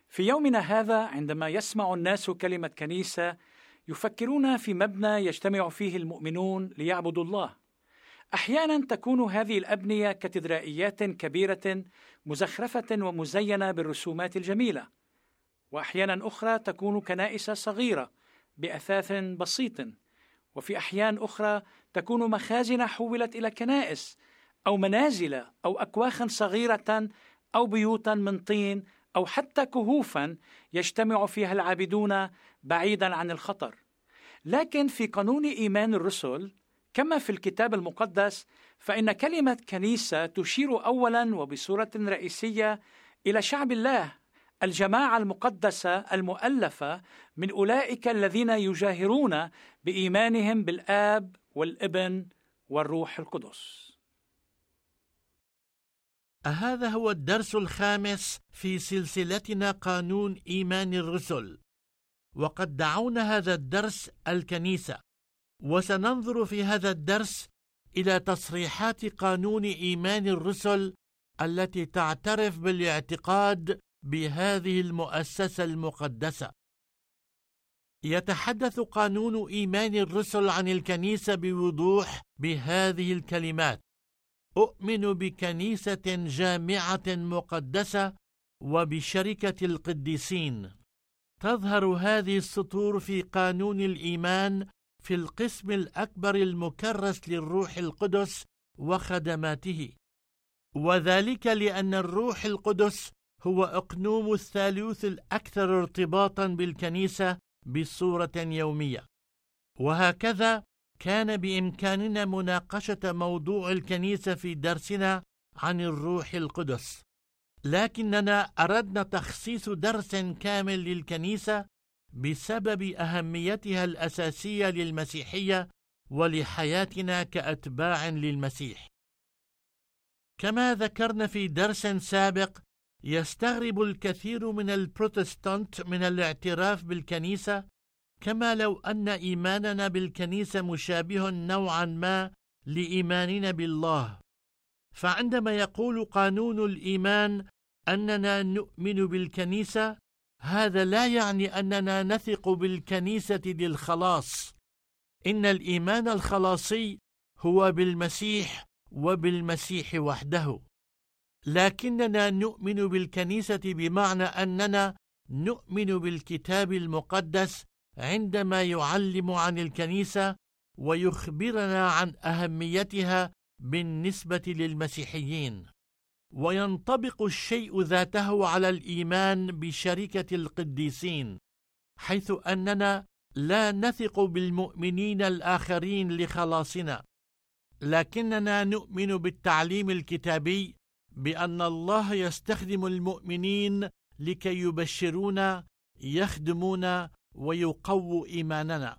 في يومنا هذا عندما يسمع الناس كلمة كنيسة يفكرون في مبنى يجتمع فيه المؤمنون ليعبدوا الله. أحيانا تكون هذه الأبنية كاتدرائيات كبيرة مزخرفة ومزينة بالرسومات الجميلة، وأحيانا أخرى تكون كنائس صغيرة بأثاث بسيط، وفي أحيان أخرى تكون مخازن حولت إلى كنائس أو منازل أو أكواخا صغيرة أو بيوتا من طين أو حتى كهوفا يجتمع فيها العابدون بعيدا عن الخطر. لكن في قانون إيمان الرسل كما في الكتاب المقدس فإن كلمة كنيسة تشير أولا وبصورة رئيسية إلى شعب الله، الجماعة المقدسة المؤلفة من أولئك الذين يجاهرون بإيمانهم بالآب والابن والروح القدس. هذا هو الدرس الخامس في سلسلتنا قانون إيمان الرسل، وقد دعونا هذا الدرس الكنيسة، وسننظر في هذا الدرس إلى تصريحات قانون إيمان الرسل التي تعترف بالاعتقاد بهذه المؤسسة المقدسة. يتحدث قانون إيمان الرسل عن الكنيسة بوضوح بهذه الكلمات: أؤمن بكنيسة جامعة مقدسة وبشركة القديسين. تظهر هذه السطور في قانون الإيمان في القسم الأكبر المكرس للروح القدس وخدماته، وذلك لأن الروح القدس هو أقنوم الثالوث الأكثر ارتباطا بالكنيسة بصورة يومية. وهكذا كان بإمكاننا مناقشة موضوع الكنيسة في درسنا عن الروح القدس، لكننا أردنا تخصيص درس كامل للكنيسة بسبب أهميتها الأساسية للمسيحية ولحياتنا كأتباع للمسيح. كما ذكرنا في درس سابق، يستغرب الكثير من البروتستانت من الاعتراف بالكنيسة، كما لو أن إيماننا بالكنيسة مشابه نوعا ما لإيماننا بالله. فعندما يقول قانون الإيمان أننا نؤمن بالكنيسة، هذا لا يعني أننا نثق بالكنيسة للخلاص. إن الإيمان الخلاصي هو بالمسيح وبالمسيح وحده، لكننا نؤمن بالكنيسة بمعنى أننا نؤمن بالكتاب المقدس عندما يعلم عن الكنيسة ويخبرنا عن أهميتها بالنسبة للمسيحيين. وينطبق الشيء ذاته على الإيمان بشركة القديسين، حيث أننا لا نثق بالمؤمنين الآخرين لخلاصنا، لكننا نؤمن بالتعليم الكتابي بأن الله يستخدم المؤمنين لكي يبشرونا، يخدمون ويقووا إيماننا.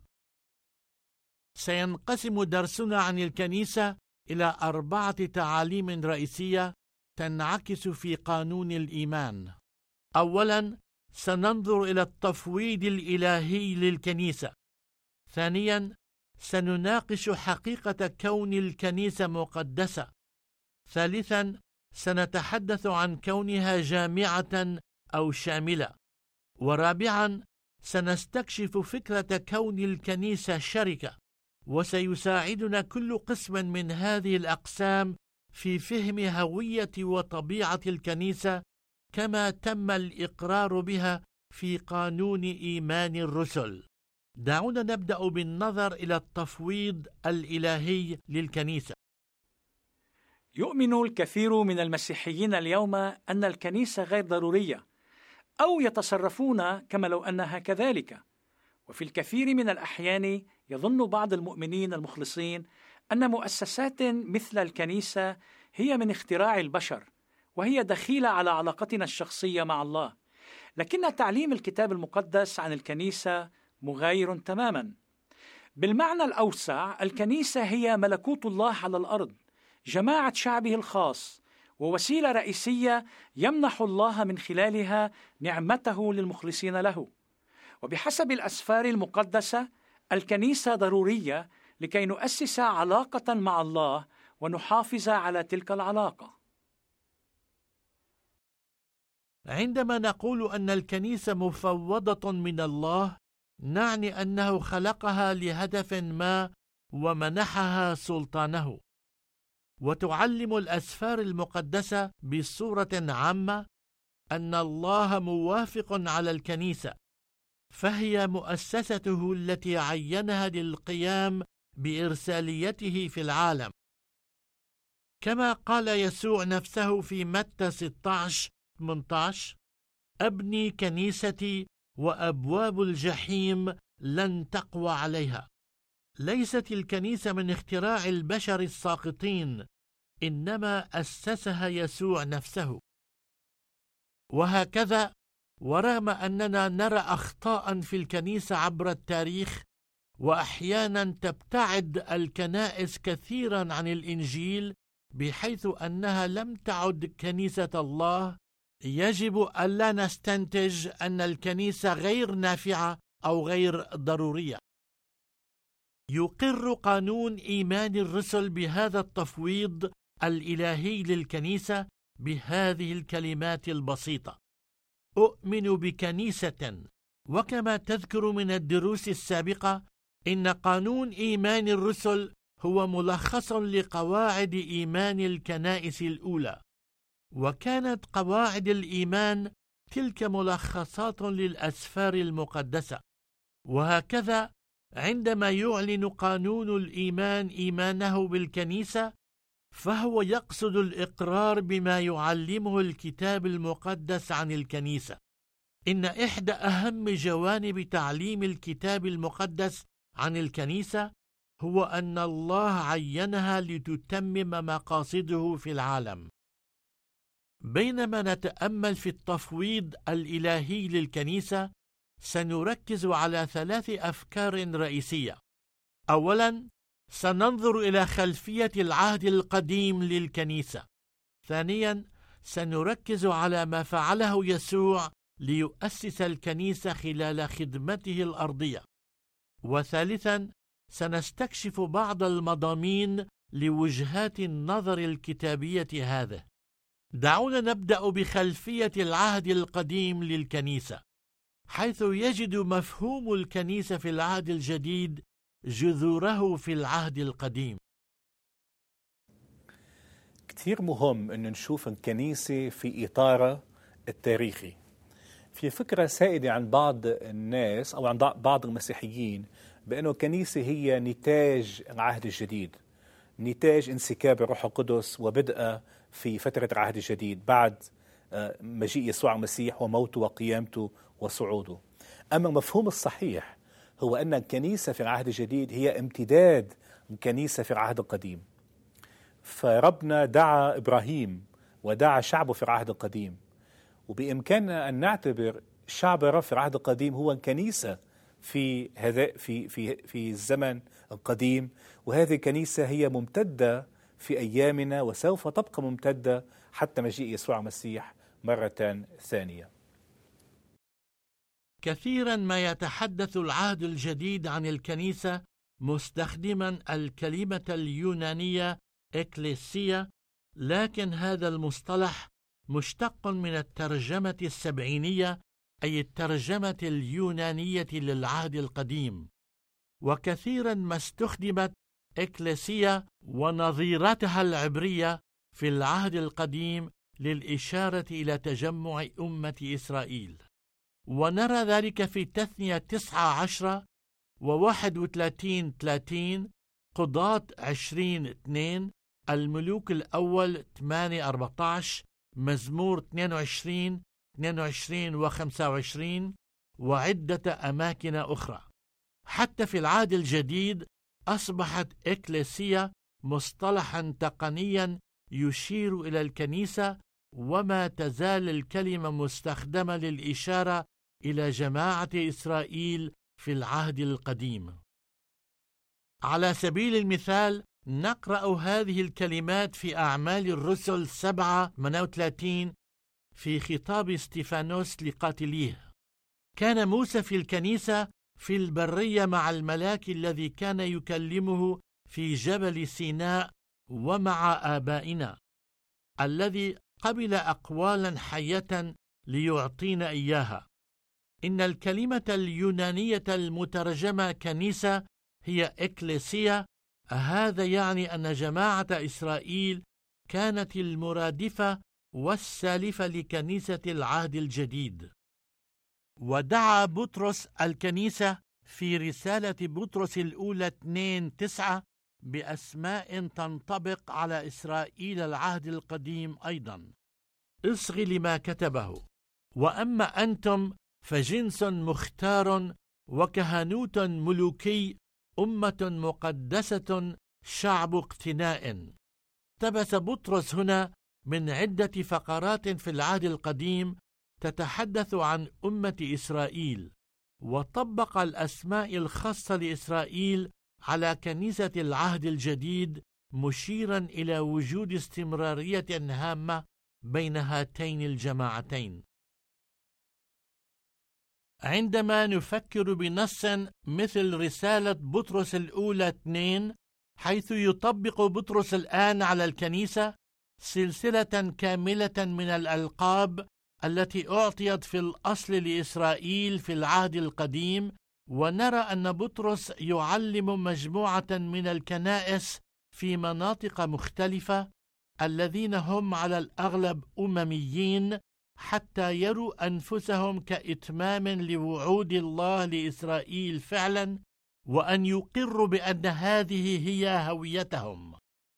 سينقسم درسنا عن الكنيسة إلى 4 تعاليم رئيسية تنعكس في قانون الإيمان. أولاً، سننظر إلى التفويض الإلهي للكنيسة. ثانياً، سنناقش حقيقة كون الكنيسة مقدسة. ثالثاً، سنتحدث عن كونها جامعة أو شاملة. ورابعاً، سنستكشف فكرة كون الكنيسة شركة، وسيساعدنا كل قسم من هذه الأقسام في فهم هوية وطبيعة الكنيسة كما تم الإقرار بها في قانون إيمان الرسل. دعونا نبدأ بالنظر إلى التفويض الإلهي للكنيسة. يؤمن الكثير من المسيحيين اليوم أن الكنيسة غير ضرورية، أو يتصرفون كما لو أنها كذلك. وفي الكثير من الأحيان يظن بعض المؤمنين المخلصين أن مؤسسات مثل الكنيسة هي من اختراع البشر، وهي دخيلة على علاقتنا الشخصية مع الله. لكن تعليم الكتاب المقدس عن الكنيسة مغاير تماما. بالمعنى الأوسع، الكنيسة هي ملكوت الله على الأرض، جماعة شعبه الخاص، ووسيلة رئيسية يمنح الله من خلالها نعمته للمخلصين له. وبحسب الأسفار المقدسة، الكنيسة ضرورية لكي نؤسس علاقة مع الله ونحافظ على تلك العلاقة. عندما نقول أن الكنيسة مفوضة من الله، نعني أنه خلقها لهدف ما ومنحها سلطانه. وتعلم الأسفار المقدسة بصورة عامة أن الله موافق على الكنيسة، فهي مؤسسته التي عينها للقيام بإرساليته في العالم. كما قال يسوع نفسه في متى 16:18: أبني كنيستي وأبواب الجحيم لن تقوى عليها. ليست الكنيسة من اختراع البشر الساقطين، إنما أسسها يسوع نفسه. وهكذا، ورغم أننا نرى أخطاء في الكنيسة عبر التاريخ، وأحيانا تبتعد الكنائس كثيرا عن الإنجيل بحيث أنها لم تعد كنيسة الله، يجب ألا نستنتج أن الكنيسة غير نافعة أو غير ضرورية. يقر قانون إيمان الرسل بهذا التفويض الإلهي للكنيسة بهذه الكلمات البسيطة: أؤمن بكنيسة. وكما تذكر من الدروس السابقة، إن قانون إيمان الرسل هو ملخص لقواعد إيمان الكنائس الأولى، وكانت قواعد الإيمان تلك ملخصات للأسفار المقدسة. وهكذا، عندما يعلن قانون الإيمان إيمانه بالكنيسة، فهو يقصد الإقرار بما يعلمه الكتاب المقدس عن الكنيسة. إن إحدى أهم جوانب تعليم الكتاب المقدس عن الكنيسة هو أن الله عينها لتتمم مقاصده في العالم. بينما نتأمل في التفويض الإلهي للكنيسة، سنركز على 3 أفكار رئيسية. أولاً، سننظر إلى خلفية العهد القديم للكنيسة. ثانياً، سنركز على ما فعله يسوع ليؤسس الكنيسة خلال خدمته الأرضية. وثالثاً، سنستكشف بعض المضامين لوجهات النظر الكتابية هذه. دعونا نبدأ بخلفية العهد القديم للكنيسة، حيث يجد مفهوم الكنيسة في العهد الجديد جذوره في العهد القديم. كثير مهم أن نشوف الكنيسة في إطارها التاريخي. في فكرة سائدة عن بعض الناس أو عن بعض المسيحيين بأنه الكنيسة هي نتاج العهد الجديد، نتاج انسكاب الروح القدس وبدأ في فترة العهد الجديد بعد مجيء يسوع المسيح وموته وقيامته وصعوده. أما المفهوم الصحيح هو أن الكنيسة في العهد الجديد هي امتداد الكنيسة في العهد القديم. فربنا دعا إبراهيم ودعا شعبه في العهد القديم، وبإمكاننا أن نعتبر شعب الرب في العهد القديم هو الكنيسة في الزمن القديم، وهذه الكنيسة هي ممتدة في أيامنا وسوف تبقى ممتدة حتى مجيء يسوع المسيح مرة ثانية. كثيرا ما يتحدث العهد الجديد عن الكنيسة مستخدما الكلمة اليونانية إكليسيا، لكن هذا المصطلح مشتق من الترجمة السبعينية، أي الترجمة اليونانية للعهد القديم. وكثيرا ما استخدمت إكليسيا ونظيرتها العبرية في العهد القديم للإشارة إلى تجمع أمة إسرائيل. ونرى ذلك في تثنية 19 و31:30، قضاة 20:2، الملوك الأول 8:14، مزمور 22 و25، وعدة أماكن أخرى. حتى في العهد الجديد أصبحت إكليسيا مصطلحا تقنيا يشير إلى الكنيسة، وما تزال الكلمة مستخدمة للإشارة إلى جماعة إسرائيل في العهد القديم. على سبيل المثال، نقرأ هذه الكلمات في أعمال الرسل 7:38 في خطاب استيفانوس لقاتليه: كان موسى في الكنيسة في البرية مع الملاك الذي كان يكلمه في جبل سيناء ومع آبائنا، الذي قبل أقوالا حية ليعطينا إياها. إن الكلمة اليونانية المترجمة كنيسة هي إكليسيا. هذا يعني أن جماعة إسرائيل كانت المرادفة والسالفة لكنيسة العهد الجديد. ودعا بطرس الكنيسة في رسالة بطرس الأولى 2:9 بأسماء تنطبق على إسرائيل العهد القديم أيضا. اصغ لما كتبه: وأما أنتم فجنس مختار وكهنوت ملوكي، أمة مقدسة، شعب اقتناء. اقتبس بطرس هنا من عدة فقرات في العهد القديم تتحدث عن أمة إسرائيل، وطبق الأسماء الخاصة لإسرائيل على كنيسة العهد الجديد، مشيرا إلى وجود استمرارية هامة بين هاتين الجماعتين. عندما نفكر بنص مثل رسالة بطرس الأولى 2، حيث يطبق بطرس الآن على الكنيسة سلسلة كاملة من الألقاب التي أعطيت في الأصل لإسرائيل في العهد القديم، ونرى أن بطرس يعلم مجموعة من الكنائس في مناطق مختلفة الذين هم على الأغلب أمميين، حتى يروا أنفسهم كإتمام لوعود الله لإسرائيل فعلا، وأن يقروا بأن هذه هي هويتهم.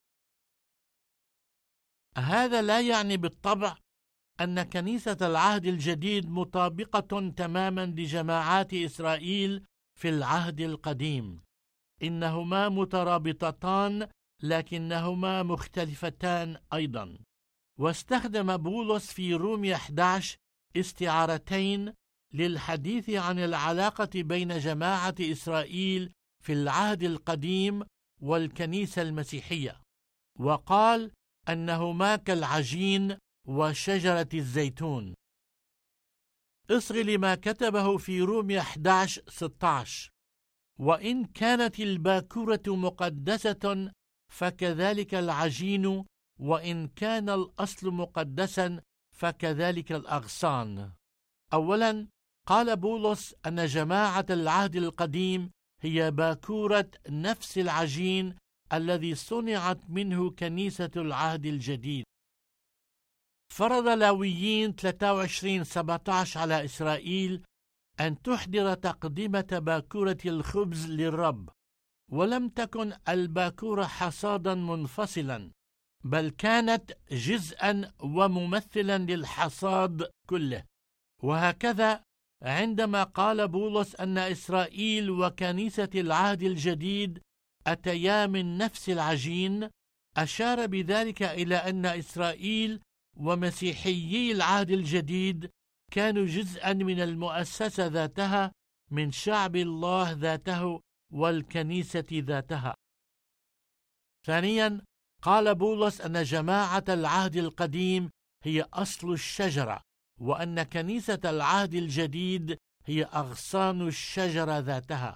هذا لا يعني بالطبع أن كنيسة العهد الجديد مطابقة تماما لجماعات إسرائيل في العهد القديم. إنهما مترابطتان لكنهما مختلفتان أيضا. واستخدم بولس في رومية 11 استعارتين للحديث عن العلاقة بين جماعة إسرائيل في العهد القديم والكنيسة المسيحية، وقال أنهما كالعجين وشجرة الزيتون. اصغ لما كتبه في رومية 11:16: وإن كانت الباكورة مقدسة فكذلك العجين، وإن كان الأصل مقدسا فكذلك الأغصان. أولا، قال بولس أن جماعة العهد القديم هي باكورة نفس العجين الذي صنعت منه كنيسة العهد الجديد. فرض لاويين 23:17 على إسرائيل أن تحضر تقدمة باكورة الخبز للرب، ولم تكن الباكورة حصادا منفصلا، بل كانت جزءا وممثلا للحصاد كله. وهكذا عندما قال بولس أن إسرائيل وكنيسة العهد الجديد أتيا من نفس العجين، أشار بذلك إلى أن إسرائيل ومسيحيي العهد الجديد كانوا جزءا من المؤسسة ذاتها، من شعب الله ذاته والكنيسة ذاتها. ثانيا، قال بولس أن جماعة العهد القديم هي أصل الشجرة، وأن كنيسة العهد الجديد هي أغصان الشجرة ذاتها.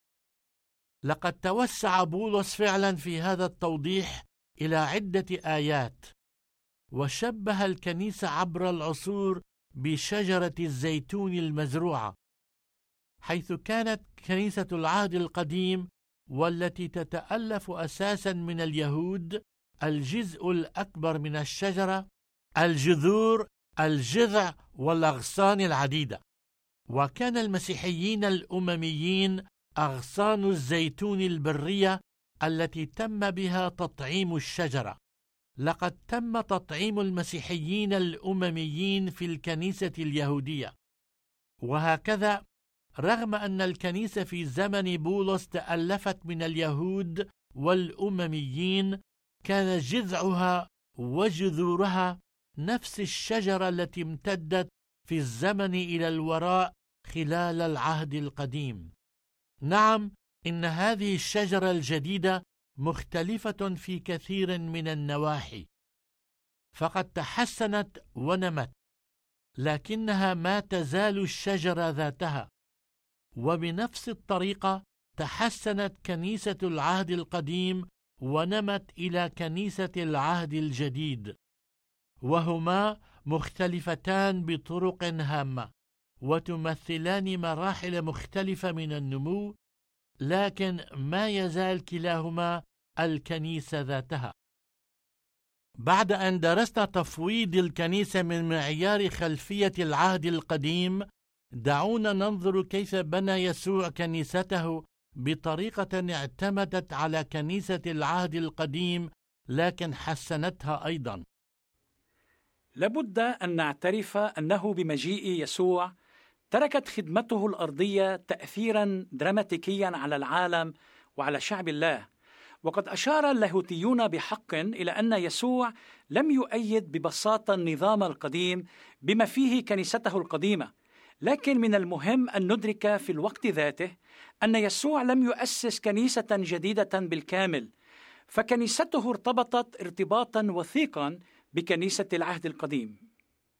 لقد توسع بولس فعلا في هذا التوضيح إلى عدة آيات، وشبه الكنيسة عبر العصور بشجرة الزيتون المزروعة، حيث كانت كنيسة العهد القديم والتي تتألف أساسا من اليهود الجزء الأكبر من الشجرة، الجذور، الجذع والأغصان العديدة. وكان المسيحيين الأمميين أغصان الزيتون البرية التي تم بها تطعيم الشجرة. لقد تم تطعيم المسيحيين الأمميين في الكنيسة اليهودية. وهكذا، رغم أن الكنيسة في زمن بولس تألفت من اليهود والأمميين، كان جذعها وجذورها نفس الشجرة التي امتدت في الزمن إلى الوراء خلال العهد القديم. نعم، إن هذه الشجرة الجديدة مختلفة في كثير من النواحي، فقد تحسنت ونمت، لكنها ما تزال الشجرة ذاتها. وبنفس الطريقة تحسنت كنيسة العهد القديم ونمت إلى كنيسة العهد الجديد، وهما مختلفتان بطرق هامة، وتمثلان مراحل مختلفة من النمو، لكن ما يزال كلاهما الكنيسة ذاتها. بعد أن درسنا تفويض الكنيسة من معيار خلفية العهد القديم، دعونا ننظر كيف بنى يسوع كنيسته بطريقة اعتمدت على كنيسة العهد القديم لكن حسنتها أيضا. لابد أن نعترف أنه بمجيء يسوع تركت خدمته الأرضية تأثيرا دراماتيكيا على العالم وعلى شعب الله. وقد أشار اللاهوتيون بحق إلى أن يسوع لم يؤيد ببساطة النظام القديم بما فيه كنيسته القديمة، لكن من المهم أن ندرك في الوقت ذاته أن يسوع لم يؤسس كنيسة جديدة بالكامل، فكنيسته ارتبطت ارتباطا وثيقا بكنيسة العهد القديم.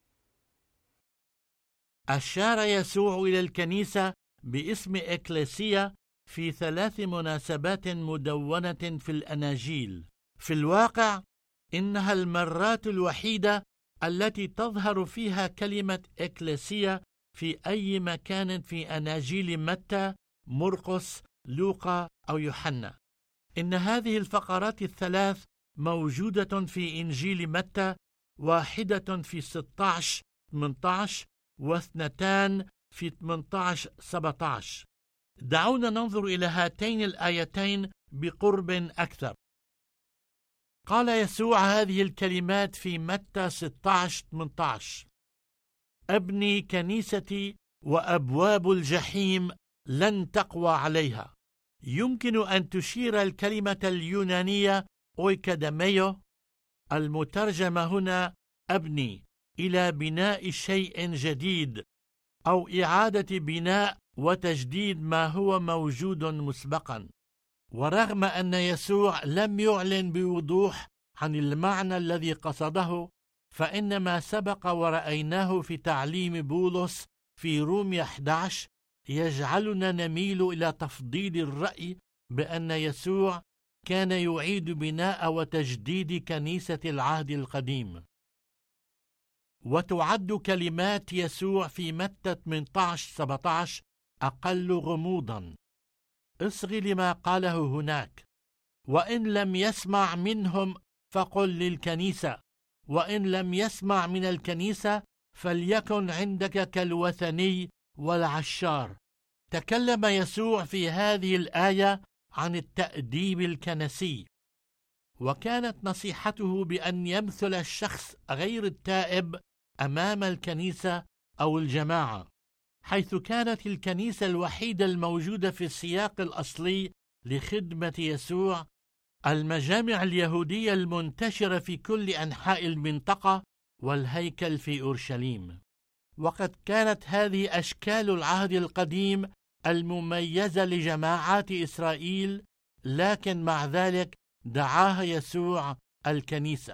أشار يسوع إلى الكنيسة باسم إكليسيا في 3 مناسبات مدونة في الأناجيل. في الواقع إنها المرات الوحيدة التي تظهر فيها كلمة إكليسيا في أي مكان في أناجيل متى، مرقس، لوقا أو يوحنا. إن هذه الفقرات ال3 موجودة في إنجيل متى، واحدة في 16-18 و2 في 18-17. دعونا ننظر إلى هاتين الآيتين بقرب أكثر. قال يسوع هذه الكلمات في متى 16-18: أبني كنيستي وأبواب الجحيم لن تقوى عليها. يمكن أن تشير الكلمة اليونانية أويكاداميو المترجمة هنا أبني إلى بناء شيء جديد أو إعادة بناء وتجديد ما هو موجود مسبقا. ورغم أن يسوع لم يعلن بوضوح عن المعنى الذي قصده، فإن ما سبق ورأيناه في تعليم بولس في رومية 11 يجعلنا نميل إلى تفضيل الرأي بأن يسوع كان يعيد بناء وتجديد كنيسة العهد القديم. وتعد كلمات يسوع في متى 18-17 أقل غموضا. اصغ لما قاله هناك: وإن لم يسمع منهم فقل للكنيسة، وإن لم يسمع من الكنيسة فليكن عندك كالوثني والعشار. تكلم يسوع في هذه الآية عن التأديب الكنسي، وكانت نصيحته بأن يمثل الشخص غير التائب أمام الكنيسة أو الجماعة، حيث كانت الكنيسة الوحيدة الموجودة في السياق الأصلي لخدمة يسوع. المجامع اليهودية المنتشرة في كل أنحاء المنطقة والهيكل في أورشليم. وقد كانت هذه أشكال العهد القديم المميزة لجماعات إسرائيل، لكن مع ذلك دعاها يسوع الكنيسة.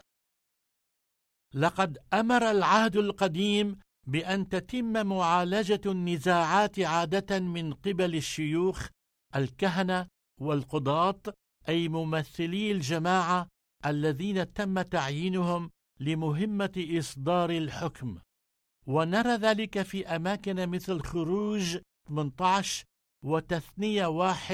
لقد أمر العهد القديم بأن تتم معالجة النزاعات عادة من قبل الشيوخ، الكهنة والقضاة، أي ممثلي الجماعة الذين تم تعيينهم لمهمة إصدار الحكم. ونرى ذلك في أماكن مثل خروج 18 وتثنية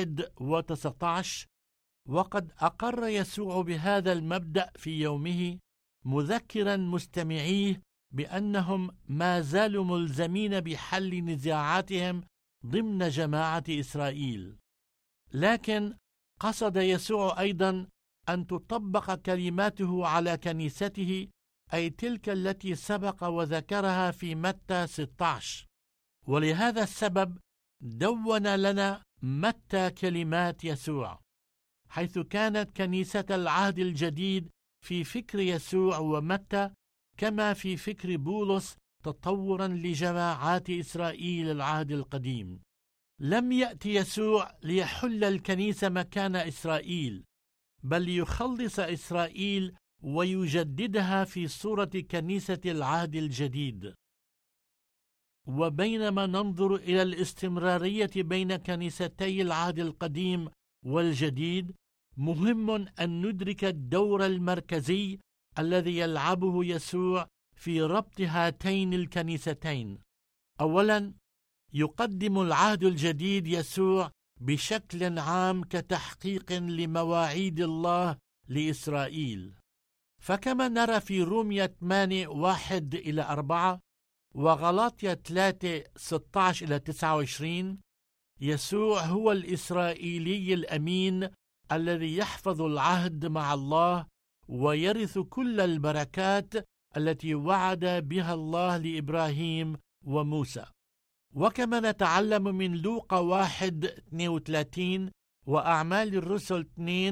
1-19. وقد أقر يسوع بهذا المبدأ في يومه، مذكرا مستمعيه بأنهم ما زالوا ملزمين بحل نزاعاتهم ضمن جماعة إسرائيل. لكن قصد يسوع أيضا أن تطبق كلماته على كنيسته، أي تلك التي سبق وذكرها في متى 16. ولهذا السبب دون لنا متى كلمات يسوع، حيث كانت كنيسة العهد الجديد في فكر يسوع ومتى كما في فكر بولس تطورا لجماعات إسرائيل العهد القديم. لم يأتي يسوع ليحل الكنيسة مكان إسرائيل، بل يخلص إسرائيل ويجددها في صورة كنيسة العهد الجديد. وبينما ننظر إلى الاستمرارية بين كنيستي العهد القديم والجديد، مهم أن ندرك الدور المركزي الذي يلعبه يسوع في ربط هاتين الكنيستين. أولا، يقدم العهد الجديد يسوع بشكل عام كتحقيق لمواعيد الله لإسرائيل، فكما نرى في رومية 8:1-4 وغلاطية 3:16-29، يسوع هو الإسرائيلي الأمين الذي يحفظ العهد مع الله ويرث كل البركات التي وعد بها الله لإبراهيم وموسى. وكما نتعلم من لوقا 1:32 وأعمال الرسل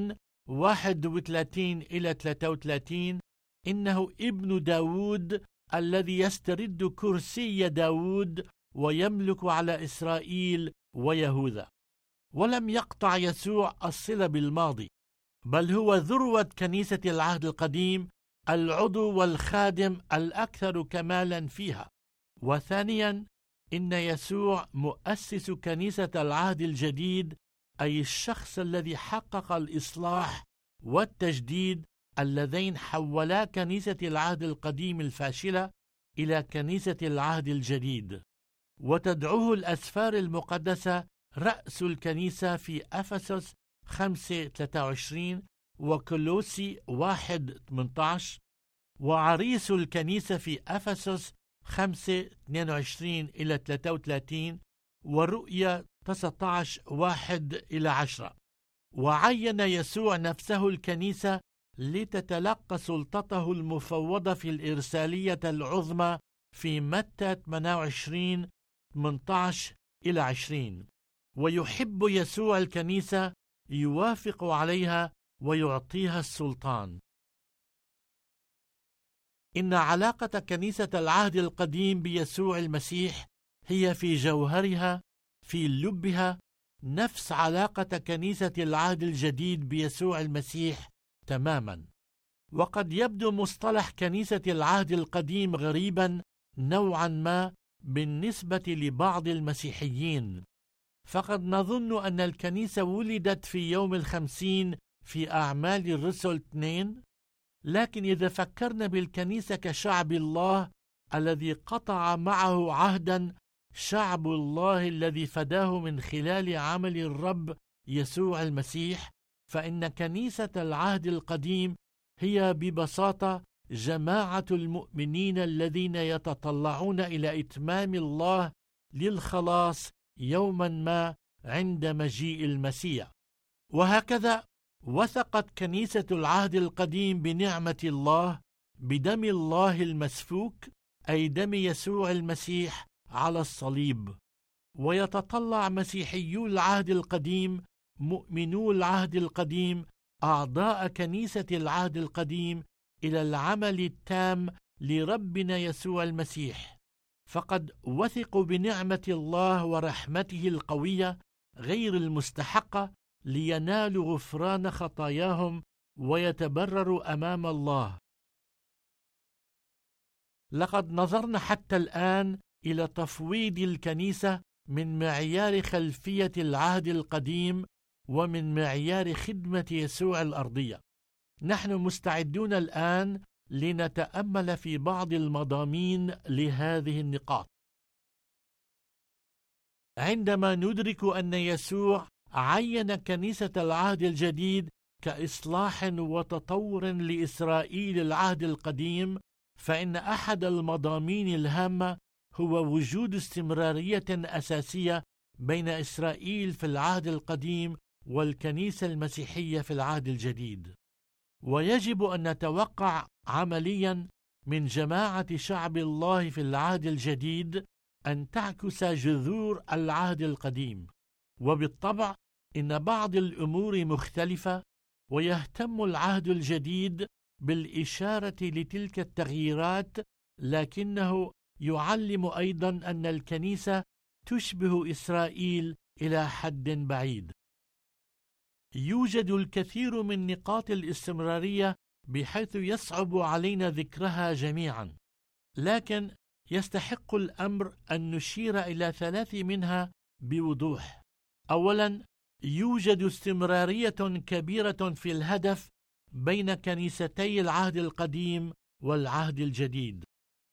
2:31-33، إنه ابن داود الذي يسترد كرسي داود ويملك على إسرائيل ويهوذا. ولم يقطع يسوع الصلة بالماضي، بل هو ذروة كنيسة العهد القديم، العضو والخادم الأكثر كمالا فيها. وثانيا، إن يسوع مؤسس كنيسة العهد الجديد، أي الشخص الذي حقق الإصلاح والتجديد اللذين حولا كنيسة العهد القديم الفاشلة إلى كنيسة العهد الجديد. وتدعوه الأسفار المقدسة رأس الكنيسة في أفسس 5:23 وكولوسي 1:18، وعريس الكنيسة في أفسس 5:22-33 ورؤيا 19:1-10. وعين يسوع نفسه الكنيسة لتتلقى سلطته المفوضة في الإرسالية العظمى في متى 28:18-20. ويحب يسوع الكنيسة، يوافق عليها ويعطيها السلطان. إن علاقة كنيسة العهد القديم بيسوع المسيح هي في جوهرها، في لبها، نفس علاقة كنيسة العهد الجديد بيسوع المسيح تماما. وقد يبدو مصطلح كنيسة العهد القديم غريبا نوعا ما بالنسبة لبعض المسيحيين، فقد نظن أن الكنيسة ولدت في يوم الخمسين في أعمال الرسل 2، لكن إذا فكرنا بالكنيسة كشعب الله الذي قطع معه عهدا، شعب الله الذي فداه من خلال عمل الرب يسوع المسيح، فإن كنيسة العهد القديم هي ببساطة جماعة المؤمنين الذين يتطلعون إلى إتمام الله للخلاص يوما ما عند مجيء المسيح. وهكذا وثقت كنيسة العهد القديم بنعمة الله، بدم الله المسفوك، أي دم يسوع المسيح على الصليب. ويتطلع مسيحيو العهد القديم، مؤمنو العهد القديم، أعضاء كنيسة العهد القديم إلى العمل التام لربنا يسوع المسيح، فقد وثقوا بنعمة الله ورحمته القوية غير المستحقة لينالوا غفران خطاياهم ويتبرروا أمام الله. لقد نظرنا حتى الآن إلى تفويض الكنيسة من معيار خلفية العهد القديم ومن معيار خدمة يسوع الأرضية. نحن مستعدون الآن لنتأمل في بعض المضامين لهذه النقاط. عندما ندرك أن يسوع عين كنيسة العهد الجديد كإصلاح وتطور لإسرائيل العهد القديم، فإن أحد المضامين الهامة هو وجود استمرارية أساسية بين إسرائيل في العهد القديم والكنيسة المسيحية في العهد الجديد. ويجب أن نتوقع عمليا من جماعة شعب الله في العهد الجديد أن تعكس جذور العهد القديم. وبالطبع إن بعض الأمور مختلفة، ويهتم العهد الجديد بالإشارة لتلك التغييرات، لكنه يعلم أيضا أن الكنيسة تشبه إسرائيل إلى حد بعيد. يوجد الكثير من نقاط الاستمرارية بحيث يصعب علينا ذكرها جميعا، لكن يستحق الأمر أن نشير إلى 3 منها بوضوح. أولا، يوجد استمرارية كبيرة في الهدف بين كنيستي العهد القديم والعهد الجديد.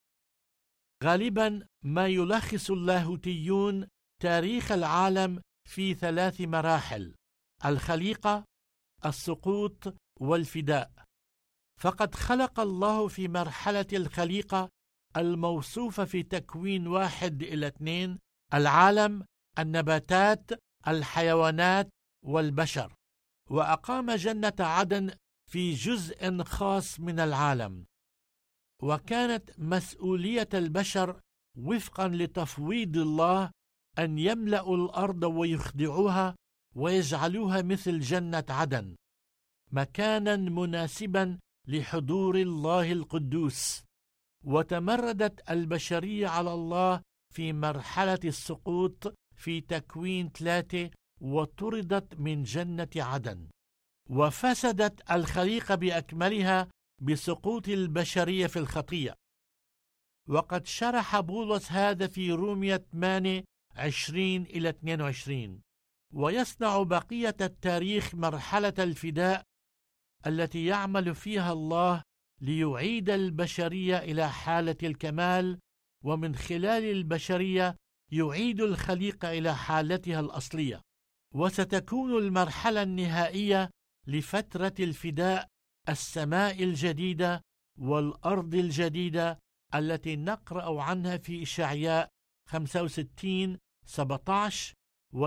غالبا ما يلخص اللاهوتيون تاريخ العالم في 3 مراحل: الخليقة، السقوط، والفداء. فقد خلق الله في مرحلة الخليقة الموصوفة في تكوين 1-2 العالم، النباتات، الحيوانات، والبشر، وأقام جنة عدن في جزء خاص من العالم. وكانت مسؤولية البشر وفقا لتفويض الله أن يملأوا الأرض ويخضعوها ويجعلوها مثل جنة عدن، مكانا مناسبا لحضور الله القدوس. وتمردت البشرية على الله في مرحلة السقوط في تكوين 3، وطردت من جنة عدن. وفسدت الخليقة بأكملها بسقوط البشرية في الخطية. وقد شرح بولس هذا في رومية 8:20-22. ويصنع بقية التاريخ مرحلة الفداء التي يعمل فيها الله ليعيد البشرية إلى حالة الكمال، ومن خلال البشرية يعيد الخليقة إلى حالتها الأصلية. وستكون المرحلة النهائية لفترة الفداء السماء الجديدة والأرض الجديدة التي نقرأ عنها في إشعياء 65:17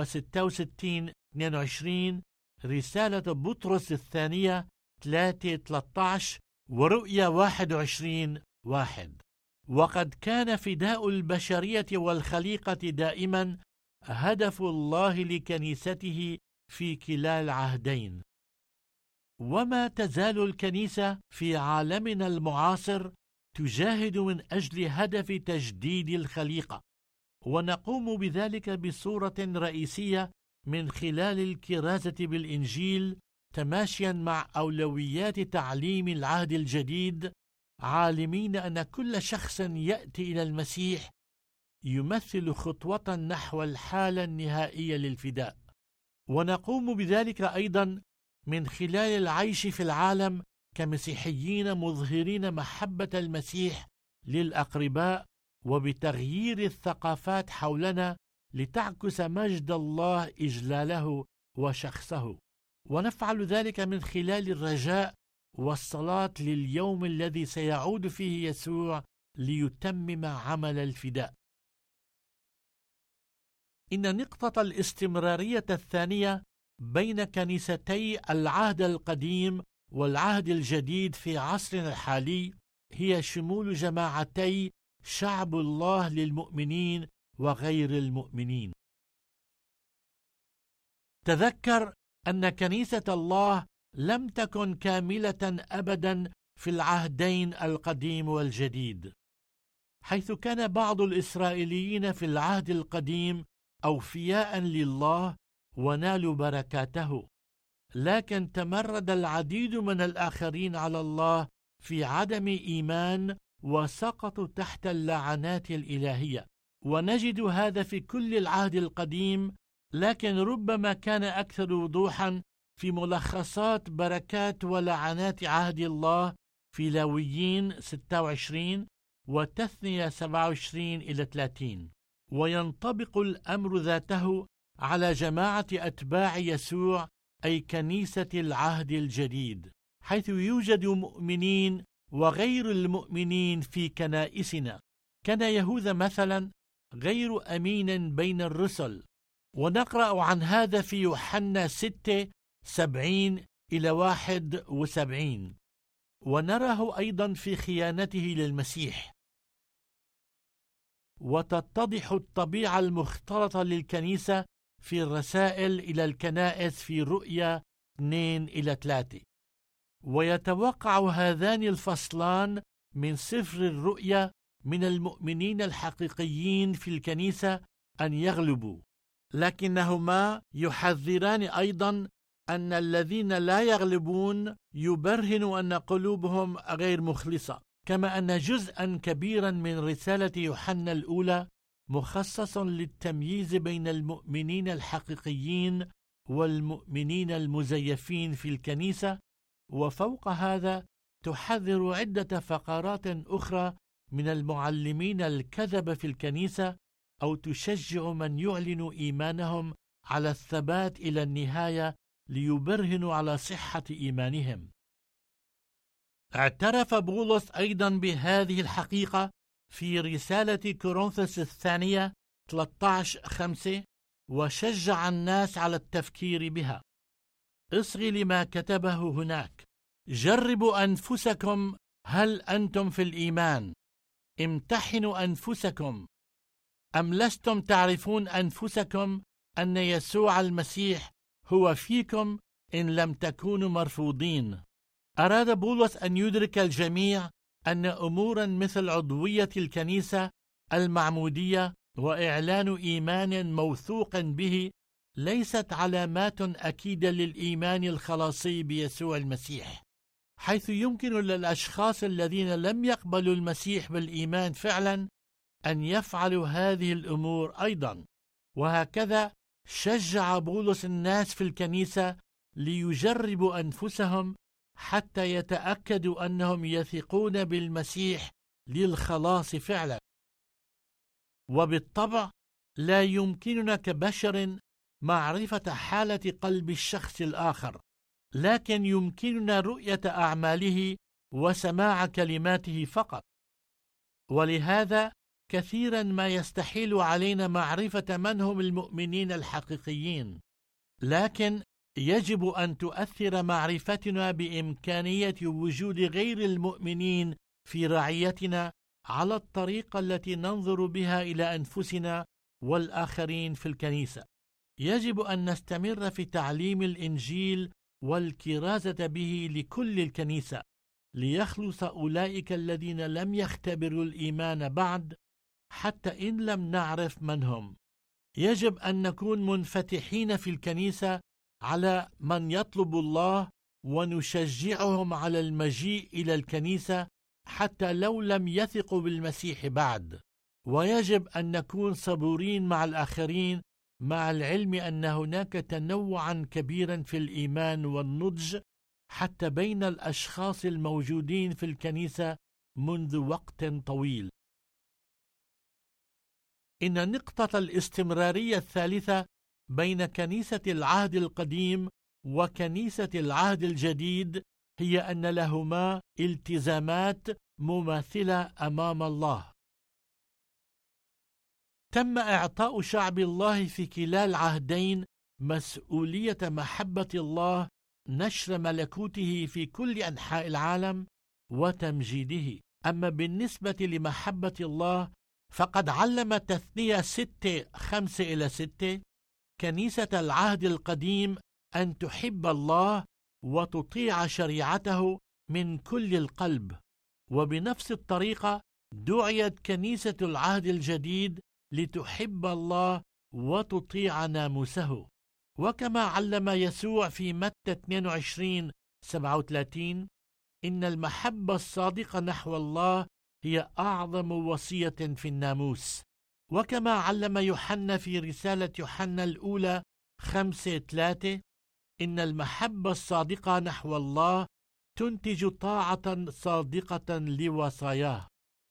و66:22، رسالة بطرس الثانية 3:13، ورؤيا 21:1. وقد كان فداء البشرية والخليقة دائما هدف الله لكنيسته في كلا العهدين. وما تزال الكنيسة في عالمنا المعاصر تجاهد من أجل هدف تجديد الخليقة، ونقوم بذلك بصورة رئيسية من خلال الكرازة بالإنجيل، تماشيا مع أولويات تعليم العهد الجديد، عالمين أن كل شخص يأتي إلى المسيح يمثل خطوة نحو الحالة النهائية للفداء. ونقوم بذلك أيضا من خلال العيش في العالم كمسيحيين مظهرين محبة المسيح للأقرباء، وبتغيير الثقافات حولنا لتعكس مجد الله إجلاله وشخصه. ونفعل ذلك من خلال الرجاء والصلاة لليوم الذي سيعود فيه يسوع ليتمم عمل الفداء. إن نقطة الاستمرارية الثانية بين كنيستي العهد القديم والعهد الجديد في عصرنا الحالي هي شمول جماعتي شعب الله للمؤمنين وغير المؤمنين. تذكر أن كنيسة الله لم تكن كاملة أبدا في العهدين القديم والجديد، حيث كان بعض الإسرائيليين في العهد القديم أوفياء لله ونالوا بركاته، لكن تمرد العديد من الآخرين على الله في عدم إيمان وسقطوا تحت اللعنات الإلهية. ونجد هذا في كل العهد القديم، لكن ربما كان أكثر وضوحا في ملخصات بركات ولعنات عهد الله في لاويين 26 وتثنية 27-30. وينطبق الأمر ذاته على جماعة أتباع يسوع، أي كنيسة العهد الجديد، حيث يوجد مؤمنين وغير المؤمنين في كنائسنا. كان يهوذا مثلا غير أمين بين الرسل، ونقرأ عن هذا في يوحنا 6:70-71، ونراه أيضا في خيانته للمسيح. وتتضح الطبيعة المختلطة للكنيسة في الرسائل إلى الكنائس في رؤيا 2-3. ويتوقع هذان الفصلان من سفر الرؤيا من المؤمنين الحقيقيين في الكنيسة أن يغلبوا، لكنهما يحذران أيضا أن الذين لا يغلبون يبرهنوا أن قلوبهم غير مخلصة، كما أن جزءا كبيرا من رسالة يوحنا الأولى مخصص للتمييز بين المؤمنين الحقيقيين والمؤمنين المزيفين في الكنيسة. وفوق هذا تحذر عدة فقرات أخرى من المعلمين الكذب في الكنيسة، أو تشجع من يعلن إيمانهم على الثبات إلى النهاية ليبرهنوا على صحة إيمانهم. اعترف بولس أيضا بهذه الحقيقة في رسالة كورنثوس الثانية 13:5، وشجع الناس على التفكير بها. اصغي لما كتبه هناك: جربوا أنفسكم هل أنتم في الإيمان، امتحنوا أنفسكم، أم لستم تعرفون أنفسكم أن يسوع المسيح هو فيكم إن لم تكونوا مرفوضين. أراد بولس أن يدرك الجميع أن أمورا مثل عضوية الكنيسة المعمودية وإعلان إيمان موثوق به ليست علامات أكيدة للإيمان الخلاصي بيسوع المسيح، حيث يمكن للأشخاص الذين لم يقبلوا المسيح بالإيمان فعلا أن يفعلوا هذه الأمور أيضا. وهكذا شجع بولس الناس في الكنيسة ليجربوا أنفسهم حتى يتأكدوا أنهم يثقون بالمسيح للخلاص فعلا. وبالطبع لا يمكننا كبشر معرفة حالة قلب الشخص الآخر، لكن يمكننا رؤية أعماله وسماع كلماته فقط. ولهذا كثيرا ما يستحيل علينا معرفة من هم المؤمنين الحقيقيين، لكن يجب أن تؤثر معرفتنا بإمكانية وجود غير المؤمنين في رعيتنا على الطريقة التي ننظر بها إلى أنفسنا والآخرين في الكنيسة. يجب أن نستمر في تعليم الإنجيل والكرازة به لكل الكنيسة، ليخلص أولئك الذين لم يختبروا الإيمان بعد، حتى إن لم نعرف من هم. يجب أن نكون منفتحين في الكنيسة على من يطلب الله، ونشجعهم على المجيء إلى الكنيسة حتى لو لم يثقوا بالمسيح بعد. ويجب أن نكون صبورين مع الآخرين، مع العلم أن هناك تنوعا كبيرا في الإيمان والنضج حتى بين الأشخاص الموجودين في الكنيسة منذ وقت طويل. إن نقطة الاستمرارية الثالثة بين كنيسة العهد القديم وكنيسة العهد الجديد هي أن لهما التزامات مماثلة أمام الله. تم إعطاء شعب الله في كلا العهدين مسؤولية محبة الله، نشر ملكوته في كل أنحاء العالم وتمجيده. أما بالنسبة لمحبة الله فقد علم تثنية 6:5-6 كنيسة العهد القديم أن تحب الله وتطيع شريعته من كل القلب. وبنفس الطريقة دعيت كنيسة العهد الجديد لتحب الله وتطيع ناموسه. وكما علم يسوع في متى 22:37 إن المحبة الصادقة نحو الله هي أعظم وصية في الناموس. وكما علم يوحنا في رسالة يوحنا الأولى 5:3 إن المحبة الصادقة نحو الله تنتج طاعة صادقة لوصاياه.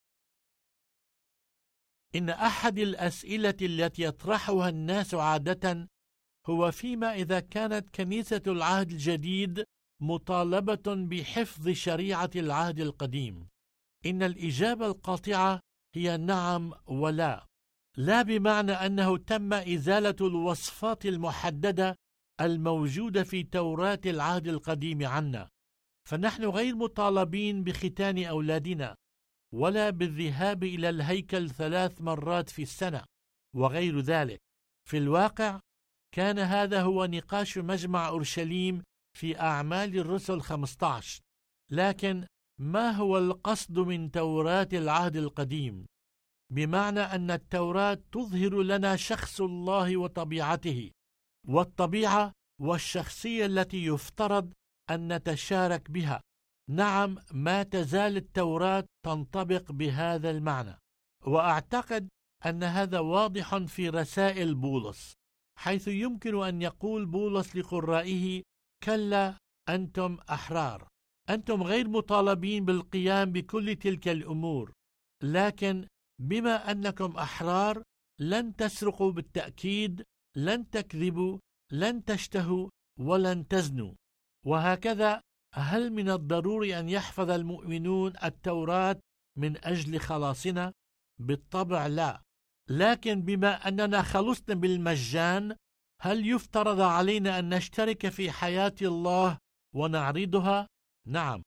إن أحد الأسئلة التي يطرحها الناس عادة هو فيما إذا كانت كنيسة العهد الجديد مطالبة بحفظ شريعة العهد القديم. إن الإجابة القاطعة هي نعم ولا. لا بمعنى أنه تم إزالة الوصفات المحددة الموجودة في توراة العهد القديم عنا، فنحن غير مطالبين بختان أولادنا ولا بالذهاب إلى الهيكل 3 مرات في السنة وغير ذلك. في الواقع كان هذا هو نقاش مجمع أورشليم في أعمال الرسل 15. لكن ما هو القصد من توراة العهد القديم؟ بمعنى أن التوراة تظهر لنا شخص الله وطبيعته، والطبيعة والشخصية التي يفترض أن نتشارك بها. نعم، ما تزال التوراة تنطبق بهذا المعنى، وأعتقد أن هذا واضح في رسائل بولس، حيث يمكن أن يقول بولس لقرائه: كلا، أنتم أحرار، أنتم غير مطالبين بالقيام بكل تلك الأمور، لكن بما أنكم أحرار لن تسرقوا بالتأكيد، لن تكذبوا، لن تشتهوا، ولن تزنوا. وهكذا هل من الضروري أن يحفظ المؤمنون التوراة من أجل خلاصنا؟ بالطبع لا. لكن بما أننا خلصنا بالمجان، هل يفترض علينا أن نشترك في حياة الله ونعرضها؟ نعم.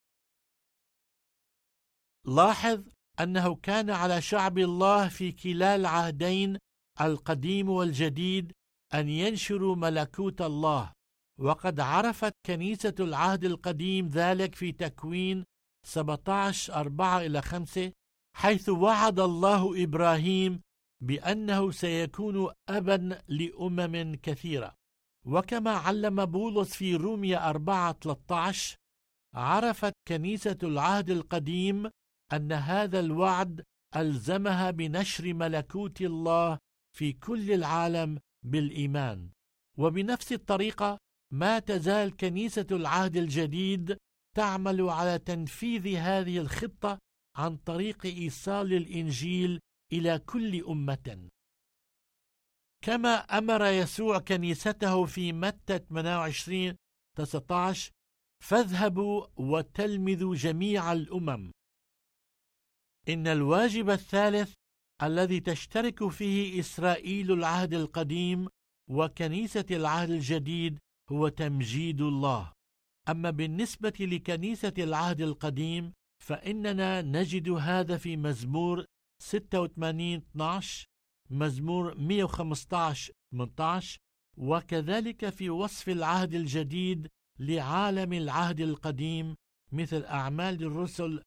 لاحظ أنه كان على شعب الله في كلا العهدين القديم والجديد أن ينشروا ملكوت الله، وقد عرفت كنيسة العهد القديم ذلك في تكوين 17:4-5، حيث وعد الله إبراهيم بأنه سيكون أبا لأمم كثيرة. وكما علم بولس في رومية 4:13، عرفت كنيسة العهد القديم أن هذا الوعد ألزمها بنشر ملكوت الله في كل العالم بالإيمان. وبنفس الطريقة ما تزال كنيسة العهد الجديد تعمل على تنفيذ هذه الخطة عن طريق إيصال الإنجيل إلى كل أمة. كما أمر يسوع كنيسته في متى 28:19: فاذهبوا وتلمذوا جميع الأمم. إن الواجب الثالث الذي تشترك فيه إسرائيل العهد القديم وكنيسة العهد الجديد هو تمجيد الله. أما بالنسبة لكنيسة العهد القديم فإننا نجد هذا في مزمور 86:12، مزمور 115:18، وكذلك في وصف العهد الجديد لعالم العهد القديم مثل أعمال الرسل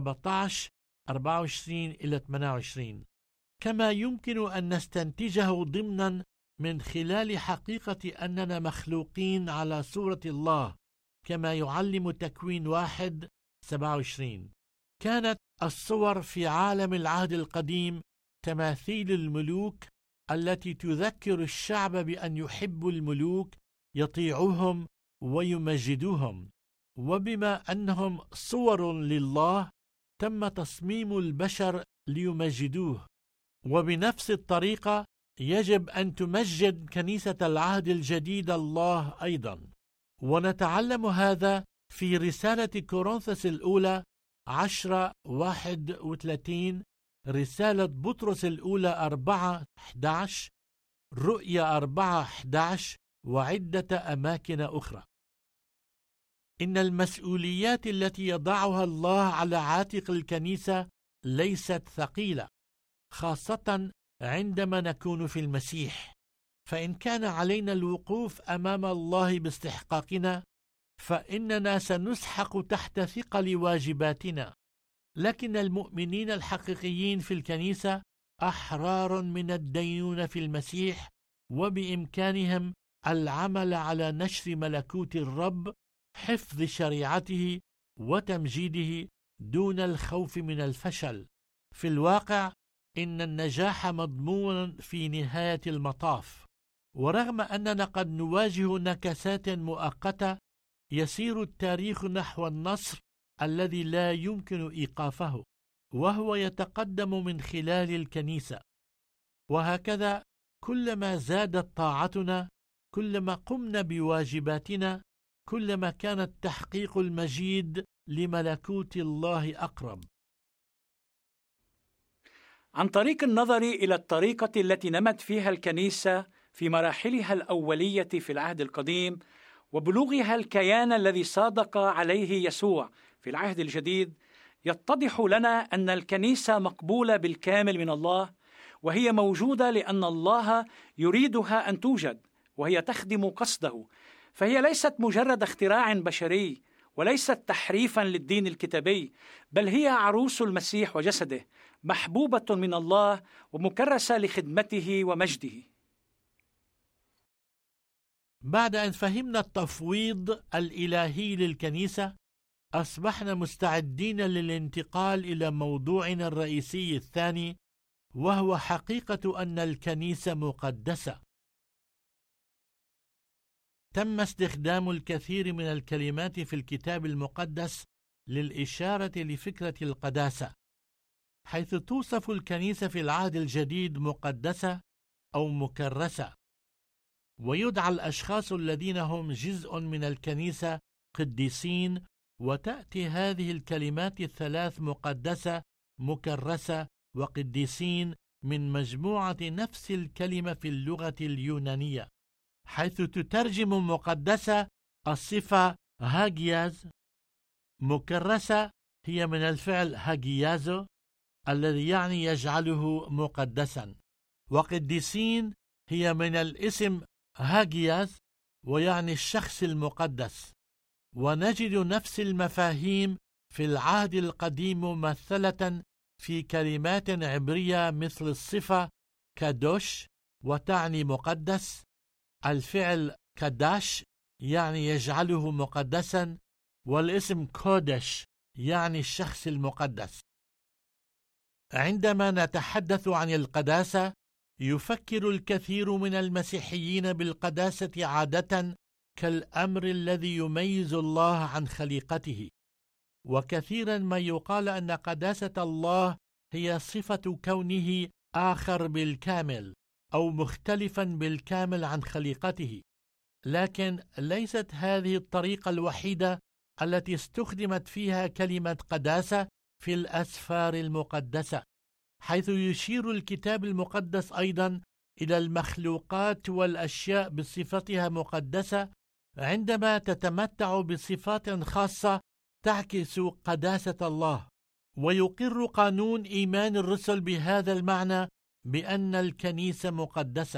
17:24-28. كما يمكن أن نستنتجه ضمنا من خلال حقيقة أننا مخلوقين على صورة الله، كما يعلم تكوين 1:27. كانت الصور في عالم العهد القديم تماثيل الملوك التي تذكر الشعب بأن يحبوا الملوك، يطيعوهم ويمجدوهم. وبما أنهم صور لله تم تصميم البشر ليمجدوه. وبنفس الطريقة يجب أن تمجد كنيسة العهد الجديد الله أيضا. ونتعلم هذا في رسالة كورنثوس الأولى 10:31، رسالة بطرس الأولى 4:11، رؤيا 4:11، وعدة أماكن أخرى. إن المسؤوليات التي يضعها الله على عاتق الكنيسة ليست ثقيلة، خاصة عندما نكون في المسيح. فإن كان علينا الوقوف أمام الله باستحقاقنا فإننا سنسحق تحت ثقل واجباتنا. لكن المؤمنين الحقيقيين في الكنيسة أحرار من الدينونة في المسيح، وبإمكانهم العمل على نشر ملكوت الرب، حفظ شريعته وتمجيده دون الخوف من الفشل. في الواقع إن النجاح مضمون في نهاية المطاف. ورغم أننا قد نواجه نكسات مؤقتة، يسير التاريخ نحو النصر الذي لا يمكن إيقافه، وهو يتقدم من خلال الكنيسة. وهكذا كلما زادت طاعتنا، كلما قمنا بواجباتنا، كلما كان التحقيق المجيد لملكوت الله أقرب. عن طريق النظر إلى الطريقة التي نمت فيها الكنيسة في مراحلها الأولية في العهد القديم وبلوغها الكيان الذي صادق عليه يسوع في العهد الجديد، يتضح لنا أن الكنيسة مقبولة بالكامل من الله، وهي موجودة لأن الله يريدها أن توجد، وهي تخدم قصده. فهي ليست مجرد اختراع بشري، وليست تحريفا للدين الكتابي، بل هي عروس المسيح وجسده، محبوبة من الله ومكرسة لخدمته ومجده. بعد أن فهمنا التفويض الإلهي للكنيسة، أصبحنا مستعدين للانتقال إلى موضوعنا الرئيسي الثاني، وهو حقيقة أن الكنيسة مقدسة. تم استخدام الكثير من الكلمات في الكتاب المقدس للإشارة لفكرة القداسة، حيث توصف الكنيسة في العهد الجديد مقدسة أو مكرسة، ويدعى الأشخاص الذين هم جزء من الكنيسة قديسين، وتأتي هذه الكلمات الثلاث مقدسة مكرسة وقديسين من مجموعة نفس الكلمة في اللغة اليونانية، حيث تترجم مقدسة الصفة هاجياز، مكرسة هي من الفعل هاجيازو الذي يعني يجعله مقدسا، وقديسين هي من الاسم هاجياز ويعني الشخص المقدس. ونجد نفس المفاهيم في العهد القديم ممثلة في كلمات عبرية مثل الصفة كادوش وتعني مقدس، الفعل كداش يعني يجعله مقدسا، والاسم كودش يعني الشخص المقدس. عندما نتحدث عن القداسة، يفكر الكثير من المسيحيين بالقداسة عادة كالأمر الذي يميز الله عن خليقته، وكثيرا ما يقال أن قداسة الله هي صفة كونه آخر بالكامل أو مختلفا بالكامل عن خليقته، لكن ليست هذه الطريقة الوحيدة التي استخدمت فيها كلمة قداسة في الأسفار المقدسة، حيث يشير الكتاب المقدس أيضا إلى المخلوقات والأشياء بصفتها مقدسة عندما تتمتع بصفات خاصة تعكس قداسة الله. ويقر قانون إيمان الرسل بهذا المعنى بأن الكنيسة مقدسة.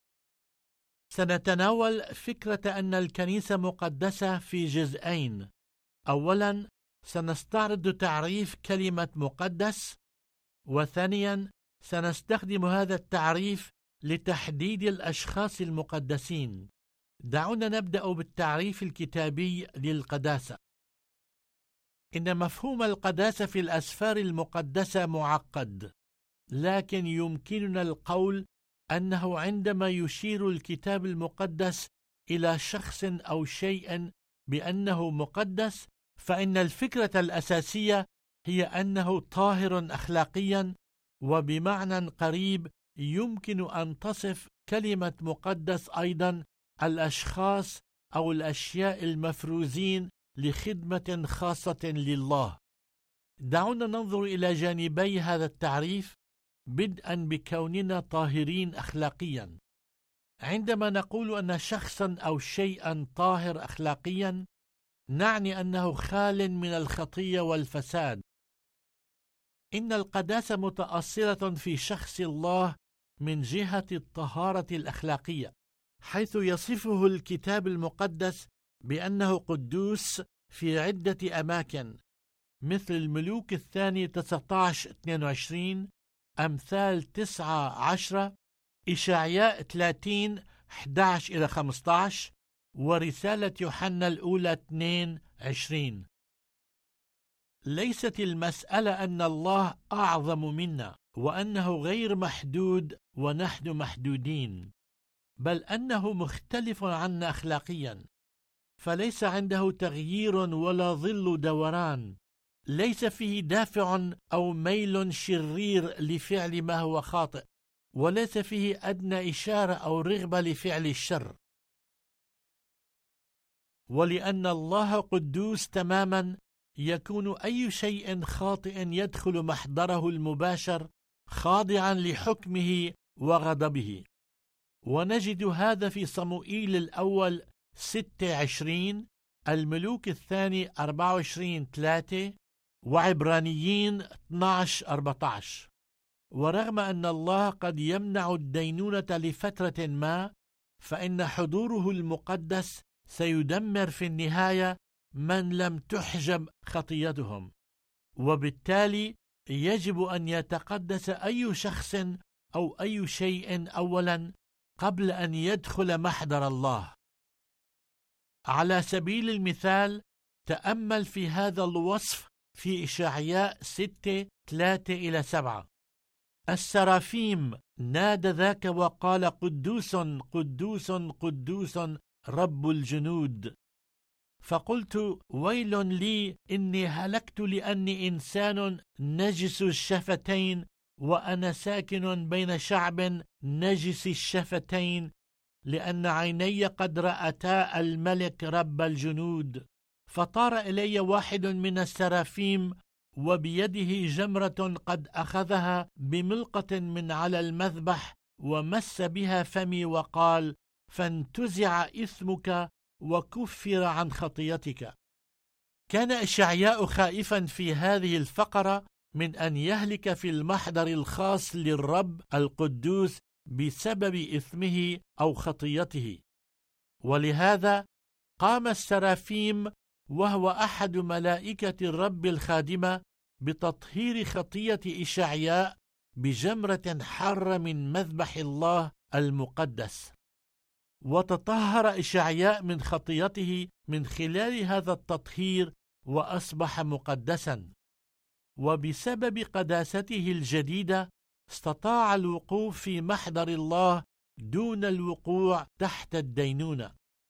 سنتناول فكرة أن الكنيسة مقدسة في جزئين. أولا سنستعرض تعريف كلمة مقدس، وثانيا سنستخدم هذا التعريف لتحديد الأشخاص المقدسين. دعونا نبدأ بالتعريف الكتابي للقداسة. إن مفهوم القداسة في الأسفار المقدسة معقد، لكن يمكننا القول أنه عندما يشير الكتاب المقدس إلى شخص أو شيء بأنه مقدس، فإن الفكرة الأساسية هي أنه طاهر أخلاقيا، وبمعنى قريب يمكن أن تصف كلمة مقدس أيضا الأشخاص أو الأشياء المفروزين لخدمة خاصة لله. دعونا ننظر إلى جانبي هذا التعريف، بدءا بكوننا طاهرين أخلاقيا. عندما نقول أن شخصا أو شيئا طاهر أخلاقيا، نعني أنه خال من الخطية والفساد. إن القداسة متأصلة في شخص الله من جهة الطهارة الأخلاقية، حيث يصفه الكتاب المقدس بأنه قدوس في عدة أماكن، مثل الملوك الثاني 19-22، أمثال 9-10، إشعياء 30-11-15، ورسالة يوحنا الأولى 2-20. ليست المسألة أن الله أعظم منا وأنه غير محدود ونحن محدودين، بل أنه مختلف عنا أخلاقيا، فليس عنده تغيير ولا ظل دوران، ليس فيه دافع أو ميل شرير لفعل ما هو خاطئ، وليس فيه أدنى إشارة أو رغبة لفعل الشر. ولأن الله قدوس تماما، يكون أي شيء خاطئ يدخل محضره المباشر خاضعا لحكمه وغضبه. ونجد هذا في صموئيل الأول 26، الملوك الثاني 24-3، وعبرانيين 12-14. ورغم أن الله قد يمنع الدينونة لفترة ما، فإن حضوره المقدس سيدمر في النهاية من لم تحجب خطيتهم، وبالتالي يجب أن يتقدس أي شخص أو أي شيء أولا قبل أن يدخل محضر الله. على سبيل المثال، تأمل في هذا الوصف في إشعياء 6:3-7. السرافيم نادى ذاك وقال: قدوس قدوس قدوس رب الجنود. فقلت: ويل لي إني هلكت لأني إنسان نجس الشفتين، وأنا ساكن بين شعب نجس الشفتين، لأن عيني قد رأتا الملك رب الجنود. فطار إلي واحد من السرافيم، وبيده جمرة قد أخذها بملقة من على المذبح، ومس بها فمي وقال: فانتزع إثمك وكفر عن خطيتك. كان إشعياء خائفا في هذه الفقرة من أن يهلك في المحضر الخاص للرب القدوس بسبب إثمه أو خطيته، ولهذا قام السرافيم، وهو أحد ملائكة الرب الخادمة، بتطهير خطية إشعياء بجمرة حارة من مذبح الله المقدس. وتطهر إشعياء من خطيته من خلال هذا التطهير، وأصبح مقدسا، وبسبب قداسته الجديدة استطاع الوقوف في محضر الله دون الوقوع تحت الدينونة.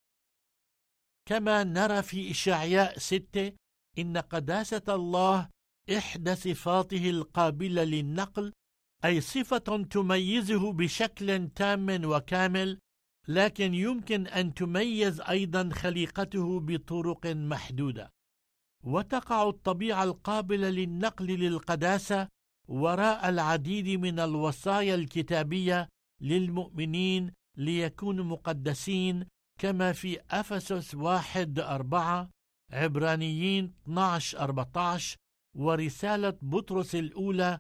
كما نرى في إشعياء 6 إن قداسة الله إحدى صفاته القابلة للنقل، أي صفة تميزه بشكل تام وكامل، لكن يمكن أن تميز أيضا خليقته بطرق محدودة. وتقع الطبيعة القابلة للنقل للقداسة وراء العديد من الوصايا الكتابية للمؤمنين ليكونوا مقدسين، كما في أفسس 1:4، عبرانيين 12:14، ورسالة بطرس الأولى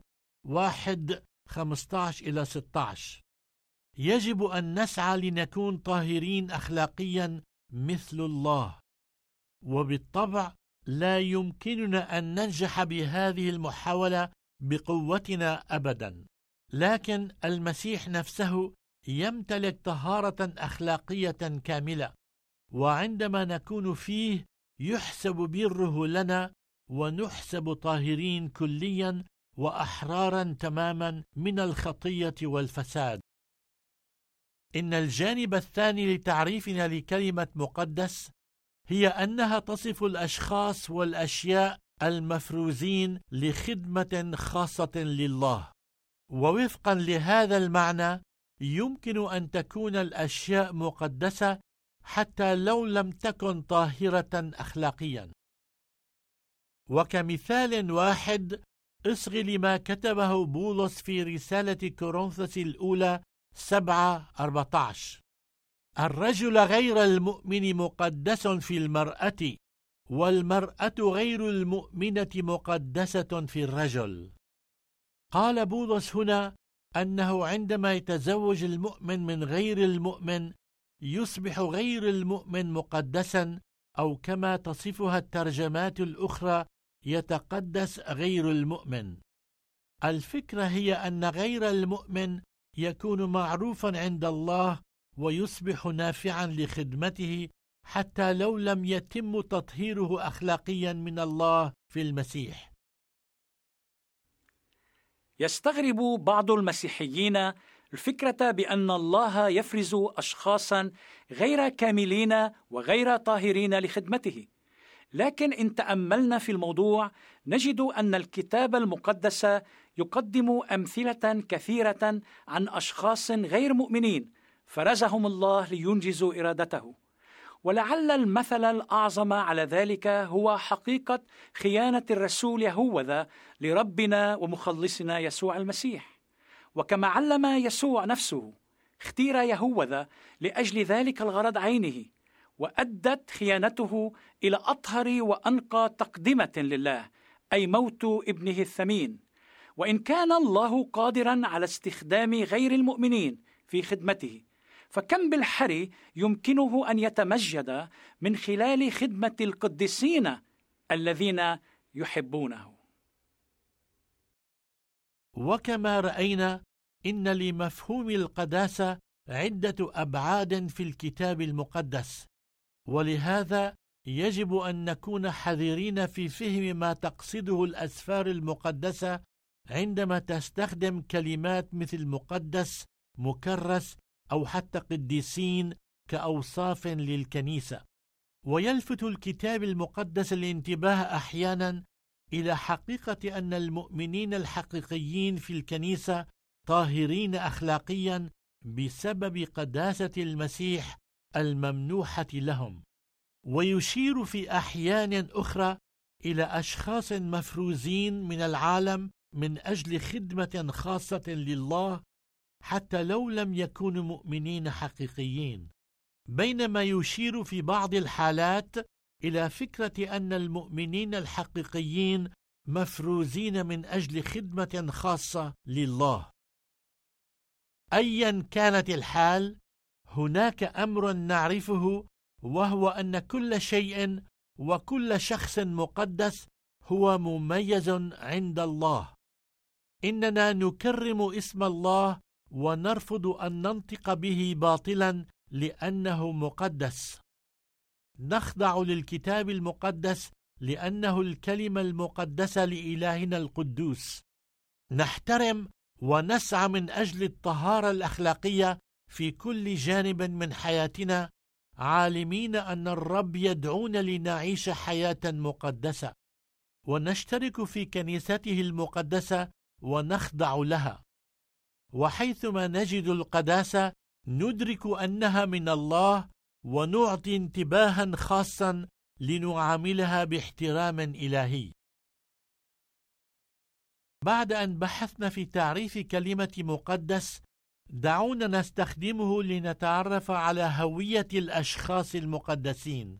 1:15-16. يجب أن نسعى لنكون طاهرين أخلاقيا مثل الله، وبالطبع لا يمكننا أن ننجح بهذه المحاولة بقوتنا أبدا، لكن المسيح نفسه يمتلك طهارة أخلاقية كاملة، وعندما نكون فيه يحسب بره لنا، ونحسب طاهرين كليا وأحرارا تماما من الخطية والفساد. إن الجانب الثاني لتعريفنا لكلمة مقدس هي أنها تصف الأشخاص والأشياء المفروزين لخدمة خاصة لله. ووفقا لهذا المعنى يمكن أن تكون الأشياء مقدسة حتى لو لم تكن طاهرة أخلاقيا. وكمثال واحد، اصغ لما كتبه بولس في رسالة كورنثوس الأولى 7:14: الرجل غير المؤمن مقدس في المرأة، والمرأة غير المؤمنة مقدسة في الرجل. قال بولس هنا أنه عندما يتزوج المؤمن من غير المؤمن يصبح غير المؤمن مقدسا، أو كما تصفها الترجمات الأخرى يتقدس غير المؤمن. الفكرة هي أن غير المؤمن يكون معروفا عند الله ويصبح نافعا لخدمته حتى لو لم يتم تطهيره أخلاقيا من الله في المسيح. يستغرب بعض المسيحيين الفكرة بأن الله يفرز أشخاصا غير كاملين وغير طاهرين لخدمته، لكن إن تأملنا في الموضوع نجد أن الكتاب المقدس يقدم أمثلة كثيرة عن أشخاص غير مؤمنين فرزهم الله لينجزوا إرادته. ولعل المثل الأعظم على ذلك هو حقيقة خيانة الرسول يهوذا لربنا ومخلصنا يسوع المسيح. وكما علم يسوع نفسه، اختير يهوذا لأجل ذلك الغرض عينه، وأدت خيانته إلى أطهر وأنقى تقدمة لله، أي موت ابنه الثمين. وإن كان الله قادرا على استخدام غير المؤمنين في خدمته، فكم بالحري يمكنه أن يتمجد من خلال خدمة القديسين الذين يحبونه. وكما رأينا إن لمفهوم القداسة عدة أبعاد في الكتاب المقدس، ولهذا يجب أن نكون حذرين في فهم ما تقصده الأسفار المقدسة عندما تستخدم كلمات مثل مقدس، مكرس، أو حتى قديسين كأوصاف للكنيسة. ويلفت الكتاب المقدس الانتباه أحيانا إلى حقيقة أن المؤمنين الحقيقيين في الكنيسة طاهرين أخلاقيا بسبب قداسة المسيح الممنوحة لهم، ويشير في أحيان أخرى إلى أشخاص مفروزين من العالم من أجل خدمة خاصة لله حتى لو لم يكونوا مؤمنين حقيقيين، بينما يشير في بعض الحالات إلى فكرة أن المؤمنين الحقيقيين مفروزين من أجل خدمة خاصة لله. أيا كانت الحال، هناك أمر نعرفه، وهو أن كل شيء وكل شخص مقدس هو مميز عند الله. إننا نكرم اسم الله ونرفض أن ننطق به باطلا لأنه مقدس. نخضع للكتاب المقدس لأنه الكلمة المقدسة لإلهنا القدوس. نحترم ونسعى من أجل الطهارة الأخلاقية في كل جانب من حياتنا، عالمين أن الرب يدعونا لنعيش حياة مقدسة، ونشترك في كنيسته المقدسة ونخضع لها. وحيثما نجد القداسة ندرك أنها من الله، ونعطي انتباها خاصا لنعاملها باحترام إلهي. بعد أن بحثنا في تعريف كلمة مقدس، دعونا نستخدمه لنتعرف على هوية الأشخاص المقدسين.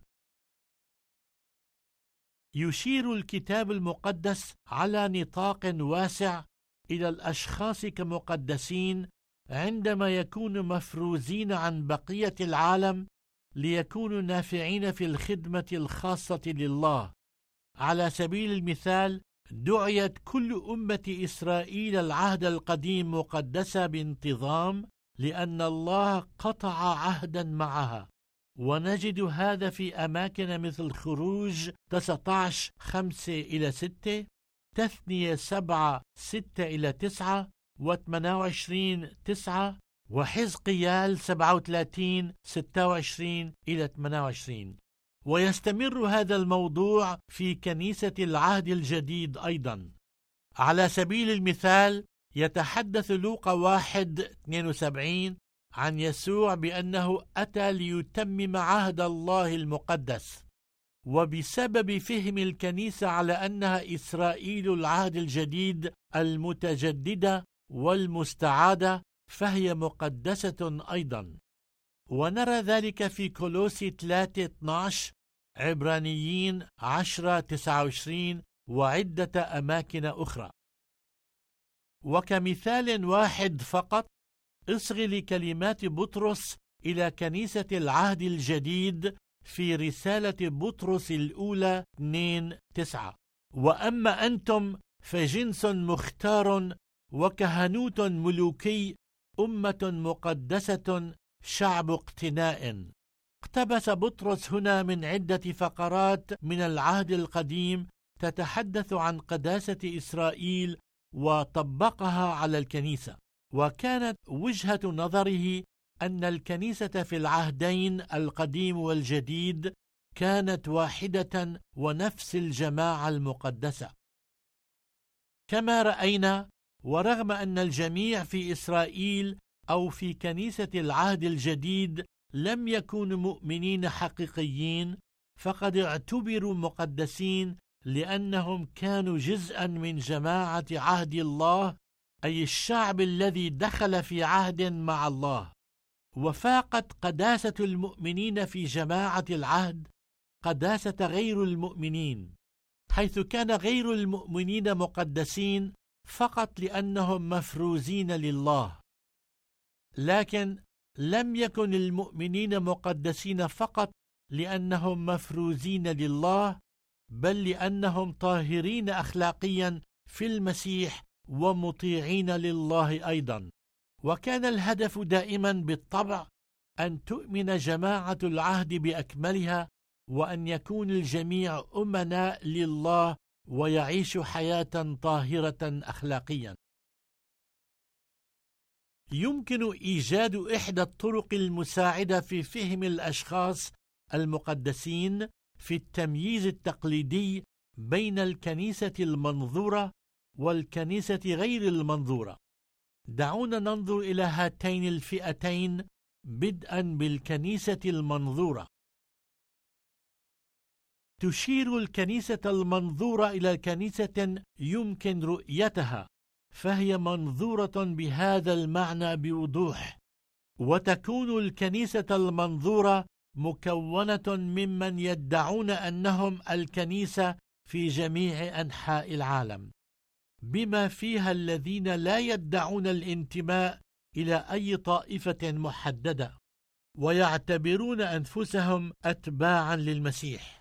يشير الكتاب المقدس على نطاق واسع إلى الأشخاص كمقدسين عندما يكونوا مفروزين عن بقية العالم ليكونوا نافعين في الخدمة الخاصة لله. على سبيل المثال، دعيت كل أمة إسرائيل العهد القديم مقدسة بانتظام لأن الله قطع عهدا معها، ونجد هذا في أماكن مثل خروج 19:5-6، تثنية 7:6-9، و28:9، وحزقيال 37:26-28. ويستمر هذا الموضوع في كنيسة العهد الجديد أيضا. على سبيل المثال، يتحدث لوقا 1:72 عن يسوع بأنه أتى ليتمم عهد الله المقدس، وبسبب فهم الكنيسة على أنها إسرائيل العهد الجديد المتجددة والمستعادة، فهي مقدسة أيضا. ونرى ذلك في كولوسي 3:12، عبرانيين 10:29، وعدة أماكن أخرى. وكمثال واحد فقط، اصغي لكلمات بطرس إلى كنيسة العهد الجديد في رسالة بطرس الأولى 2:9: وأما أنتم فجنس مختار وكهنوت ملوكي، أمة مقدسة، شعب اقتناء. اقتبس بطرس هنا من عدة فقرات من العهد القديم تتحدث عن قداسة إسرائيل وطبقها على الكنيسة. وكانت وجهة نظره أن الكنيسة في العهدين القديم والجديد كانت واحدة ونفس الجماعة المقدسة. كما رأينا، ورغم أن الجميع في إسرائيل أو في كنيسة العهد الجديد لم يكونوا مؤمنين حقيقيين، فقد اعتبروا مقدسين لأنهم كانوا جزءا من جماعة عهد الله، أي الشعب الذي دخل في عهد مع الله. وفاقت قداسة المؤمنين في جماعة العهد قداسة غير المؤمنين، حيث كان غير المؤمنين مقدسين فقط لأنهم مفروزين لله، لكن لم يكن المؤمنين مقدسين فقط لأنهم مفروزين لله، بل لأنهم طاهرين أخلاقيا في المسيح ومطيعين لله أيضا. وكان الهدف دائما بالطبع أن تؤمن جماعة العهد بأكملها، وأن يكون الجميع أمناء لله ويعيشوا حياة طاهرة أخلاقيا. يمكن إيجاد إحدى الطرق المساعدة في فهم الأشخاص المقدسين في التمييز التقليدي بين الكنيسة المنظورة والكنيسة غير المنظورة. دعونا ننظر إلى هاتين الفئتين بدءا بالكنيسة المنظورة. تشير الكنيسة المنظورة إلى كنيسة يمكن رؤيتها، فهي منظورة بهذا المعنى بوضوح، وتكون الكنيسة المنظورة مكونة ممن يدعون أنهم الكنيسة في جميع أنحاء العالم، بما فيها الذين لا يدعون الانتماء إلى أي طائفة محددة ويعتبرون أنفسهم أتباعا للمسيح.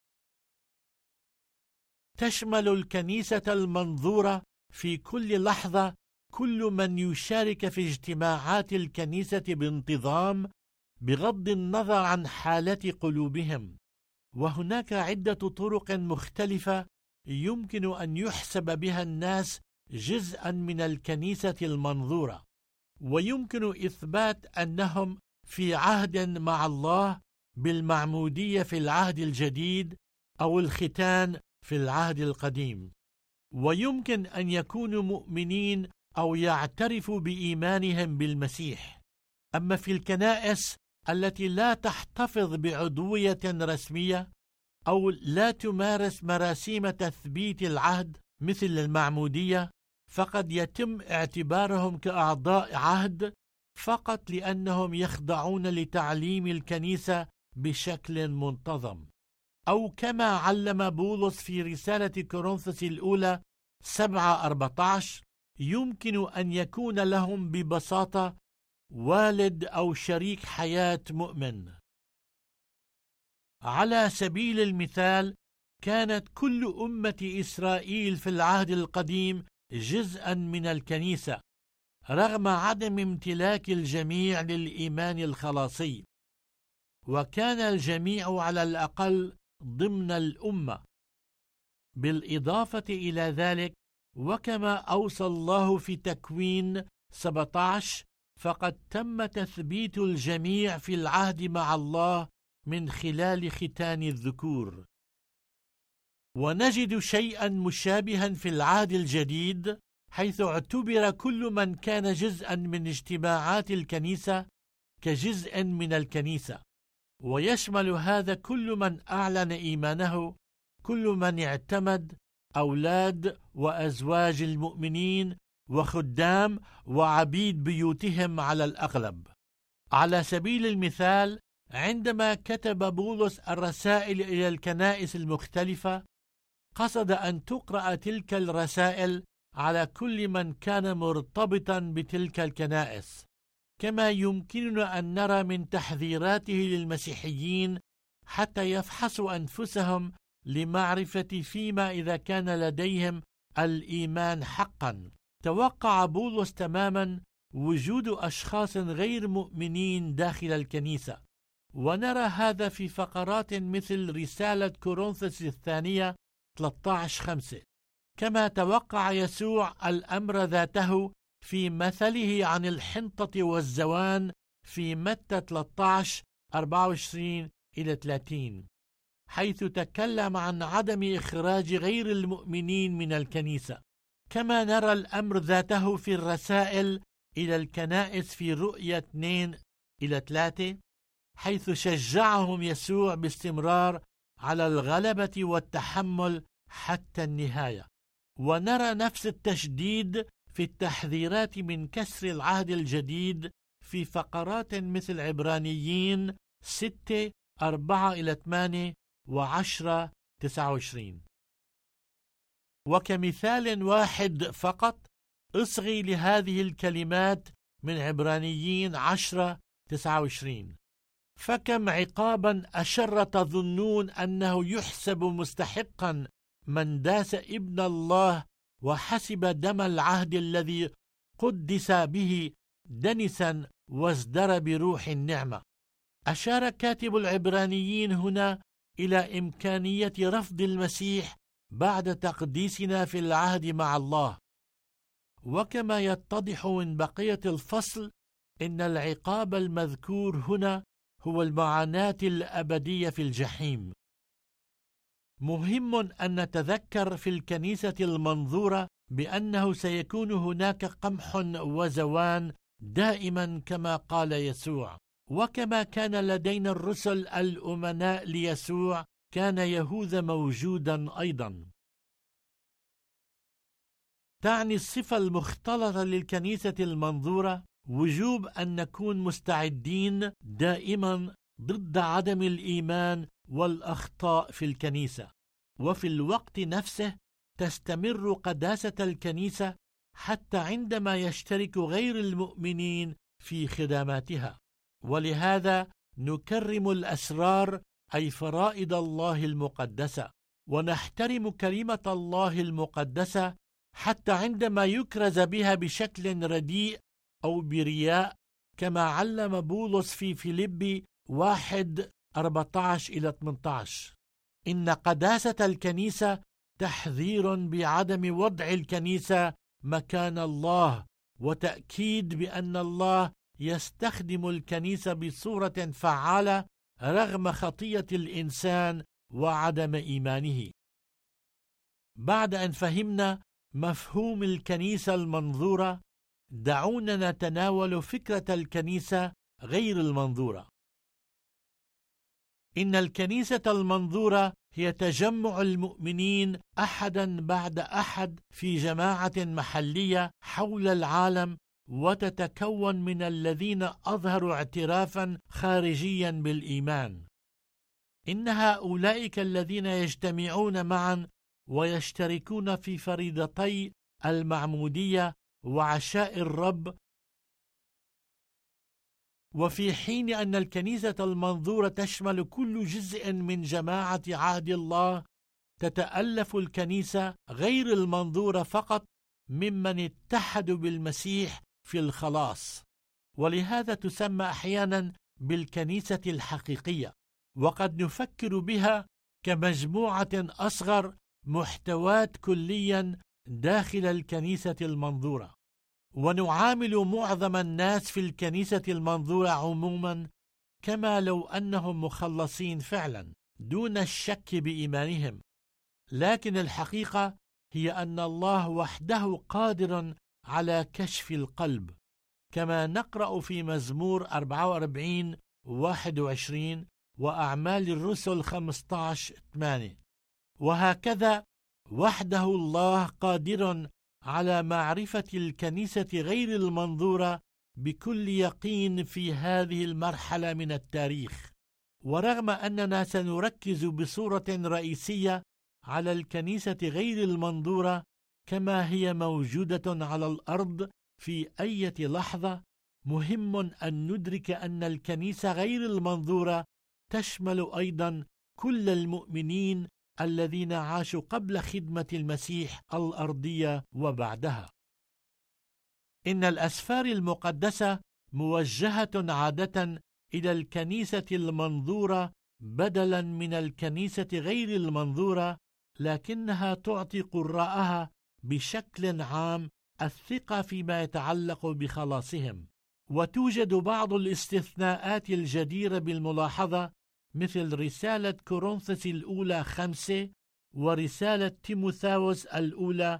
تشمل الكنيسة المنظورة في كل لحظة كل من يشارك في اجتماعات الكنيسة بانتظام بغض النظر عن حالة قلوبهم، وهناك عدة طرق مختلفة يمكن أن يحسب بها الناس جزءا من الكنيسة المنظورة، ويمكن إثبات أنهم في عهد مع الله بالمعمودية في العهد الجديد أو الختان في العهد القديم، ويمكن أن يكونوا مؤمنين أو يعترفوا بإيمانهم بالمسيح. أما في الكنائس التي لا تحتفظ بعضوية رسمية أو لا تمارس مراسيم تثبيت العهد مثل المعمودية، فقد يتم اعتبارهم كأعضاء عهد فقط لأنهم يخضعون لتعليم الكنيسة بشكل منتظم، أو كما علم بولس في رسالة كورنثوس الأولى 7:14 يمكن أن يكون لهم ببساطة والد أو شريك حياة مؤمن. على سبيل المثال، كانت كل أمة إسرائيل في العهد القديم جزءا من الكنيسة رغم عدم امتلاك الجميع للإيمان الخلاصي، وكان الجميع على الأقل ضمن الأمة. بالإضافة إلى ذلك، وكما أوصى الله في تكوين 17، فقد تم تثبيت الجميع في العهد مع الله من خلال ختان الذكور. ونجد شيئا مشابها في العهد الجديد، حيث اعتبر كل من كان جزءا من اجتماعات الكنيسة كجزء من الكنيسة، ويشمل هذا كل من أعلن إيمانه، كل من اعتمد، أولاد وأزواج المؤمنين وخدام وعبيد بيوتهم على الأغلب. على سبيل المثال، عندما كتب بولس الرسائل إلى الكنائس المختلفة، قصد أن تقرأ تلك الرسائل على كل من كان مرتبطا بتلك الكنائس، كما يمكننا أن نرى من تحذيراته للمسيحيين حتى يفحصوا أنفسهم لمعرفة فيما إذا كان لديهم الإيمان حقا. توقع بولس تماما وجود أشخاص غير مؤمنين داخل الكنيسة، ونرى هذا في فقرات مثل رسالة كورنثوس الثانية 13:5. كما توقع يسوع الأمر ذاته في مثله عن الحنطة والزوان في متى 13:24-30، حيث تكلم عن عدم إخراج غير المؤمنين من الكنيسة. كما نرى الأمر ذاته في الرسائل إلى الكنائس في رؤية 2-3، حيث شجعهم يسوع باستمرار على الغلبة والتحمل حتى النهاية. ونرى نفس التشديد في التحذيرات من كسر العهد الجديد في فقرات مثل عبرانيين 6:4-8 و10:29. وكمثال واحد فقط، اصغي لهذه الكلمات من عبرانيين 10:29: فكم عقابا أشر تظنون أنه يحسب مستحقا من داس ابن الله وحسب دم العهد الذي قدس به دنسا وازدر بروح النعمة. أشار كاتب العبرانيين هنا إلى إمكانية رفض المسيح بعد تقديسنا في العهد مع الله. وكما يتضح من بقية الفصل، إن العقاب المذكور هنا هو المعاناة الأبدية في الجحيم. مهم أن نتذكر في الكنيسة المنظورة بأنه سيكون هناك قمح وزوان دائما كما قال يسوع، وكما كان لدينا الرسل الأمناء ليسوع كان يهوذا موجودا أيضا. تعني الصفة المختلطة للكنيسة المنظورة وجوب أن نكون مستعدين دائما ضد عدم الإيمان والأخطاء في الكنيسة، وفي الوقت نفسه تستمر قداسة الكنيسة حتى عندما يشترك غير المؤمنين في خدماتها. ولهذا نكرم الأسرار أي فرائض الله المقدسة، ونحترم كلمة الله المقدسة حتى عندما يكرز بها بشكل رديء أو برياء، كما علم بولس في فيليبي 1:14-18. إن قداسة الكنيسة تحذير بعدم وضع الكنيسة مكان الله، وتأكيد بأن الله يستخدم الكنيسة بصورة فعالة رغم خطية الإنسان وعدم إيمانه. بعد أن فهمنا مفهوم الكنيسة المنظورة، دعونا نتناول فكرة الكنيسة غير المنظورة. إن الكنيسة المنظورة هي تجمع المؤمنين أحدا بعد أحد في جماعة محلية حول العالم، وتتكون من الذين أظهروا اعترافا خارجيا بالإيمان. إن هؤلاء الذين يجتمعون معا ويشتركون في فريضتي المعمودية وعشاء الرب. وفي حين أن الكنيسة المنظورة تشمل كل جزء من جماعة عهد الله، تتألف الكنيسة غير المنظورة فقط ممن اتحدوا بالمسيح في الخلاص، ولهذا تسمى أحيانا بالكنيسة الحقيقية، وقد نفكر بها كمجموعة أصغر محتوات كليا داخل الكنيسة المنظورة. ونعامل معظم الناس في الكنيسة المنظورة عموما كما لو أنهم مخلصين فعلا دون الشك بإيمانهم، لكن الحقيقة هي أن الله وحده قادر على كشف القلب، كما نقرأ في مزمور 44:21 وأعمال الرسل 15:8. وهكذا وحده الله قادر على معرفة الكنيسة غير المنظورة بكل يقين في هذه المرحلة من التاريخ. ورغم أننا سنركز بصورة رئيسية على الكنيسة غير المنظورة كما هي موجودة على الأرض في أي لحظة، مهم أن ندرك أن الكنيسة غير المنظورة تشمل أيضا كل المؤمنين الذين عاشوا قبل خدمة المسيح الأرضية وبعدها. إن الأسفار المقدسة موجهة عادة إلى الكنيسة المنظورة بدلا من الكنيسة غير المنظورة، لكنها تعطي قراءها بشكل عام الثقة فيما يتعلق بخلاصهم. وتوجد بعض الاستثناءات الجديرة بالملاحظة، مثل رسالة كورنثوس الأولى 5 ورسالة تيموثاوس الأولى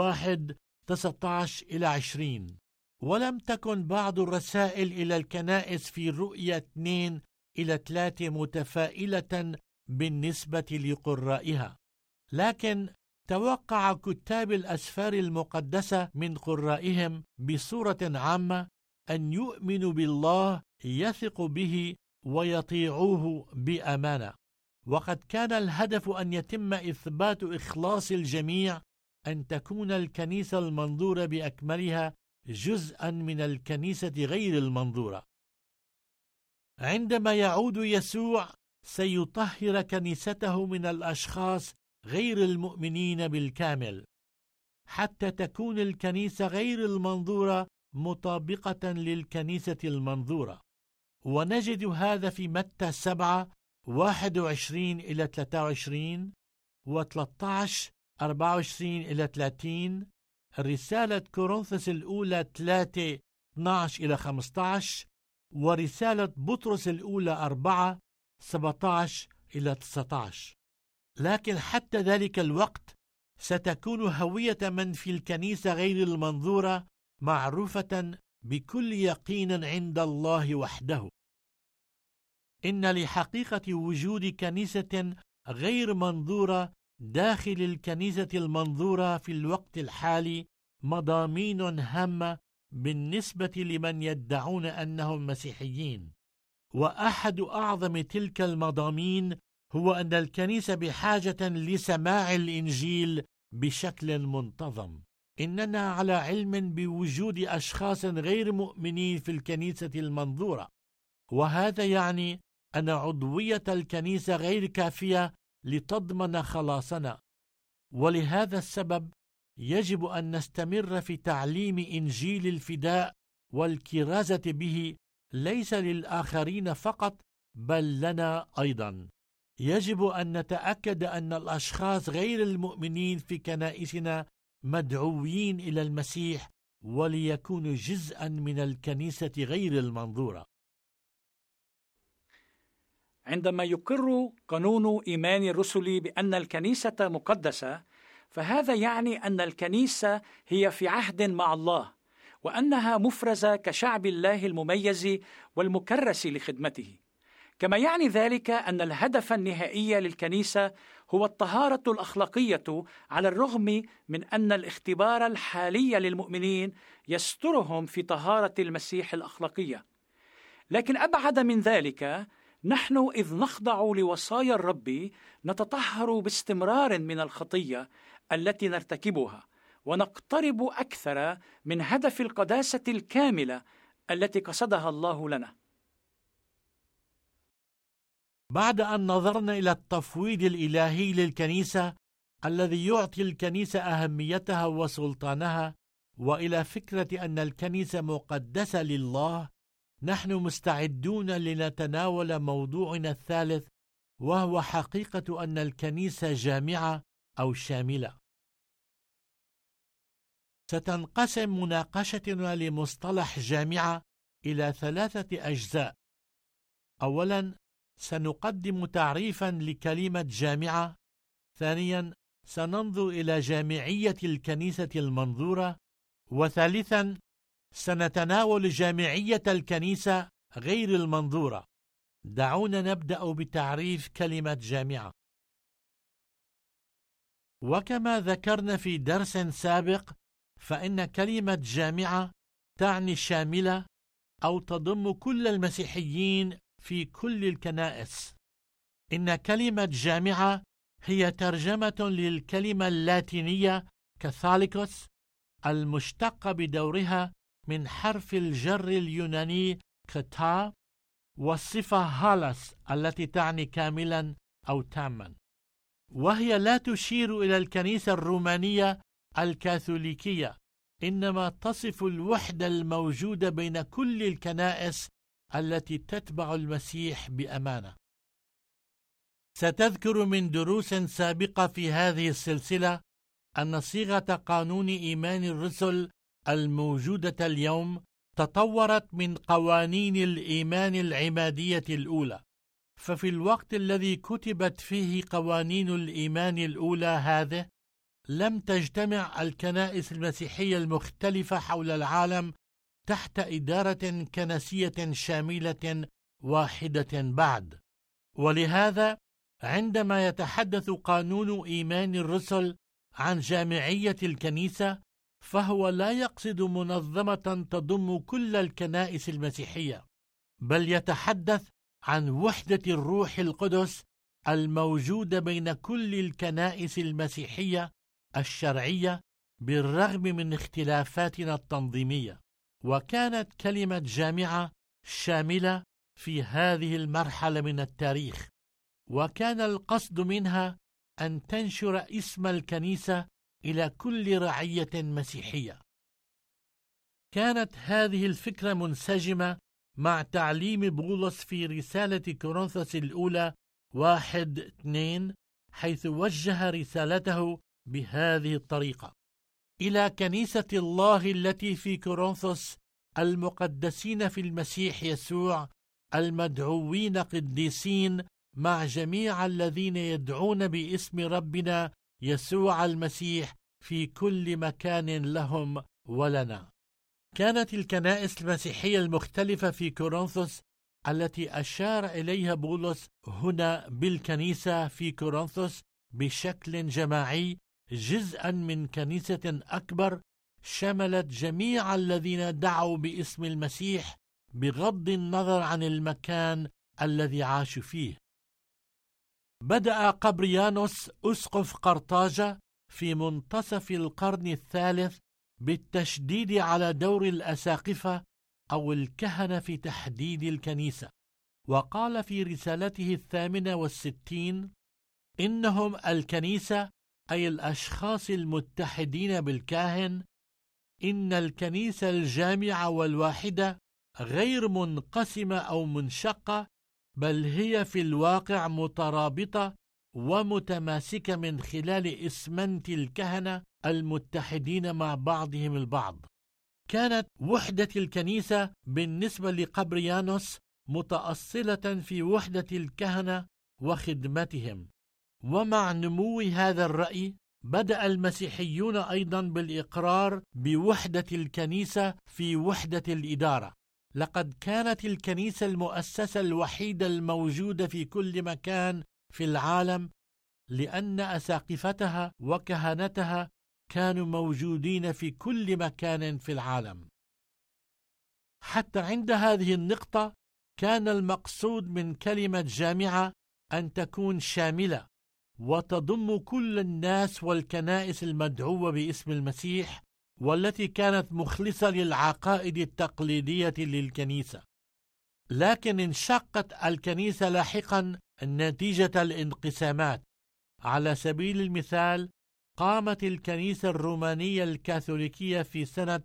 1:19-20. ولم تكن بعض الرسائل إلى الكنائس في رؤية 2-3 متفائلة بالنسبة لقرائها، لكن توقع كتاب الأسفار المقدسة من قرائهم بصورة عامة أن يؤمنوا بالله، يثق به ويطيعوه بأمانة. وقد كان الهدف أن يتم إثبات إخلاص الجميع، أن تكون الكنيسة المنظورة بأكملها جزءا من الكنيسة غير المنظورة. عندما يعود يسوع سيطهر كنيسته من الأشخاص غير المؤمنين بالكامل، حتى تكون الكنيسة غير المنظورة مطابقة للكنيسة المنظورة. ونجد هذا في متى 7:21-23 و13:24-30، رسالة كورنثوس الأولى 3:12-15، ورسالة بطرس الأولى 4:17-19. لكن حتى ذلك الوقت ستكون هوية من في الكنيسة غير المنظورة معروفة بكل يقين عند الله وحده. إن لحقيقة وجود كنيسة غير منظورة داخل الكنيسة المنظورة في الوقت الحالي مضامين هامة بالنسبة لمن يدعون أنهم مسيحيين. وأحد أعظم تلك المضامين هو أن الكنيسة بحاجة لسماع الإنجيل بشكل منتظم. إننا على علم بوجود أشخاص غير مؤمنين في الكنيسة المنظورة، وهذا يعني أن عضوية الكنيسة غير كافية لتضمن خلاصنا. ولهذا السبب يجب أن نستمر في تعليم إنجيل الفداء والكرازة به، ليس للآخرين فقط بل لنا أيضا. يجب أن نتأكد أن الأشخاص غير المؤمنين في كنائسنا مدعوين إلى المسيح وليكونوا جزءا من الكنيسة غير المنظورة. عندما يقر قانون إيمان الرسل بأن الكنيسة مقدسة، فهذا يعني أن الكنيسة هي في عهد مع الله، وأنها مفرزة كشعب الله المميز والمكرس لخدمته. كما يعني ذلك أن الهدف النهائي للكنيسة هو الطهارة الأخلاقية، على الرغم من أن الاختبار الحالي للمؤمنين يسترهم في طهارة المسيح الأخلاقية. لكن أبعد من ذلك، نحن إذ نخضع لوصايا الرب نتطهر باستمرار من الخطية التي نرتكبها، ونقترب أكثر من هدف القداسة الكاملة التي قصدها الله لنا. بعد أن نظرنا إلى التفويض الإلهي للكنيسة الذي يعطي الكنيسة أهميتها وسلطانها، وإلى فكرة أن الكنيسة مقدسة لله، نحن مستعدون لنتناول موضوعنا الثالث، وهو حقيقة أن الكنيسة جامعة أو شاملة. ستنقسم مناقشتنا لمصطلح جامعة إلى 3 أجزاء. أولاً، سنقدم تعريفاً لكلمة جامعة. ثانياً، سننظر إلى جامعية الكنيسة المنظورة. وثالثاً، سنتناول جامعية الكنيسة غير المنظورة. دعونا نبدأ بتعريف كلمة جامعة. وكما ذكرنا في درس سابق، فإن كلمة جامعة تعني شاملة أو تضم كل المسيحيين في كل الكنائس. إن كلمة جامعة هي ترجمة للكلمة اللاتينية كاثوليكوس المشتقة بدورها من حرف الجر اليوناني كتا، والصفة هالاس التي تعني كاملا أو تاما، وهي لا تشير إلى الكنيسة الرومانية الكاثوليكية، إنما تصف الوحدة الموجودة بين كل الكنائس التي تتبع المسيح بأمانة. ستذكر من دروس سابقة في هذه السلسلة أن صيغة قانون إيمان الرسل الموجودة اليوم تطورت من قوانين الإيمان العمادية الأولى. ففي الوقت الذي كتبت فيه قوانين الإيمان الأولى هذه، لم تجتمع الكنائس المسيحية المختلفة حول العالم تحت إدارة كنسية شاملة واحدة بعد. ولهذا عندما يتحدث قانون إيمان الرسل عن جامعية الكنيسة، فهو لا يقصد منظمة تضم كل الكنائس المسيحية، بل يتحدث عن وحدة الروح القدس الموجودة بين كل الكنائس المسيحية الشرعية بالرغم من اختلافاتنا التنظيمية. وكانت كلمة جامعة شاملة في هذه المرحلة من التاريخ، وكان القصد منها أن تنشر اسم الكنيسة إلى كل رعية مسيحية. كانت هذه الفكرة منسجمة مع تعليم بولس في رسالة كورنثوس الأولى 1:2، حيث وجه رسالته بهذه الطريقة: إلى كنيسة الله التي في كورنثوس المقدسين في المسيح يسوع المدعوين قديسين مع جميع الذين يدعون باسم ربنا يسوع المسيح في كل مكان لهم ولنا. كانت الكنائس المسيحية المختلفة في كورنثوس التي أشار إليها بولس هنا بالكنيسة في كورنثوس بشكل جماعي جزءا من كنيسة أكبر شملت جميع الذين دعوا باسم المسيح بغض النظر عن المكان الذي عاشوا فيه. بدأ قبريانوس أسقف قرطاجة في منتصف القرن الثالث بالتشديد على دور الأساقفة أو الكهنة في تحديد الكنيسة، وقال في رسالته 68 إنهم الكنيسة أي الأشخاص المتحدين بالكاهن. إن الكنيسة الجامعة والواحدة غير منقسمة أو منشقة، بل هي في الواقع مترابطة ومتماسكة من خلال إسمنت الكهنة المتحدين مع بعضهم البعض. كانت وحدة الكنيسة بالنسبة لقبريانوس متأصلة في وحدة الكهنة وخدمتهم، ومع نمو هذا الرأي بدأ المسيحيون أيضا بالإقرار بوحدة الكنيسة في وحدة الإدارة. لقد كانت الكنيسة المؤسسة الوحيدة الموجودة في كل مكان في العالم، لأن أساقفتها وكهنتها كانوا موجودين في كل مكان في العالم. حتى عند هذه النقطة كان المقصود من كلمة جامعة أن تكون شاملة وتضم كل الناس والكنائس المدعوة باسم المسيح، والتي كانت مخلصة للعقائد التقليدية للكنيسة. لكن انشقت الكنيسة لاحقا نتيجة الانقسامات. على سبيل المثال، قامت الكنيسة الرومانية الكاثوليكية في سنة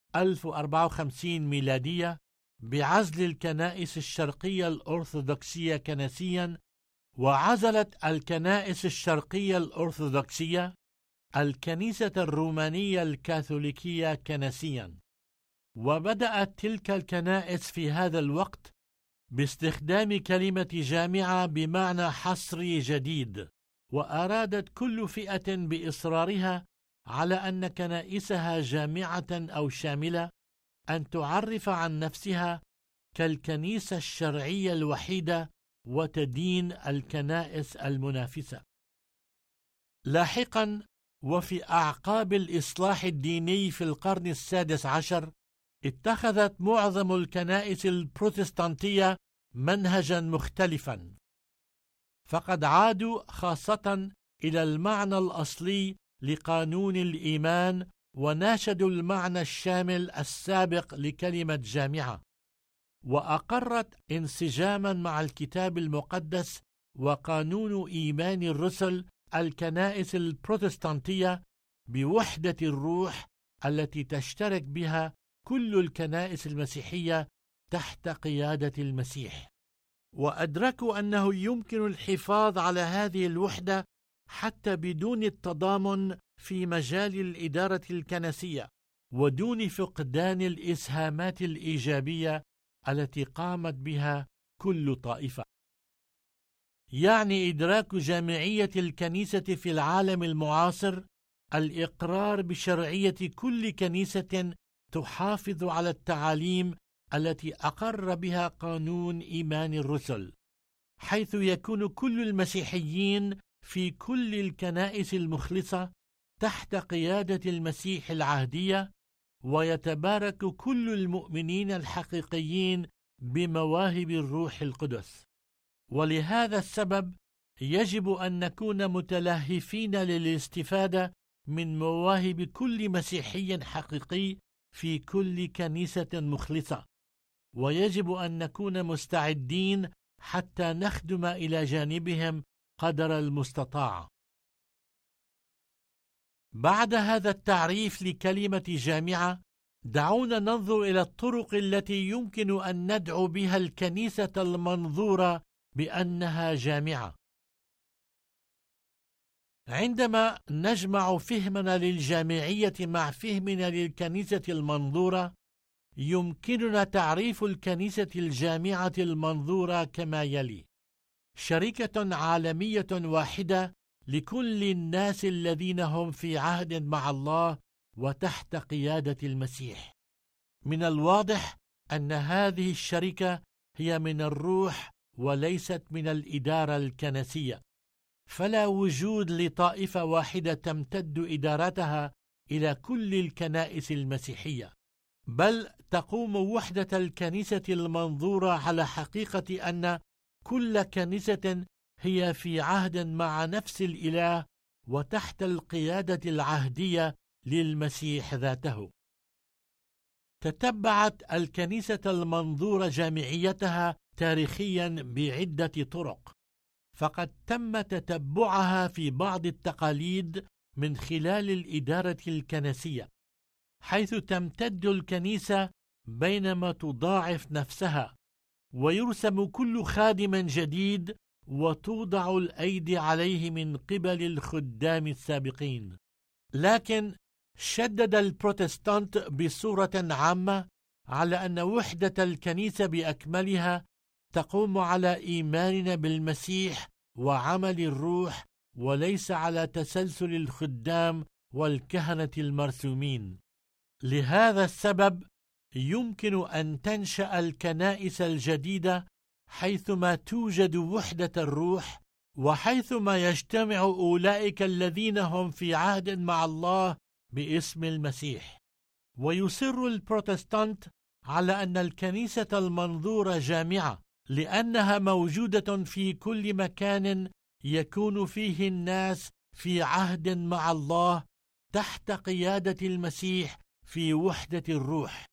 1054 ميلادية بعزل الكنائس الشرقية الأرثوذكسية كنسيا، وعزلت الكنائس الشرقية الأرثوذكسية الكنيسة الرومانية الكاثوليكية كنسيا. وبدأت تلك الكنائس في هذا الوقت باستخدام كلمة جامعة بمعنى حصري جديد، وأرادت كل فئة بإصرارها على أن كنائسها جامعة أو شاملة أن تعرف عن نفسها كالكنيسة الشرعية الوحيدة وتدين الكنائس المنافسة. لاحقا وفي أعقاب الإصلاح الديني في القرن السادس عشر، اتخذت معظم الكنائس البروتستانتية منهجا مختلفا، فقد عادوا خاصة إلى المعنى الأصلي لقانون الإيمان، وناشدوا المعنى الشامل السابق لكلمة جامعة، وأقرت انسجاما مع الكتاب المقدس وقانون إيمان الرسل الكنائس البروتستانتية بوحدة الروح التي تشترك بها كل الكنائس المسيحية تحت قيادة المسيح. وأدركوا أنه يمكن الحفاظ على هذه الوحدة حتى بدون التضامن في مجال الإدارة الكنسية، ودون فقدان الإسهامات الإيجابية التي قامت بها كل طائفة. يعني إدراك جامعية الكنيسة في العالم المعاصر الإقرار بشرعية كل كنيسة تحافظ على التعاليم التي أقر بها قانون إيمان الرسل، حيث يكون كل المسيحيين في كل الكنائس المخلصة تحت قيادة المسيح العهدية، ويتبارك كل المؤمنين الحقيقيين بمواهب الروح القدس. ولهذا السبب يجب أن نكون متلهفين للاستفادة من مواهب كل مسيحي حقيقي في كل كنيسة مخلصة، ويجب أن نكون مستعدين حتى نخدم إلى جانبهم قدر المستطاع. بعد هذا التعريف لكلمة جامعة، دعونا ننظر إلى الطرق التي يمكن أن ندعو بها الكنيسة المنظورة بأنها جامعة. عندما نجمع فهمنا للجامعية مع فهمنا للكنيسة المنظورة، يمكننا تعريف الكنيسة الجامعة المنظورة كما يلي: شركة عالمية واحدة لكل الناس الذين هم في عهد مع الله وتحت قيادة المسيح. من الواضح أن هذه الشركة هي من الروح وليست من الإدارة الكنسية، فلا وجود لطائفة واحدة تمتد إدارتها إلى كل الكنائس المسيحية، بل تقوم وحدة الكنيسة المنظورة على حقيقة أن كل كنيسة هي في عهد مع نفس الإله وتحت القيادة العهدية للمسيح ذاته. تتبعت الكنيسة المنظورة جامعيتها تاريخيا بعدة طرق، فقد تم تتبعها في بعض التقاليد من خلال الإدارة الكنسية، حيث تمتد الكنيسة بينما تضاعف نفسها، ويرسم كل خادم جديد وتوضع الأيدي عليه من قبل الخدام السابقين. لكن شدد البروتستانت بصورة عامة على أن وحدة الكنيسة بأكملها تقوم على إيماننا بالمسيح وعمل الروح، وليس على تسلسل الخدام والكهنة المرسومين. لهذا السبب يمكن أن تنشأ الكنائس الجديدة حيثما توجد وحدة الروح، وحيثما يجتمع أولئك الذين هم في عهد مع الله باسم المسيح. ويصر البروتستانت على أن الكنيسة المنظورة جامعة، لأنها موجودة في كل مكان يكون فيه الناس في عهد مع الله تحت قيادة المسيح في وحدة الروح.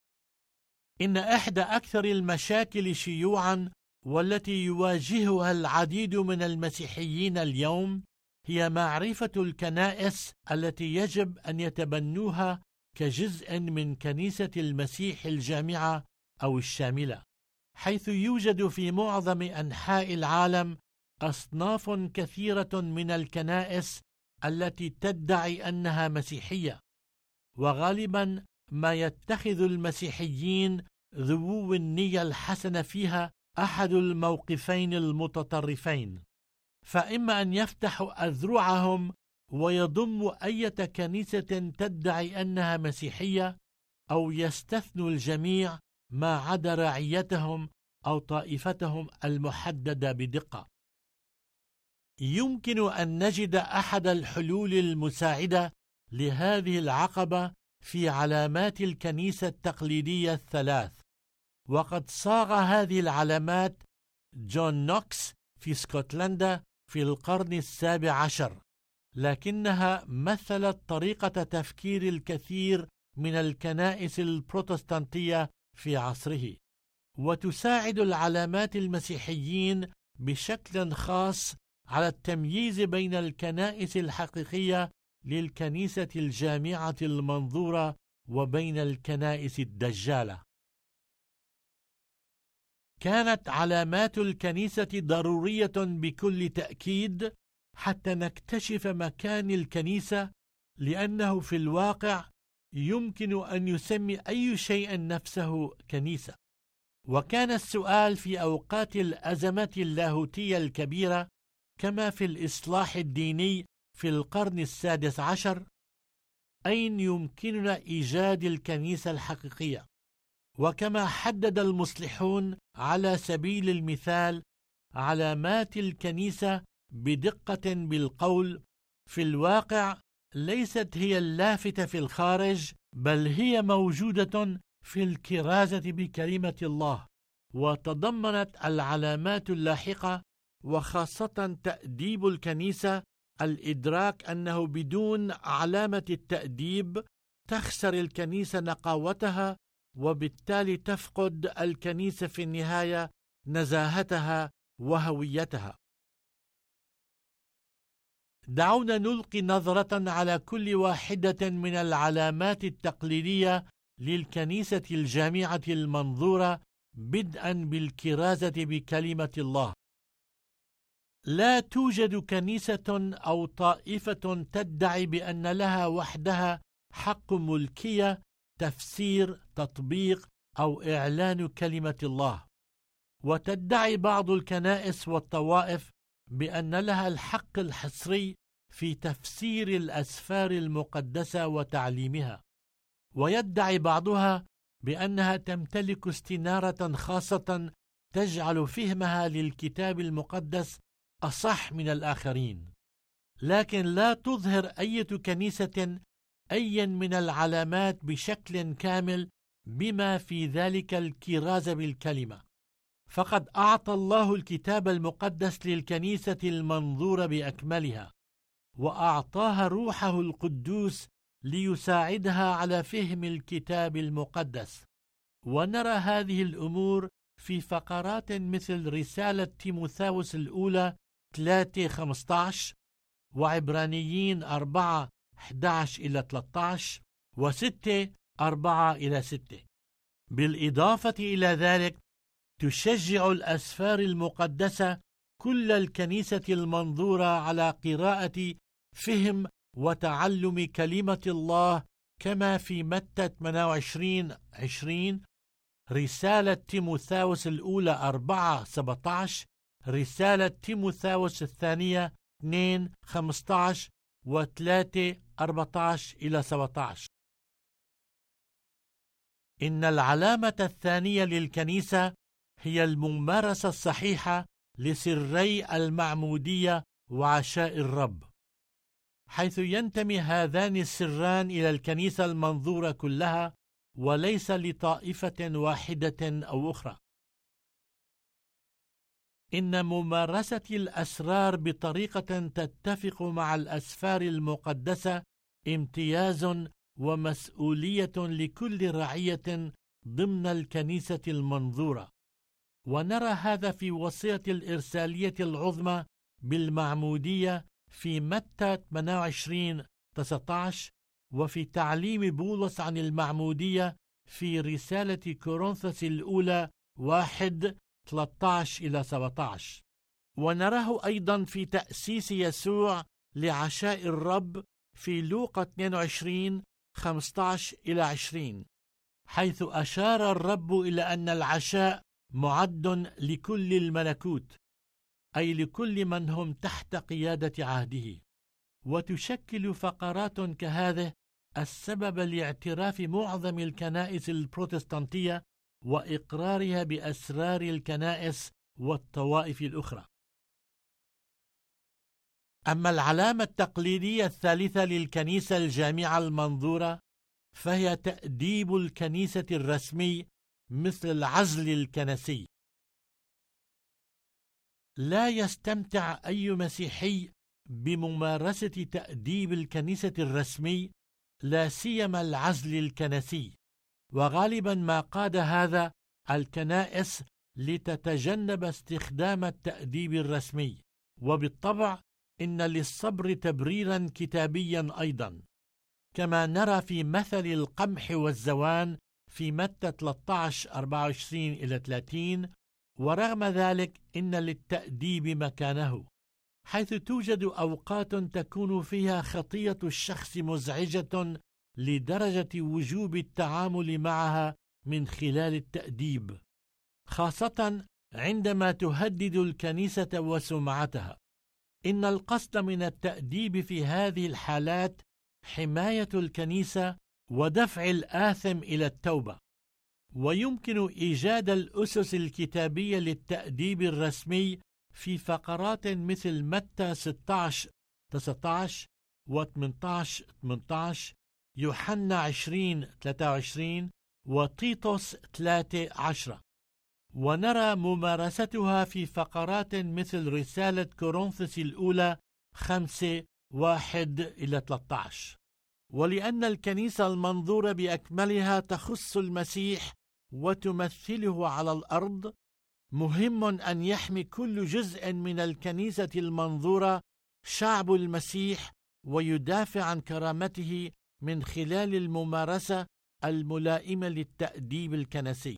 إن إحدى أكثر المشاكل شيوعاً والتي يواجهها العديد من المسيحيين اليوم هي معرفة الكنائس التي يجب أن يتبنوها كجزء من كنيسة المسيح الجامعة أو الشاملة، حيث يوجد في معظم أنحاء العالم أصناف كثيرة من الكنائس التي تدعي أنها مسيحية، وغالبا ما يتخذ المسيحيين ذوو النية الحسنة فيها أحد الموقفين المتطرفين، فإما أن يفتحوا أذرعهم ويضموا أي كنيسة تدعي أنها مسيحية، أو يستثنوا الجميع ما عدا رعيتهم أو طائفتهم المحددة بدقة. يمكن أن نجد أحد الحلول المساعدة لهذه العقبة في علامات الكنيسة التقليدية الثلاث، وقد صاغ هذه العلامات جون نوكس في اسكتلندا في القرن 17، لكنها مثلت طريقة تفكير الكثير من الكنائس البروتستانتية في عصره، وتساعد العلامات المسيحيين بشكل خاص على التمييز بين الكنائس الحقيقية للكنيسة الجامعة المنظورة وبين الكنائس الدجالة. كانت علامات الكنيسة ضرورية بكل تأكيد حتى نكتشف مكان الكنيسة، لأنه في الواقع يمكن أن يسمي أي شيء نفسه كنيسة. وكان السؤال في أوقات الأزمة اللاهوتية الكبيرة كما في الإصلاح الديني في القرن 16: أين يمكننا إيجاد الكنيسة الحقيقية؟ وكما حدد المصلحون على سبيل المثال علامات الكنيسة بدقة بالقول: في الواقع ليست هي اللافتة في الخارج، بل هي موجودة في الكرازة بكلمة الله. وتضمنت العلامات اللاحقة وخاصة تأديب الكنيسة الإدراك أنه بدون علامة التأديب تخسر الكنيسة نقاوتها، وبالتالي تفقد الكنيسة في النهاية نزاهتها وهويتها. دعونا نلقي نظرة على كل واحدة من العلامات التقليدية للكنيسة الجامعة المنظورة، بدءا بالكرازة بكلمة الله. لا توجد كنيسة أو طائفة تدعي بأن لها وحدها حق ملكية تفسير، تطبيق أو إعلان كلمة الله. وتدعي بعض الكنائس والطوائف بأن لها الحق الحصري في تفسير الأسفار المقدسة وتعليمها، ويدعي بعضها بأنها تمتلك استنارة خاصة تجعل فهمها للكتاب المقدس أصح من الآخرين، لكن لا تظهر أي كنيسة أي من العلامات بشكل كامل بما في ذلك الكراز بالكلمة. فقد أعطى الله الكتاب المقدس للكنيسة المنظورة بأكملها، وأعطاها روحه القدوس ليساعدها على فهم الكتاب المقدس. ونرى هذه الأمور في فقرات مثل رسالة تيموثاوس الأولى 3:15 وعبرانيين 4:11-13 و6:4-6. بالإضافة إلى ذلك تشجع الأسفار المقدسة كل الكنيسة المنظورة على قراءة، فهم وتعلم كلمة الله، كما في متى 28:20، رسالة تيموثاوس الأولى 4:17، رسالة تيموثاوس الثانية 2:15 و3:14-17. إن العلامة الثانية للكنيسة هي الممارسة الصحيحة لسري المعمودية وعشاء الرب، حيث ينتمي هذان السران إلى الكنيسة المنظورة كلها وليس لطائفة واحدة أو أخرى. إن ممارسة الأسرار بطريقة تتفق مع الأسفار المقدسة امتياز ومسؤولية لكل رعية ضمن الكنيسة المنظورة، ونرى هذا في وصية الإرسالية العظمى بالمعمودية في متى 28:19، وفي تعليم بولس عن المعمودية في رسالة كورنثوس الأولى 1:13-17. ونراه أيضا في تأسيس يسوع لعشاء الرب في لوقا 22:15-20، حيث أشار الرب إلى أن العشاء معد لكل الملكوت، أي لكل من هم تحت قيادة عهده. وتشكل فقرات كهذه السبب لاعتراف معظم الكنائس البروتستانتية وإقرارها بأسرار الكنائس والطوائف الأخرى. أما العلامة التقليدية الثالثة للكنيسة الجامعة المنظورة فهي تأديب الكنيسة الرسمي مثل العزل الكنسي. لا يستمتع أي مسيحي بممارسة تأديب الكنيسة الرسمي، لا سيما العزل الكنسي، وغالبا ما قاد هذا الكنائس لتتجنب استخدام التأديب الرسمي. وبالطبع إن للصبر تبريرا كتابيا أيضا، كما نرى في مثل القمح والزوان في متى 13:24-30. ورغم ذلك إن للتأديب مكانه، حيث توجد أوقات تكون فيها خطية الشخص مزعجة لدرجة وجوب التعامل معها من خلال التأديب، خاصة عندما تهدد الكنيسة وسمعتها. إن القصد من التأديب في هذه الحالات حماية الكنيسة ودفع الآثم إلى التوبة. ويمكن إيجاد الأسس الكتابية للتأديب الرسمي في فقرات مثل متى 16:19 و18:18، يوحنا 20:23 وتيتوس 3:10. ونرى ممارستها في فقرات مثل رسالة كورنثوس الأولى 5:1-13. ولأن الكنيسة المنظورة بأكملها تخص المسيح وتمثله على الأرض، مهم أن يحمي كل جزء من الكنيسة المنظورة شعب المسيح ويدافع عن كرامته من خلال الممارسة الملائمة للتأديب الكنسي.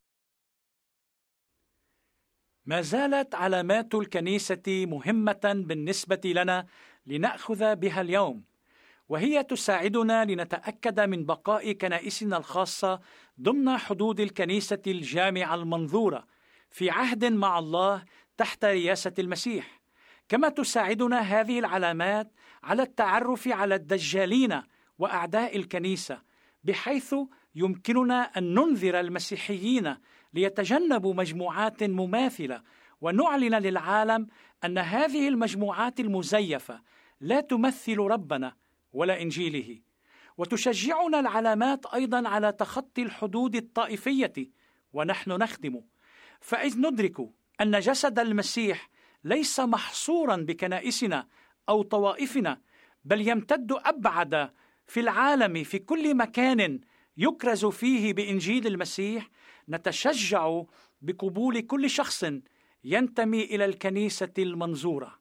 ما زالت علامات الكنيسة مهمة بالنسبة لنا لنأخذ بها اليوم، وهي تساعدنا لنتأكد من بقاء كنائسنا الخاصة ضمن حدود الكنيسة الجامعة المنظورة في عهد مع الله تحت رئاسة المسيح. كما تساعدنا هذه العلامات على التعرف على الدجالين وأعداء الكنيسة، بحيث يمكننا أن ننذر المسيحيين ليتجنبوا مجموعات مماثلة، ونعلن للعالم أن هذه المجموعات المزيفة لا تمثل ربنا ولا إنجيله. وتشجعنا العلامات أيضا على تخطي الحدود الطائفية ونحن نخدم، فإذ ندرك أن جسد المسيح ليس محصورا بكنائسنا أو طوائفنا، بل يمتد أبعد في العالم في كل مكان يكرز فيه بإنجيل المسيح. نتشجع بقبول كل شخص ينتمي إلى الكنيسة المنظورة.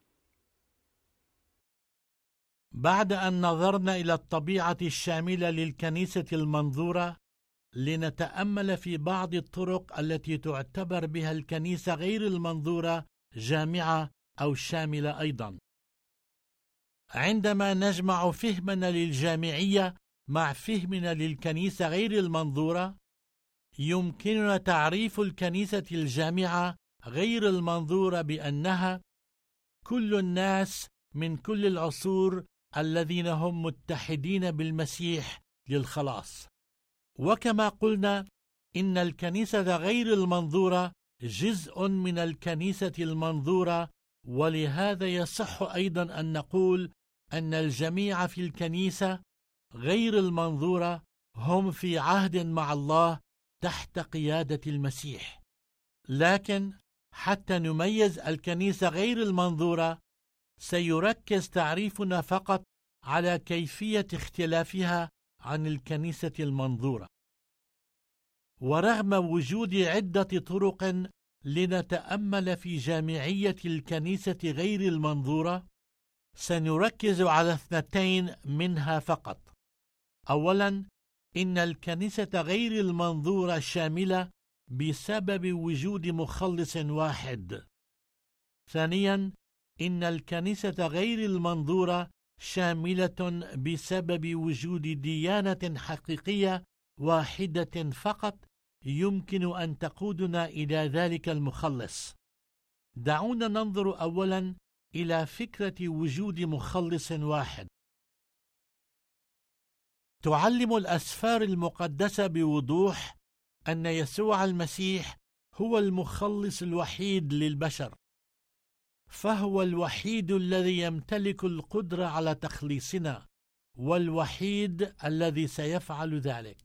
بعد أن نظرنا إلى الطبيعة الشاملة للكنيسة المنظورة، لنتأمل في بعض الطرق التي تعتبر بها الكنيسة غير المنظورة جامعة أو شاملة أيضا. عندما نجمع فهمنا للجامعية مع فهمنا للكنيسة غير المنظورة، يمكننا تعريف الكنيسة الجامعة غير المنظورة بأنها كل الناس من كل العصور الذين هم متحدين بالمسيح للخلاص. وكما قلنا إن الكنيسة غير المنظورة جزء من الكنيسة المنظورة، ولهذا يصح أيضا أن نقول أن الجميع في الكنيسة غير المنظورة هم في عهد مع الله تحت قيادة المسيح. لكن حتى نميز الكنيسة غير المنظورة، سيركز تعريفنا فقط على كيفية اختلافها عن الكنيسة المنظورة. ورغم وجود عدة طرق لنتأمل في جامعية الكنيسة غير المنظورة، سنركز على 2 منها فقط. أولا، إن الكنيسة غير المنظورة شاملة بسبب وجود مخلص واحد. ثانيا، إن الكنيسة غير المنظورة شاملة بسبب وجود ديانة حقيقية واحدة فقط يمكن أن تقودنا إلى ذلك المخلص. دعونا ننظر أولا إلى فكرة وجود مخلص واحد. تعلم الأسفار المقدسة بوضوح أن يسوع المسيح هو المخلص الوحيد للبشر، فهو الوحيد الذي يمتلك القدرة على تخليصنا، والوحيد الذي سيفعل ذلك.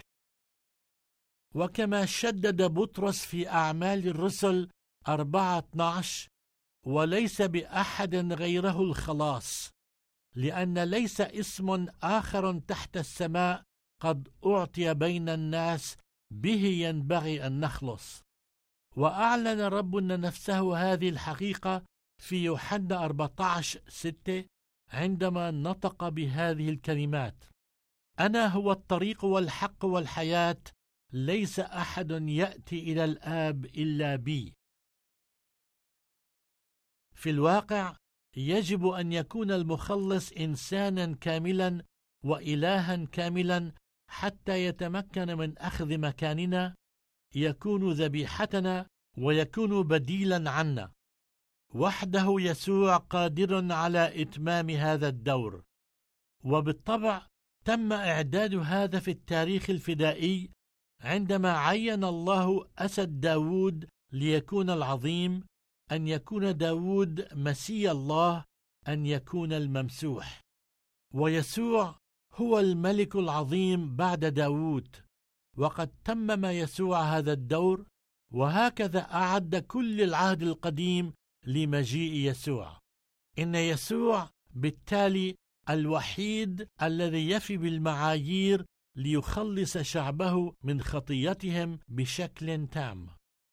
وكما شدد بطرس في أعمال الرسل 4:12: وليس بأحد غيره الخلاص، لأن ليس اسم آخر تحت السماء قد أعطي بين الناس به ينبغي أن نخلص. وأعلن ربنا نفسه هذه الحقيقة في يوحنا 14:6 عندما نطق بهذه الكلمات: أنا هو الطريق والحق والحياة، ليس أحد يأتي إلى الآب إلا بي. في الواقع يجب أن يكون المخلص إنسانا كاملا وإلها كاملا حتى يتمكن من أخذ مكاننا، يكون ذبيحتنا ويكون بديلا عنا. وحده يسوع قادر على إتمام هذا الدور، وبالطبع تم إعداد هذا في التاريخ الفدائي عندما عين الله أسد داود ليكون العظيم، أن يكون داود مسيح الله، أن يكون الممسوح. ويسوع هو الملك العظيم بعد داود، وقد تمم يسوع هذا الدور، وهكذا أعد كل العهد القديم لمجيء يسوع. إن يسوع بالتالي الوحيد الذي يفي بالمعايير ليخلص شعبه من خطيتهم بشكل تام.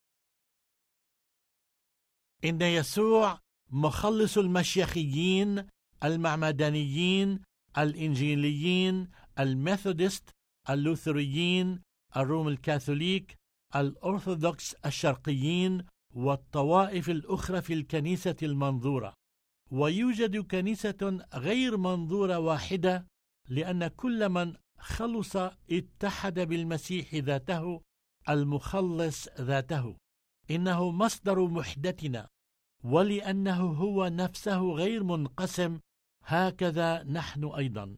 إن يسوع مخلص المشيخيين، المعمدانيين، الإنجيليين، الميثودست، اللوثريين، الروم الكاثوليك، الأرثوذكس الشرقيين، والطوائف الأخرى في الكنيسة المنظورة. ويوجد كنيسة غير منظورة واحدة لأن كل من خلص اتحد بالمسيح ذاته المخلص ذاته. إنه مصدر وحدتنا، ولأنه هو نفسه غير منقسم، هكذا نحن أيضا.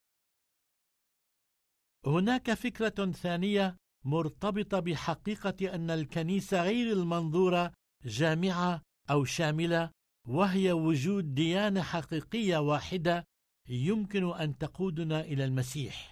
هناك فكرة ثانية مرتبطة بحقيقة أن الكنيسة غير المنظورة جامعة أو شاملة، وهي وجود ديانة حقيقية واحدة يمكن أن تقودنا إلى المسيح.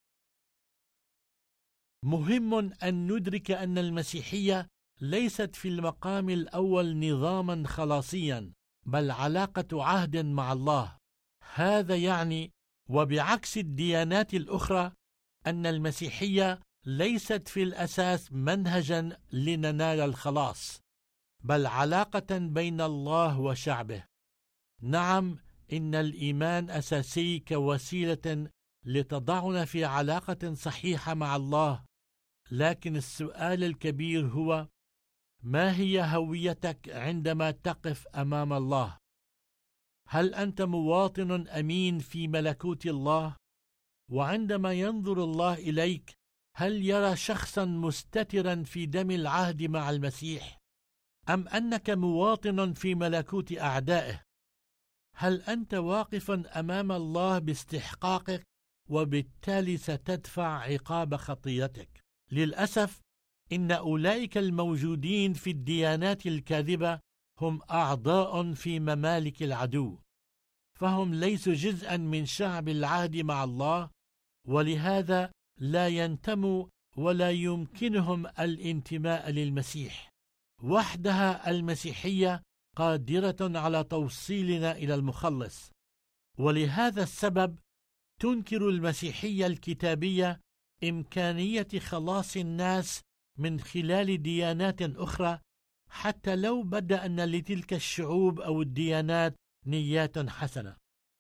مهم أن ندرك أن المسيحية ليست في المقام الأول نظاما خلاصيا، بل علاقة عهد مع الله. هذا يعني، وبعكس الديانات الأخرى، أن المسيحية ليست في الأساس منهجا لننال الخلاص، بل علاقة بين الله وشعبه. نعم، إن الإيمان أساسي كوسيلة لتضعنا في علاقة صحيحة مع الله، لكن السؤال الكبير هو: ما هي هويتك عندما تقف أمام الله؟ هل أنت مواطن أمين في ملكوت الله؟ وعندما ينظر الله إليك، هل يرى شخصا مستترا في دم العهد مع المسيح؟ أم أنك مواطن في ملكوت أعدائه؟ هل أنت واقفا أمام الله باستحقاقك، وبالتالي ستدفع عقاب خطيتك؟ للأسف، إن أولئك الموجودين في الديانات الكاذبة هم أعضاء في ممالك العدو، فهم ليسوا جزءا من شعب العهد مع الله، ولهذا لا ينتموا ولا يمكنهم الانتماء للمسيح. وحدها المسيحية قادرة على توصيلنا إلى المخلص، ولهذا السبب تنكر المسيحية الكتابية إمكانية خلاص الناس من خلال ديانات أخرى، حتى لو بدا أن لتلك الشعوب أو الديانات نيات حسنة.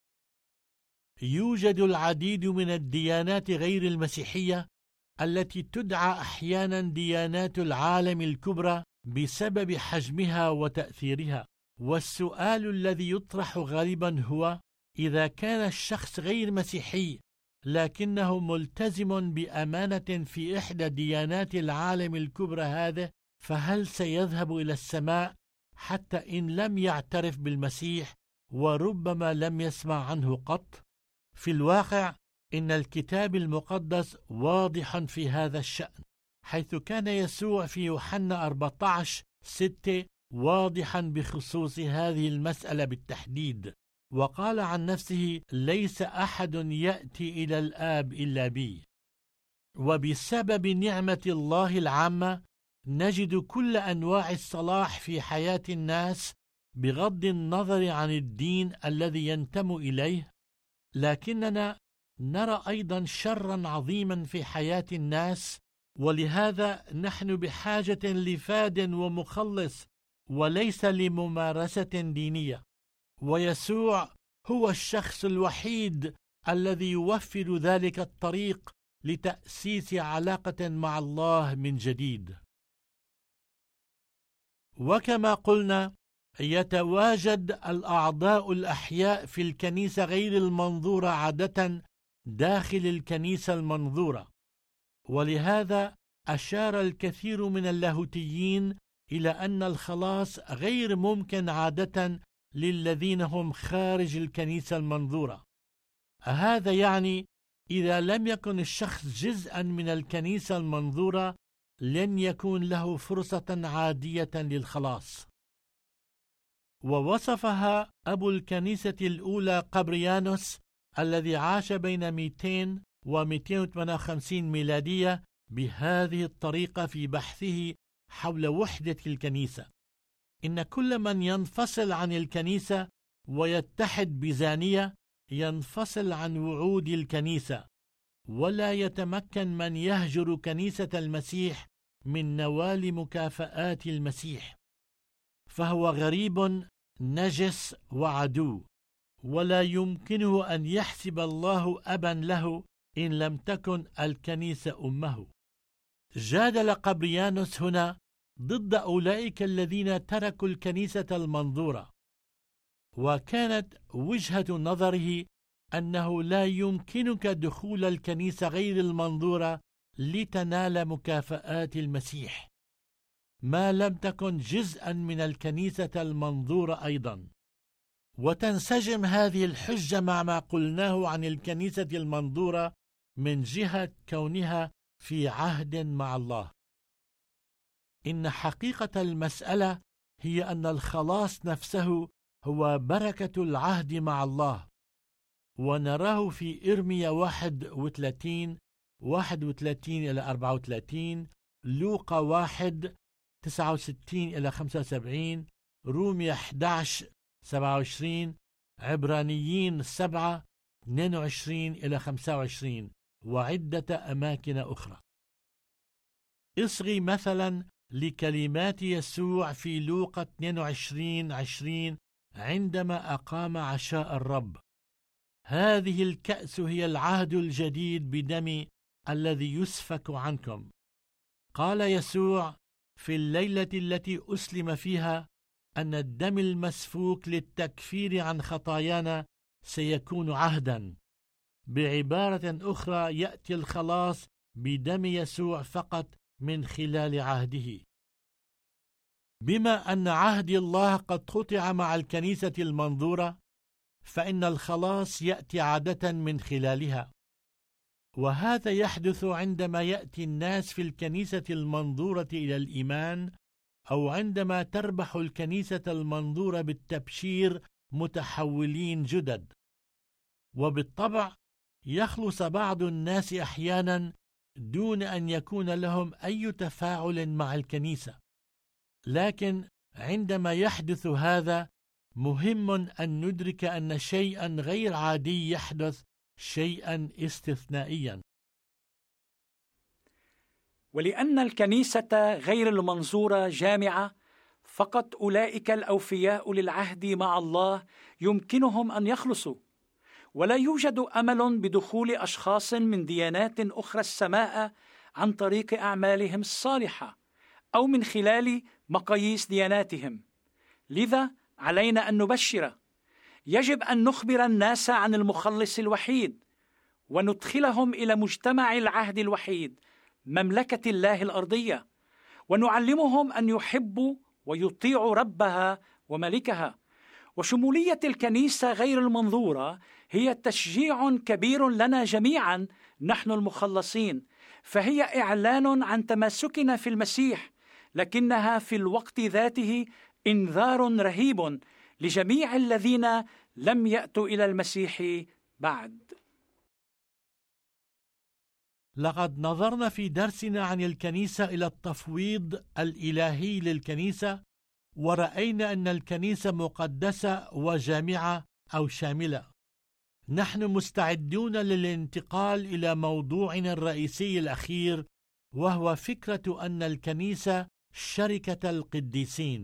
يوجد العديد من الديانات غير المسيحية التي تدعى أحيانا ديانات العالم الكبرى بسبب حجمها وتأثيرها، والسؤال الذي يطرح غالبا هو: إذا كان الشخص غير مسيحي لكنه ملتزم بأمانة في إحدى ديانات العالم الكبرى هذه، فهل سيذهب إلى السماء حتى إن لم يعترف بالمسيح وربما لم يسمع عنه قط؟ في الواقع، إن الكتاب المقدس واضح في هذا الشأن، حيث كان يسوع في يوحنا 14:6 واضحا بخصوص هذه المسألة بالتحديد، وقال عن نفسه: ليس أحد يأتي إلى الآب إلا بي. وبسبب نعمة الله العامة نجد كل أنواع الصلاح في حياة الناس بغض النظر عن الدين الذي ينتموا إليه، لكننا نرى أيضا شرا عظيما في حياة الناس، ولهذا نحن بحاجة لفاد ومخلص وليس لممارسة دينية. ويسوع هو الشخص الوحيد الذي يوفر ذلك الطريق لتأسيس علاقة مع الله من جديد. وكما قلنا، يتواجد الأعضاء الأحياء في الكنيسة غير المنظورة عادة داخل الكنيسة المنظورة، ولهذا أشار الكثير من اللاهوتيين إلى أن الخلاص غير ممكن عادة للذين هم خارج الكنيسة المنظورة. هذا يعني إذا لم يكن الشخص جزءا من الكنيسة المنظورة لن يكون له فرصة عادية للخلاص. ووصفها أبو الكنيسة الأولى قبريانوس الذي عاش بين 200 و 258 ميلادية بهذه الطريقة في بحثه حول وحدة الكنيسة: إن كل من ينفصل عن الكنيسة ويتحد بزانية ينفصل عن وعود الكنيسة، ولا يتمكن من يهجر كنيسة المسيح من نوال مكافآت المسيح، فهو غريب نجس وعدو، ولا يمكنه أن يحسب الله أبا له إن لم تكن الكنيسة أمه. جادل قبريانوس هنا ضد أولئك الذين تركوا الكنيسة المنظورة، وكانت وجهة نظره أنه لا يمكنك دخول الكنيسة غير المنظورة لتنال مكافآت المسيح، ما لم تكن جزءا من الكنيسة المنظورة أيضا. وتنسجم هذه الحجة مع ما قلناه عن الكنيسة المنظورة من جهة كونها في عهد مع الله. إن حقيقة المسألة هي أن الخلاص نفسه هو بركة العهد مع الله، ونراه في إرميا 31:31-34، لوقا 1:69-75، روميا 11:27، عبرانيين 7:22-25، وعدة أماكن أخرى. اصغي مثلا لكلمات يسوع في لوقا 22:20 عندما أقام عشاء الرب: هذه الكأس هي العهد الجديد بدمي الذي يسفك عنكم. قال يسوع في الليلة التي أسلم فيها أن الدم المسفوك للتكفير عن خطايانا سيكون عهدا. بعبارة أخرى، يأتي الخلاص بدم يسوع فقط من خلال عهده. بما أن عهد الله قد قطع مع الكنيسة المنظورة، فإن الخلاص يأتي عادة من خلالها، وهذا يحدث عندما يأتي الناس في الكنيسة المنظورة إلى الإيمان، أو عندما تربح الكنيسة المنظورة بالتبشير متحولين جدد. وبالطبع يخلص بعض الناس أحيانا دون أن يكون لهم أي تفاعل مع الكنيسة، لكن عندما يحدث هذا مهم أن ندرك أن شيئا غير عادي يحدث، شيئا استثنائيا. ولأن الكنيسة غير المنظورة جامعة، فقط أولئك الأوفياء للعهد مع الله يمكنهم أن يخلصوا، ولا يوجد أمل بدخول أشخاص من ديانات أخرى السماء عن طريق أعمالهم الصالحة أو من خلال مقاييس دياناتهم. لذا علينا أن نبشر. يجب أن نخبر الناس عن المخلص الوحيد، وندخلهم إلى مجتمع العهد الوحيد، مملكة الله الأرضية، ونعلمهم أن يحبوا ويطيعوا ربها وملكها. وشمولية الكنيسة غير المنظورة هي تشجيع كبير لنا جميعا نحن المخلصين، فهي إعلان عن تماسكنا في المسيح، لكنها في الوقت ذاته إنذار رهيب لجميع الذين لم يأتوا إلى المسيح بعد. لقد نظرنا في درسنا عن الكنيسة إلى التفويض الإلهي للكنيسة، ورأينا أن الكنيسة مقدسة وجامعة أو شاملة. نحن مستعدون للانتقال إلى موضوعنا الرئيسي الأخير، وهو فكرة أن الكنيسة شركة القديسين.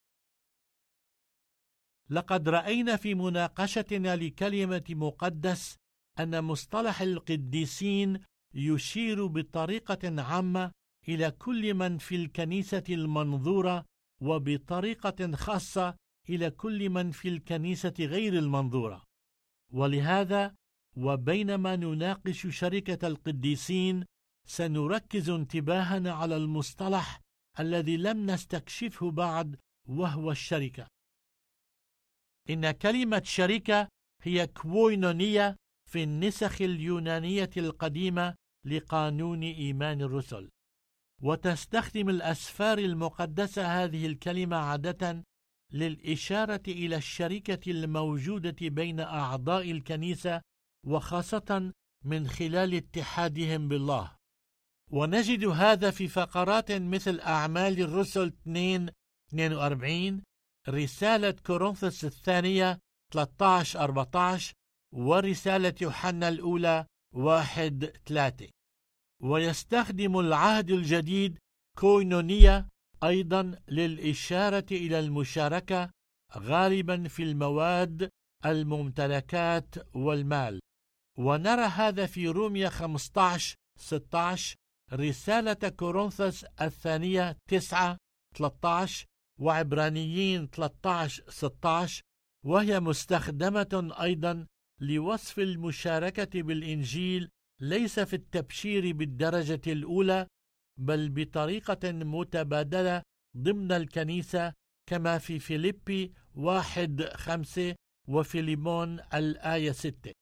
لقد رأينا في مناقشتنا لكلمة مقدس أن مصطلح القديسين يشير بطريقة عامة إلى كل من في الكنيسة المنظورة، وبطريقة خاصة إلى كل من في الكنيسة غير المنظورة. ولهذا وبينما نناقش شركة القديسين، سنركز انتباهنا على المصطلح الذي لم نستكشفه بعد، وهو الشركة. إن كلمة شركة هي كوينونية في النسخ اليونانية القديمة لقانون إيمان الرسل، وتستخدم الأسفار المقدسة هذه الكلمة عادة للإشارة إلى الشركة الموجودة بين أعضاء الكنيسة، وخاصة من خلال اتحادهم بالله. ونجد هذا في فقرات مثل أعمال الرسل 2:42، رسالة كورنثوس الثانية 13:14، ورسالة يوحنا الأولى 1:3. ويستخدم العهد الجديد كوينونية أيضا للإشارة إلى المشاركة، غالبا في المواد، الممتلكات والمال. ونرى هذا في روميا 15:16، رسالة كورنثوس الثانية 9:13، وعبرانيين 13:16، وهي مستخدمة أيضا لوصف المشاركة بالإنجيل ليس في التبشير بالدرجة الأولى، بل بطريقة متبادلة ضمن الكنيسة، كما في فيليبي 1:5 وفيليمون 6.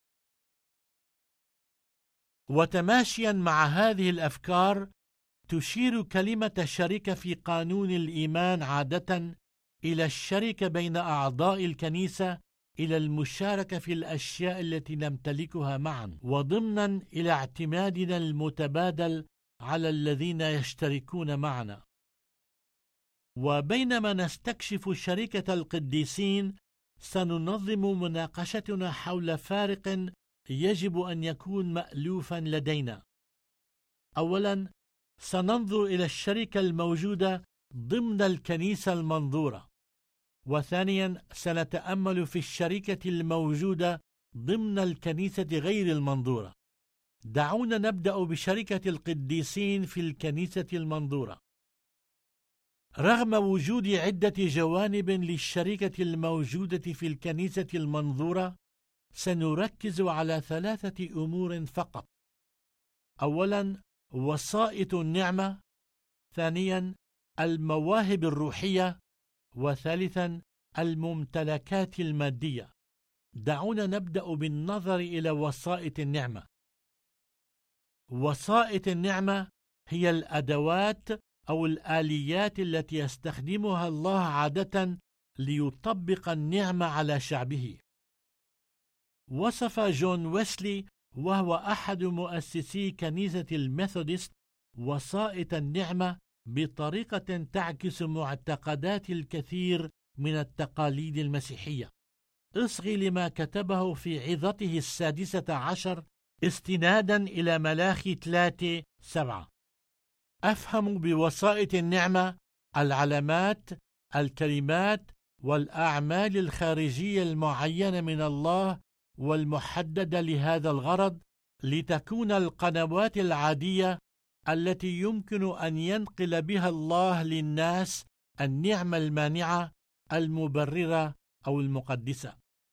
وتماشيا مع هذه الأفكار، تشير كلمة الشركة في قانون الإيمان عادة إلى الشركة بين أعضاء الكنيسة، إلى المشاركة في الأشياء التي نمتلكها معا، وضمنا إلى اعتمادنا المتبادل على الذين يشتركون معنا. وبينما نستكشف شركة القديسين، سننظم مناقشتنا حول فارق يجب أن يكون مألوفا لدينا. أولا، سننظر إلى الشركة الموجودة ضمن الكنيسة المنظورة، وثانيا سنتأمل في الشركة الموجودة ضمن الكنيسة غير المنظورة. دعونا نبدأ بشركة القديسين في الكنيسة المنظورة. رغم وجود عدة جوانب للشركة الموجودة في الكنيسة المنظورة، سنركز على 3 أمور فقط. أولا، وسائط النعمة، ثانيا المواهب الروحية، وثالثا الممتلكات المادية. دعونا نبدأ بالنظر إلى وسائط النعمة. وسائط النعمة هي الأدوات أو الآليات التي يستخدمها الله عادة ليطبق النعمة على شعبه. وصف جون ويسلي، وهو أحد مؤسسي كنيسة الميثودست، وسائط النعمة بطريقة تعكس معتقدات الكثير من التقاليد المسيحية. اصغي لما كتبه في عظته 16 استنادا إلى ملاخي 3:7: أفهم بوسائط النعمة العلامات، الكلمات والأعمال الخارجية المعينة من الله والمحددة لهذا الغرض، لتكون القنوات العادية التي يمكن أن ينقل بها الله للناس النعمة المانعة المبررة أو المقدسة.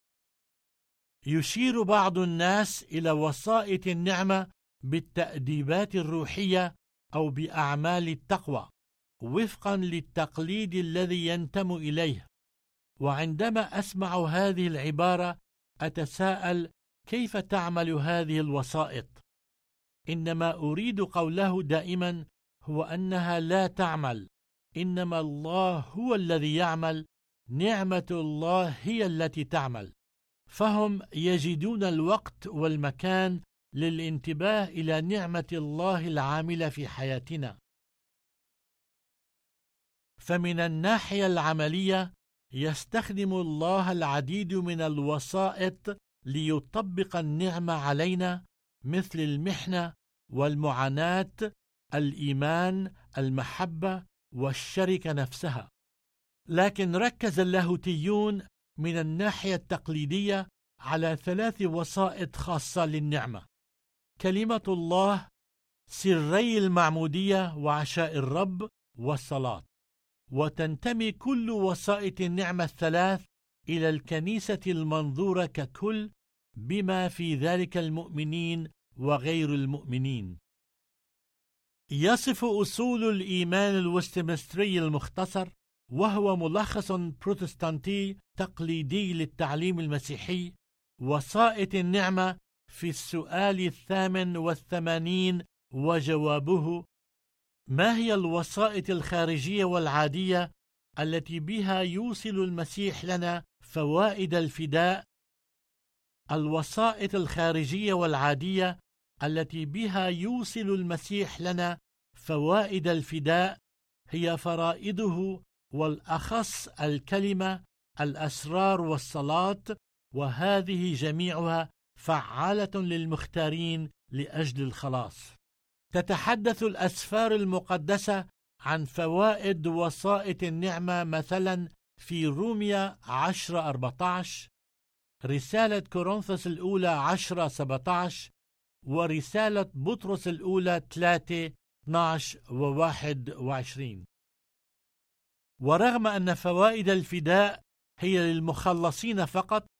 يشير بعض الناس إلى وسائط النعمة بالتأديبات الروحية أو بأعمال التقوى وفقا للتقليد الذي ينتمي إليه. وعندما أسمع هذه العبارة أتساءل: كيف تعمل هذه الوسائط؟ إنما أريد قوله دائما هو أنها لا تعمل، إنما الله هو الذي يعمل. نعمة الله هي التي تعمل، فهم يجدون الوقت والمكان للانتباه إلى نعمة الله العاملة في حياتنا. فمن الناحية العملية يستخدم الله العديد من الوسائط ليطبق النعمة علينا، مثل المحنة والمعاناة، الإيمان، المحبة والشركة نفسها. لكن ركز اللاهوتيون من الناحية التقليدية على 3 وسائط خاصة للنعمة: كلمة الله، سري المعمودية وعشاء الرب، والصلاة. وتنتمي كل وسائط النعمة ال3 إلى الكنيسة المنظورة ككل، بما في ذلك المؤمنين وغير المؤمنين. يصف أصول الإيمان الوستمنستري المختصر، وهو ملخص بروتستانتي تقليدي للتعليم المسيحي، وسائط النعمة في السؤال 88 وجوابه: ما هي الوسائط الخارجية والعادية التي بها يوصل المسيح لنا فوائد الفداء؟ الوسائط الخارجية والعادية التي بها يوصل المسيح لنا فوائد الفداء هي فرائضه، والأخص الكلمة، الأسرار والصلاة، وهذه جميعها فعالة للمختارين لأجل الخلاص. تتحدث الأسفار المقدسة عن فوائد وسائط النعمة، مثلا في روميا 10:14، رسالة كورنثوس الأولى 10:17، ورسالة بطرس الأولى 3:12 و21. ورغم أن فوائد الفداء هي للمخلصين فقط،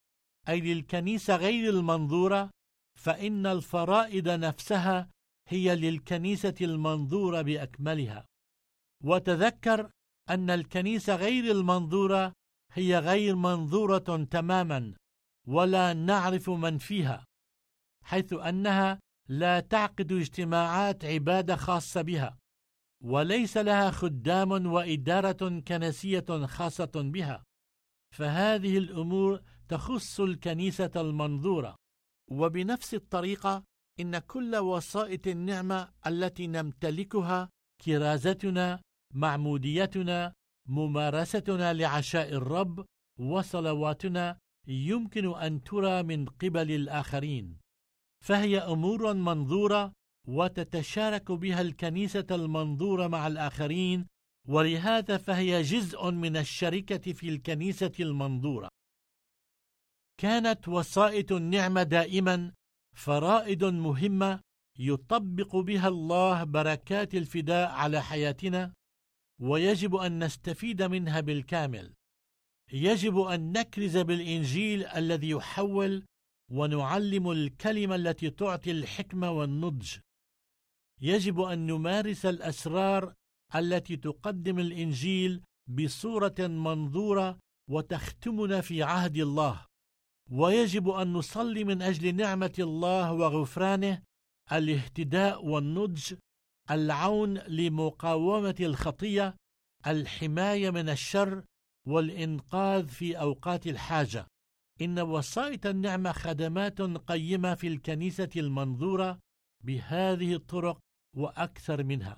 أي للكنيسة غير المنظورة، فإن الفرائض نفسها هي للكنيسة المنظورة بأكملها. وتذكر أن الكنيسة غير المنظورة هي غير منظورة تماما، ولا نعرف من فيها، حيث أنها لا تعقد اجتماعات عبادة خاصة بها، وليس لها خدام وإدارة كنسية خاصة بها. فهذه الأمور تخص الكنيسة المنظورة. وبنفس الطريقة إن كل وسائط النعمة التي نمتلكها، كرازتنا، معموديتنا، ممارستنا لعشاء الرب، وصلواتنا، يمكن أن ترى من قبل الآخرين، فهي أمور منظورة وتتشارك بها الكنيسة المنظورة مع الآخرين، ولهذا فهي جزء من الشركة في الكنيسة المنظورة. كانت وسائط النعمة دائما فرائض مهمة يطبق بها الله بركات الفداء على حياتنا، ويجب أن نستفيد منها بالكامل. يجب أن نكرز بالإنجيل الذي يحول، ونعلم الكلمة التي تعطي الحكمة والنضج. يجب أن نمارس الأسرار التي تقدم الإنجيل بصورة منظورة وتختمنا في عهد الله. ويجب أن نصلي من أجل نعمة الله وغفرانه، الاهتداء والنضج، العون لمقاومة الخطية، الحماية من الشر، والإنقاذ في أوقات الحاجة. إن وسائط النعمة خدمات قيمة في الكنيسة المنظورة بهذه الطرق وأكثر منها.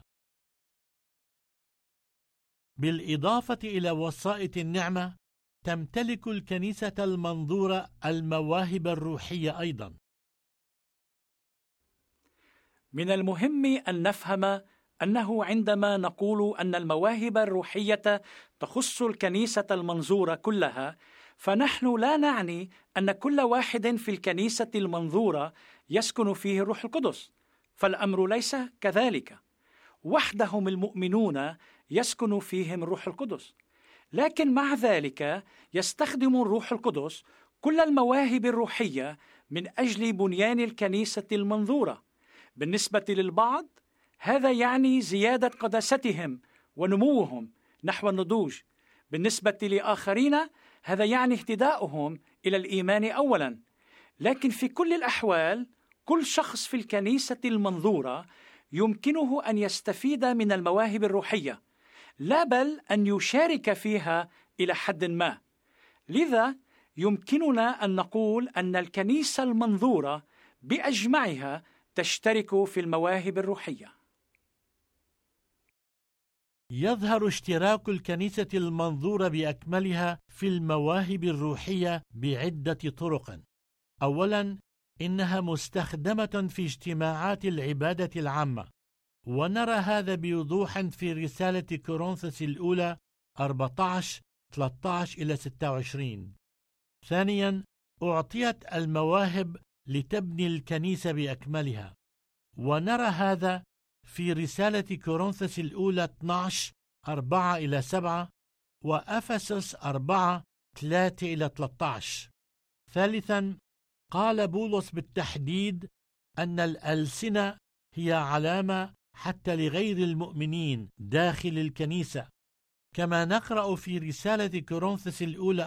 بالإضافة إلى وسائط النعمة، تمتلك الكنيسة المنظورة المواهب الروحية أيضا. من المهم أن نفهم أنه عندما نقول أن المواهب الروحية تخص الكنيسة المنظورة كلها، فنحن لا نعني أن كل واحد في الكنيسة المنظورة يسكن فيه الروح القدس، فالأمر ليس كذلك. وحدهم المؤمنون يسكن فيهم الروح القدس، لكن مع ذلك يستخدم الروح القدس كل المواهب الروحية من أجل بنيان الكنيسة المنظورة. بالنسبة للبعض هذا يعني زيادة قداستهم ونموهم نحو النضوج، بالنسبة لآخرين هذا يعني اهتداؤهم إلى الإيمان أولا. لكن في كل الأحوال كل شخص في الكنيسة المنظورة يمكنه أن يستفيد من المواهب الروحية، لا بل أن يشارك فيها إلى حد ما. لذا يمكننا أن نقول أن الكنيسة المنظورة بأجمعها تشترك في المواهب الروحية. يظهر اشتراك الكنيسة المنظورة بأكملها في المواهب الروحية بعدة طرق. أولا، إنها مستخدمة في اجتماعات العبادة العامة، ونرى هذا بوضوح في رسالة كورنثوس الأولى 14:13-26. ثانيا، أعطيت المواهب لتبني الكنيسة بأكملها، ونرى هذا في رسالة كورنثوس الأولى 12:4-7 وأفسس 4:3-13. ثالثا، قال بولس بالتحديد أن الألسنة هي علامة حتى لغير المؤمنين داخل الكنيسة، كما نقرأ في رسالة كورنثوس الأولى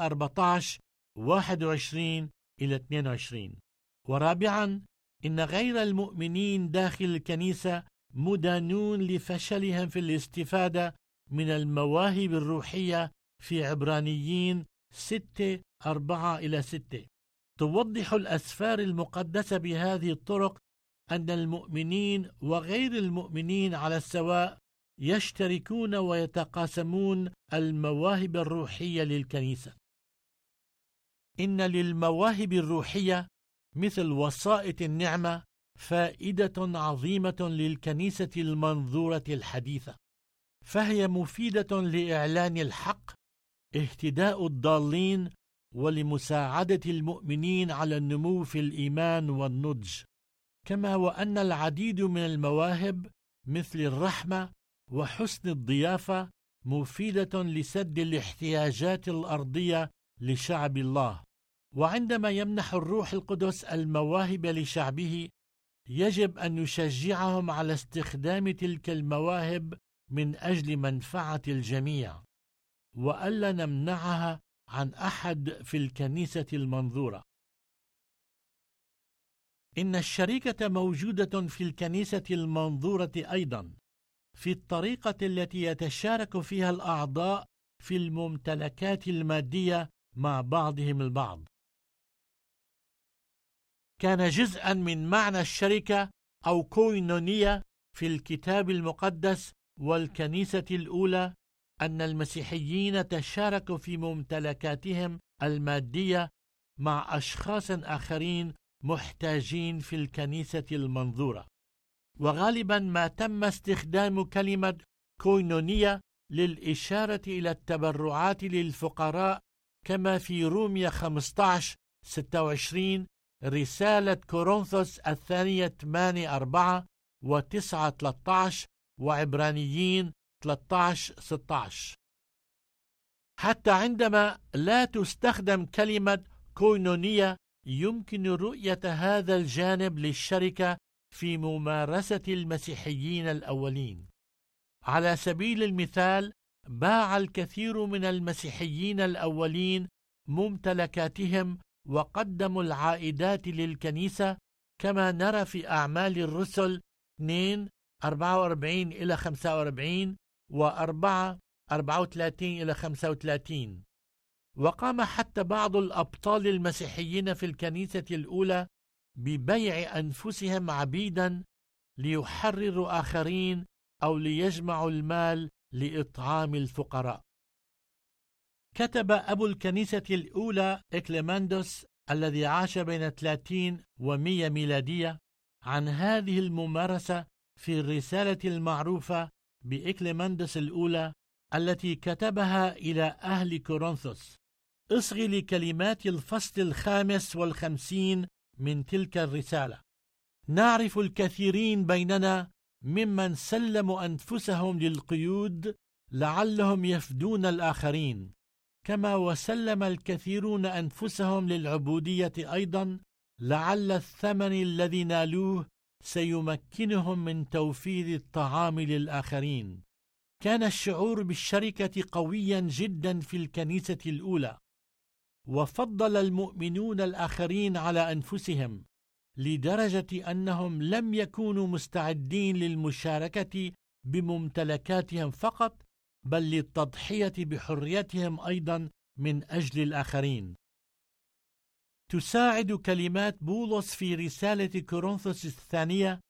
14:21-22. ورابعا، إن غير المؤمنين داخل الكنيسة مدانون لفشلهم في الاستفادة من المواهب الروحية في عبرانيين 6:4-6. توضح الأسفار المقدسة بهذه الطرق أن المؤمنين وغير المؤمنين على السواء يشتركون ويتقاسمون المواهب الروحية للكنيسة. إن للمواهب الروحية مثل وسائط النعمة فائدة عظيمة للكنيسة المنظورة الحديثة، فهي مفيدة لإعلان الحق، اهتداء الضالين، ولمساعدة المؤمنين على النمو في الإيمان والنضج. كما وأن العديد من المواهب مثل الرحمة وحسن الضيافة مفيدة لسد الاحتياجات الأرضية لشعب الله. وعندما يمنح الروح القدس المواهب لشعبه يجب أن نشجعهم على استخدام تلك المواهب من أجل منفعة الجميع، وألا نمنعها عن أحد في الكنيسة المنظورة. إن الشركة موجودة في الكنيسة المنظورة أيضا في الطريقة التي يتشارك فيها الأعضاء في الممتلكات المادية مع بعضهم البعض. كان جزءا من معنى الشركة أو كوينونية في الكتاب المقدس والكنيسة الأولى أن المسيحيين تشاركوا في ممتلكاتهم المادية مع أشخاص آخرين محتاجين في الكنيسة المنظورة. وغالبا ما تم استخدام كلمة كوينونية للإشارة إلى التبرعات للفقراء، كما في رومية 15:26، رسالة كورنثوس الثانية 8:4 و9:13 وعبرانيين 13:16. حتى عندما لا تستخدم كلمة كوينونية يمكن رؤية هذا الجانب للشركة في ممارسة المسيحيين الأولين. على سبيل المثال، باع الكثير من المسيحيين الأولين ممتلكاتهم وقدموا العائدات للكنيسة، كما نرى في أعمال الرسل 2:44-45 و4:34-35. وقام حتى بعض الأبطال المسيحيين في الكنيسة الأولى ببيع أنفسهم عبيدا ليحرروا آخرين أو ليجمعوا المال لإطعام الفقراء. كتب أبو الكنيسة الأولى إكليماندوس الذي عاش بين 30 و100 ميلادية عن هذه الممارسة في الرسالة المعروفة بإكليماندوس الأولى التي كتبها إلى أهل كورنثوس. اصغي لكلمات الفصل 55 من تلك الرسالة: نعرف الكثيرين بيننا ممن سلموا أنفسهم للقيود لعلهم يفدون الآخرين، كما وسلم الكثيرون أنفسهم للعبودية أيضا، لعل الثمن الذي نالوه سيمكنهم من توفير الطعام للآخرين. كان الشعور بالشركة قويا جدا في الكنيسة الأولى، وفضل المؤمنون الآخرين على أنفسهم لدرجة أنهم لم يكونوا مستعدين للمشاركة بممتلكاتهم فقط، بل للتضحية بحريتهم أيضا من أجل الآخرين. تساعد كلمات بولس في رسالة كورنثوس الثانية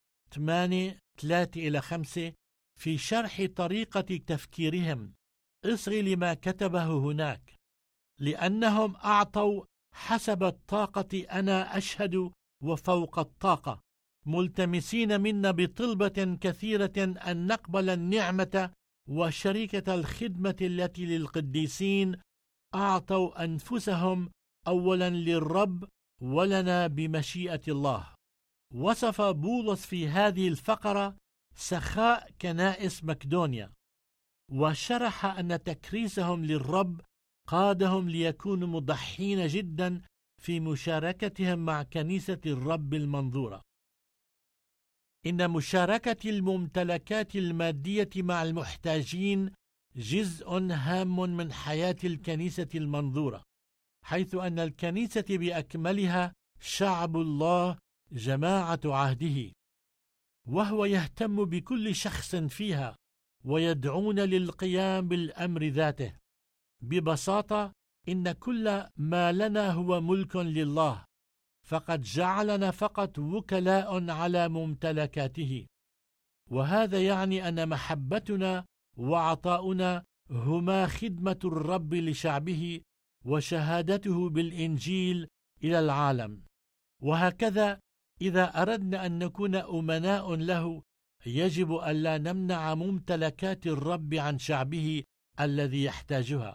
8:3-5 في شرح طريقة تفكيرهم. اصغي لما كتبه هناك: لأنهم أعطوا حسب الطاقة أنا أشهد وفوق الطاقة، ملتمسين منا بطلبة كثيرة أن نقبل النعمة وشركة الخدمة التي للقديسين، أعطوا أنفسهم أولا للرب ولنا بمشيئة الله. وصف بولس في هذه الفقرة سخاء كنائس مقدونيا، وشرح أن تكريسهم للرب قادهم ليكونوا مضحين جدا في مشاركتهم مع كنيسة الرب المنظورة. إن مشاركة الممتلكات المادية مع المحتاجين جزء هام من حياة الكنيسة المنظورة، حيث أن الكنيسة بأكملها شعب الله جماعة عهده، وهو يهتم بكل شخص فيها ويدعون للقيام بالأمر ذاته. ببساطة، إن كل ما لنا هو ملك لله، فقد جعلنا فقط وكلاء على ممتلكاته، وهذا يعني أن محبتنا وعطاؤنا هما خدمة الرب لشعبه وشهادته بالإنجيل إلى العالم. وهكذا إذا أردنا أن نكون أمناء له، يجب ألا نمنع ممتلكات الرب عن شعبه الذي يحتاجها.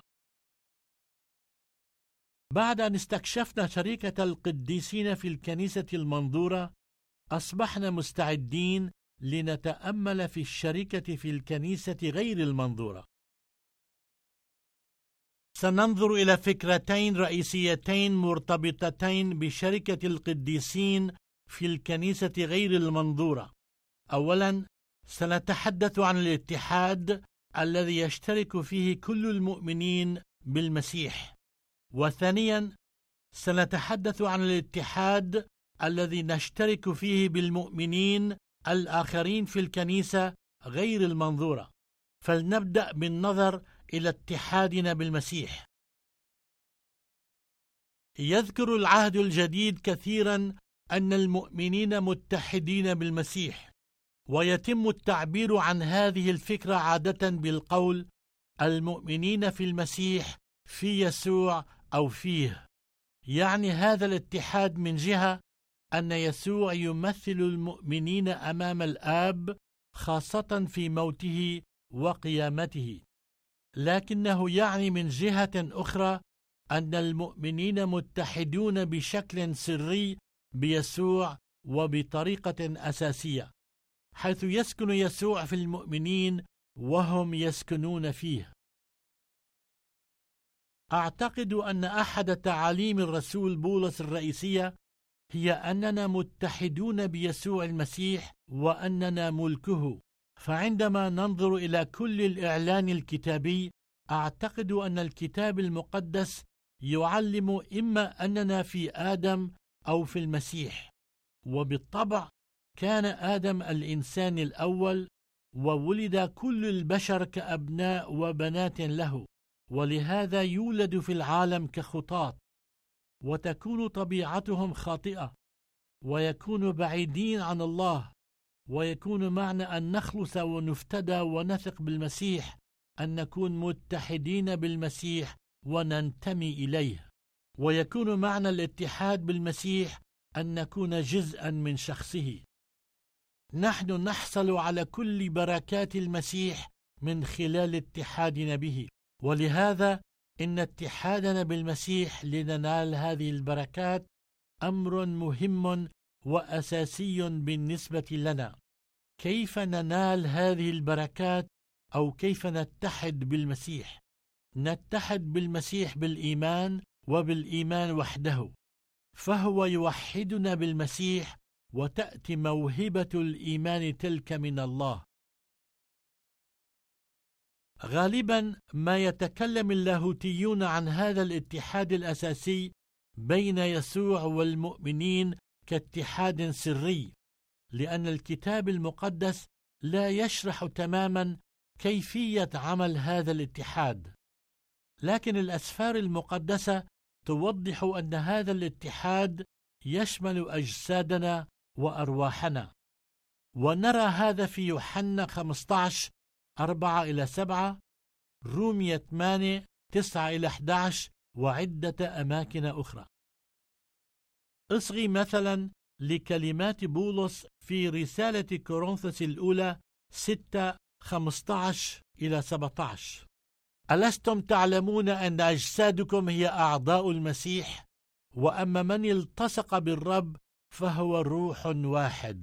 بعد أن استكشفنا شركة القديسين في الكنيسة المنظورة، أصبحنا مستعدين لنتأمل في الشركة في الكنيسة غير المنظورة. سننظر إلى فكرتين رئيسيتين مرتبطتين بشركة القديسين في الكنيسة غير المنظورة. أولاً، سنتحدث عن الاتحاد الذي يشترك فيه كل المؤمنين بالمسيح. وثانياً، سنتحدث عن الاتحاد الذي نشترك فيه بالمؤمنين الآخرين في الكنيسة غير المنظورة. فلنبدأ بالنظر إلى اتحادنا بالمسيح. يذكر العهد الجديد كثيراً أن المؤمنين متحدين بالمسيح، ويتم التعبير عن هذه الفكرة عادة بالقول المؤمنين في المسيح في يسوع أو فيه. يعني هذا الاتحاد من جهة أن يسوع يمثل المؤمنين أمام الآب، خاصة في موته وقيامته، لكنه يعني من جهة أخرى أن المؤمنين متحدون بشكل سري بيسوع وبطريقة أساسية، حيث يسكن يسوع في المؤمنين وهم يسكنون فيه. أعتقد أن أحد تعاليم الرسول بولس الرئيسية هي أننا متحدون بيسوع المسيح وأننا ملكه. فعندما ننظر إلى كل الإعلان الكتابي، أعتقد أن الكتاب المقدس يعلم إما أننا في آدم أو في المسيح. وبالطبع كان آدم الإنسان الأول، وولد كل البشر كأبناء وبنات له، ولهذا يولد في العالم كخطاة، وتكون طبيعتهم خاطئة، ويكون بعيدين عن الله. ويكون معنى أن نخلص ونفتدى ونثق بالمسيح أن نكون متحدين بالمسيح وننتمي إليه. ويكون معنى الاتحاد بالمسيح أن نكون جزءا من شخصه. نحن نحصل على كل بركات المسيح من خلال اتحادنا به، ولهذا إن اتحادنا بالمسيح لننال هذه البركات أمر مهم وأساسي بالنسبة لنا. كيف ننال هذه البركات أو كيف نتحد بالمسيح؟ نتحد بالمسيح بالإيمان، وبالإيمان وحده، فهو يوحدنا بالمسيح، وتأتي موهبة الإيمان تلك من الله. غالبا ما يتكلم اللاهوتيون عن هذا الاتحاد الأساسي بين يسوع والمؤمنين كاتحاد سري، لأن الكتاب المقدس لا يشرح تماما كيفية عمل هذا الاتحاد، لكن الأسفار المقدسة توضح أن هذا الاتحاد يشمل أجسادنا وأرواحنا. ونرى هذا في يوحنا 15:4-7، رومية 8:9-11، وعدة أماكن أخرى. اصغي مثلا لكلمات بولس في رسالة كورنثوس الأولى 6:15-17: ألستم تعلمون أن أجسادكم هي أعضاء المسيح؟ وأما من التصق بالرب فهو روح واحد.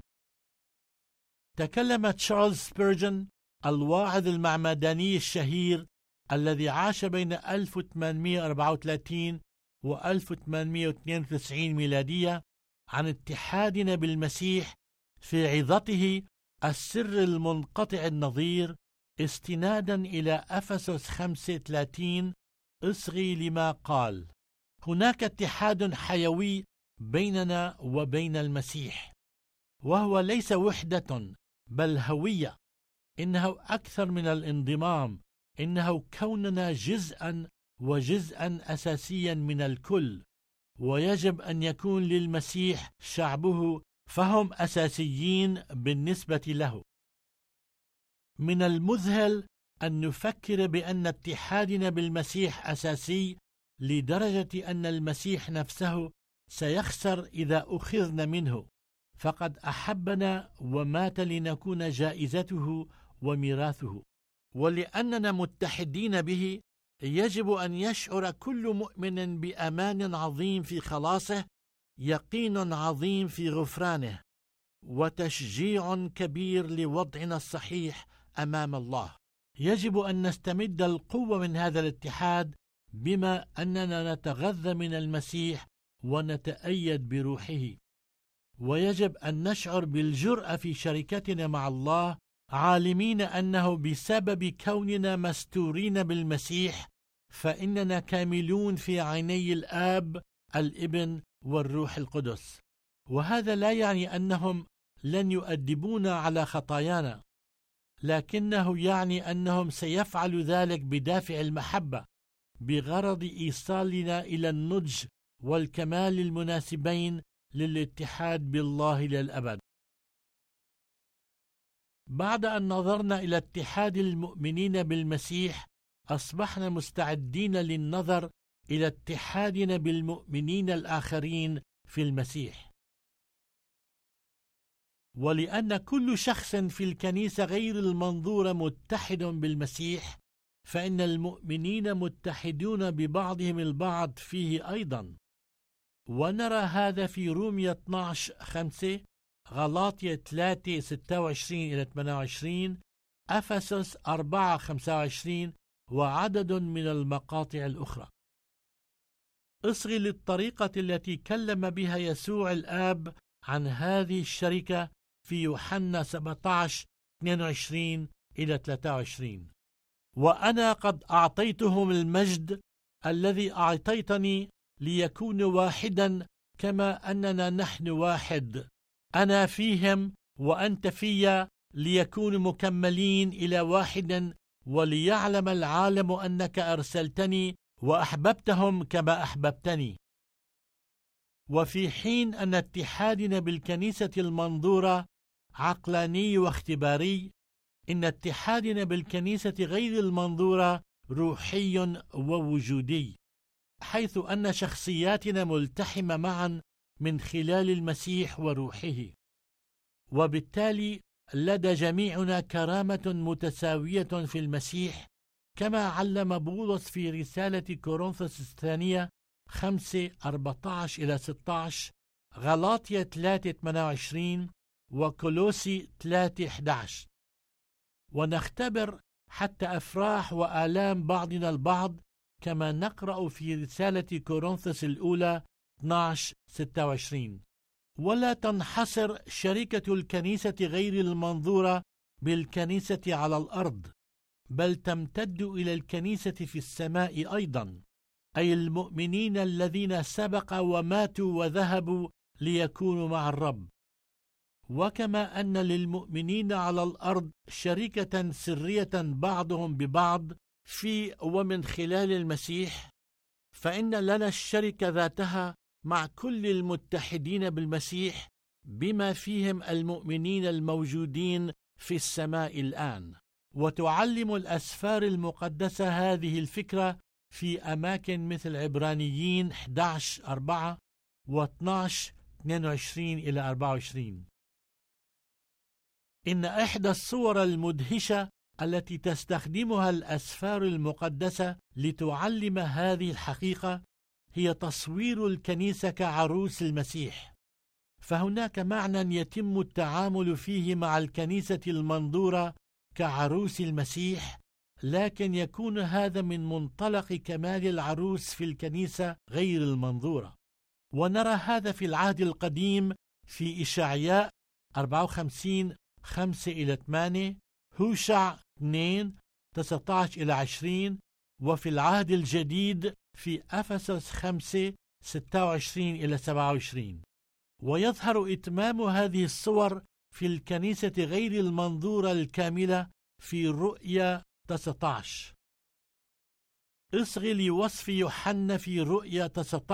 تكلم تشارلز سبيرجن الواعظ المعمداني الشهير الذي عاش بين 1834 و 1892 ميلادية عن اتحادنا بالمسيح في عظته السر المنقطع النظير، استنادا إلى أفسس 5:30: اصغي لما قال: هناك اتحاد حيوي بيننا وبين المسيح، وهو ليس وحدة بل هوية. إنه أكثر من الانضمام، إنه كوننا جزءا وجزءا أساسيا من الكل، ويجب أن يكون للمسيح شعبه، فهم أساسيين بالنسبة له. من المذهل أن نفكر بأن اتحادنا بالمسيح أساسي لدرجة أن المسيح نفسه سيخسر إذا أخذنا منه، فقد أحبنا ومات لنكون جائزته وميراثه. ولأننا متحدين به، يجب أن يشعر كل مؤمن بأمان عظيم في خلاصه، يقين عظيم في غفرانه، وتشجيع كبير لوضعنا الصحيح أمام الله. يجب أن نستمد القوة من هذا الاتحاد بما أننا نتغذى من المسيح ونتأيد بروحه. ويجب أن نشعر بالجرأة في شركتنا مع الله، عالمين أنه بسبب كوننا مستورين بالمسيح فإننا كاملون في عيني الآب، الابن والروح القدس. وهذا لا يعني أنهم لن يؤدبونا على خطايانا، لكنه يعني أنهم سيفعلوا ذلك بدافع المحبة، بغرض إيصالنا إلى النضج والكمال المناسبين للاتحاد بالله للأبد. بعد أن نظرنا إلى اتحاد المؤمنين بالمسيح، أصبحنا مستعدين للنظر إلى اتحادنا بالمؤمنين الآخرين في المسيح. ولأن كل شخص في الكنيسة غير المنظورة متحد بالمسيح، فإن المؤمنين متحدون ببعضهم البعض فيه أيضا. ونرى هذا في رومية 12:5، غلاطية 3:26-28، أفسس 4:25 وعدد من المقاطع الأخرى. اصغي للطريقة التي كلم بها يسوع الآب عن هذه الشركة في يوحنا 17:22-23. وأنا قد أعطيتهم المجد الذي أعطيتني ليكونوا واحدا كما أننا نحن واحد، أنا فيهم وأنت في، ليكونوا مكملين إلى واحد، وليعلم العالم أنك أرسلتني وأحببتهم كما أحببتني. وفي حين أن اتحادنا بالكنيسة المنظورة عقلاني واختباري، إن اتحادنا بالكنيسة غير المنظورة روحي ووجودي، حيث أن شخصياتنا ملتحمة معا من خلال المسيح وروحه. وبالتالي لدى جميعنا كرامة متساوية في المسيح، كما علم بولس في رسالة كورنثوس الثانية 5:14-16، غلاطية 3:28 وكولوسي 3:11. ونختبر حتى أفراح وآلام بعضنا البعض، كما نقرأ في رسالة كورنثوس الأولى 12:26. ولا تنحصر شركة الكنيسة غير المنظورة بالكنيسة على الأرض، بل تمتد إلى الكنيسة في السماء أيضا، أي المؤمنين الذين سبق وماتوا وذهبوا ليكونوا مع الرب. وكما أن للمؤمنين على الأرض شركة سرية بعضهم ببعض في ومن خلال المسيح، فإن لنا الشركة ذاتها مع كل المتحدين بالمسيح، بما فيهم المؤمنين الموجودين في السماء الآن. وتعلم الأسفار المقدسة هذه الفكرة في أماكن مثل عبرانيين 11:4 و12:22-24. إن إحدى الصور المدهشة التي تستخدمها الأسفار المقدسة لتعلم هذه الحقيقة هي تصوير الكنيسة كعروس المسيح. فهناك معنى يتم التعامل فيه مع الكنيسة المنظورة كعروس المسيح، لكن يكون هذا من منطلق كمال العروس في الكنيسة غير المنظورة. ونرى هذا في العهد القديم في إشعياء 54:5-8، هوشع 2:19-20، وفي العهد الجديد في أفسس 5:26-27. ويظهر إتمام هذه الصور في الكنيسة غير المنظورة الكاملة في رؤيا 19. اصغي لوصف يوحنا في رؤيا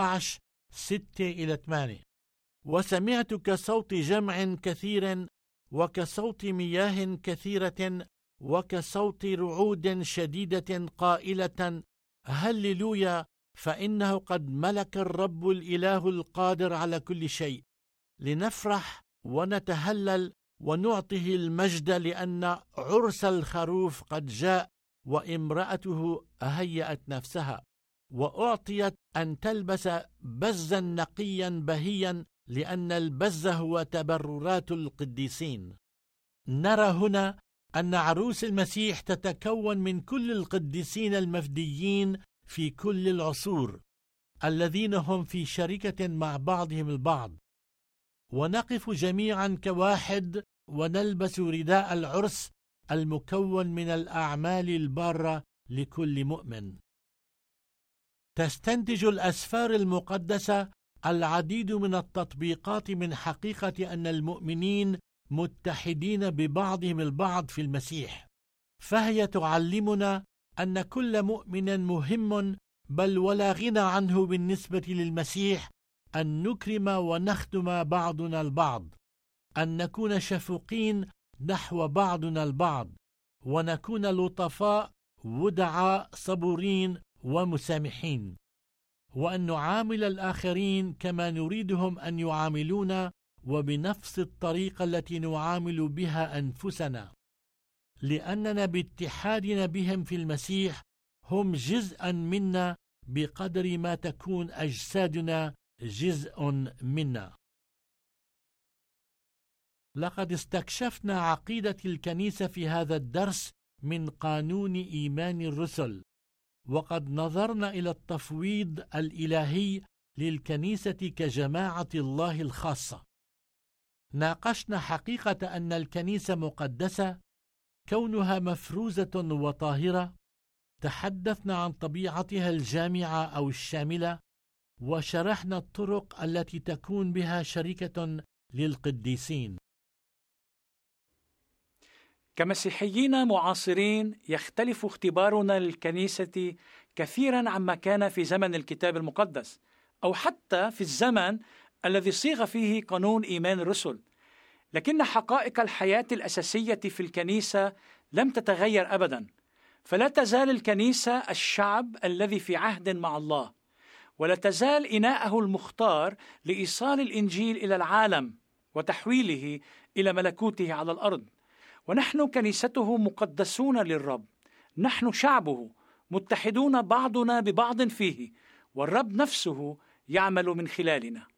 19:6-8. وسمعت كصوت جمع كثير، وكصوت مياه كثيرة، وكصوت رعود شديدة قائلة: هللويا، فإنه قد ملك الرب الإله القادر على كل شيء. لنفرح ونتهلل ونعطيه المجد، لأن عرس الخروف قد جاء، وامرأته هيأت نفسها، وأعطيت أن تلبس بزا نقيا بهيا، لأن البز هو تبررات القديسين. نرى هنا أن عروس المسيح تتكون من كل القديسين المفديين في كل العصور، الذين هم في شركة مع بعضهم البعض، ونقف جميعا كواحد ونلبس رداء العرس المكون من الأعمال البارة لكل مؤمن. تستنتج الأسفار المقدسة العديد من التطبيقات من حقيقة أن المؤمنين متحدين ببعضهم البعض في المسيح، فهي تعلمنا أن كل مؤمن مهم، بل ولا غنى عنه بالنسبة للمسيح، أن نكرم ونخدم بعضنا البعض، أن نكون شفوقين نحو بعضنا البعض، ونكون لطفاء ودعاء صبورين ومسامحين، وأن نعامل الآخرين كما نريدهم أن يعاملونا، وبنفس الطريقة التي نعامل بها أنفسنا، لأننا باتحادنا بهم في المسيح هم جزءا منا بقدر ما تكون أجسادنا جزء منا. لقد استكشفنا عقيدة الكنيسة في هذا الدرس من قانون إيمان الرسل، وقد نظرنا إلى التفويض الإلهي للكنيسة كجماعة الله الخاصة. ناقشنا حقيقة أن الكنيسة مقدسة، كونها مفروزة وطاهرة. تحدثنا عن طبيعتها الجامعة أو الشاملة، وشرحنا الطرق التي تكون بها شركة للقديسين. كمسيحيين معاصرين يختلف اختبارنا للكنيسة كثيرا عما كان في زمن الكتاب المقدس، أو حتى في الزمن الذي صيغ فيه قانون إيمان الرسل، لكن حقائق الحياة الأساسية في الكنيسة لم تتغير أبدا. فلا تزال الكنيسة الشعب الذي في عهد مع الله، ولا تزال إناءه المختار لإيصال الإنجيل إلى العالم وتحويله إلى ملكوته على الأرض. ونحن كنيسته مقدسون للرب، نحن شعبه متحدون بعضنا ببعض فيه، والرب نفسه يعمل من خلالنا.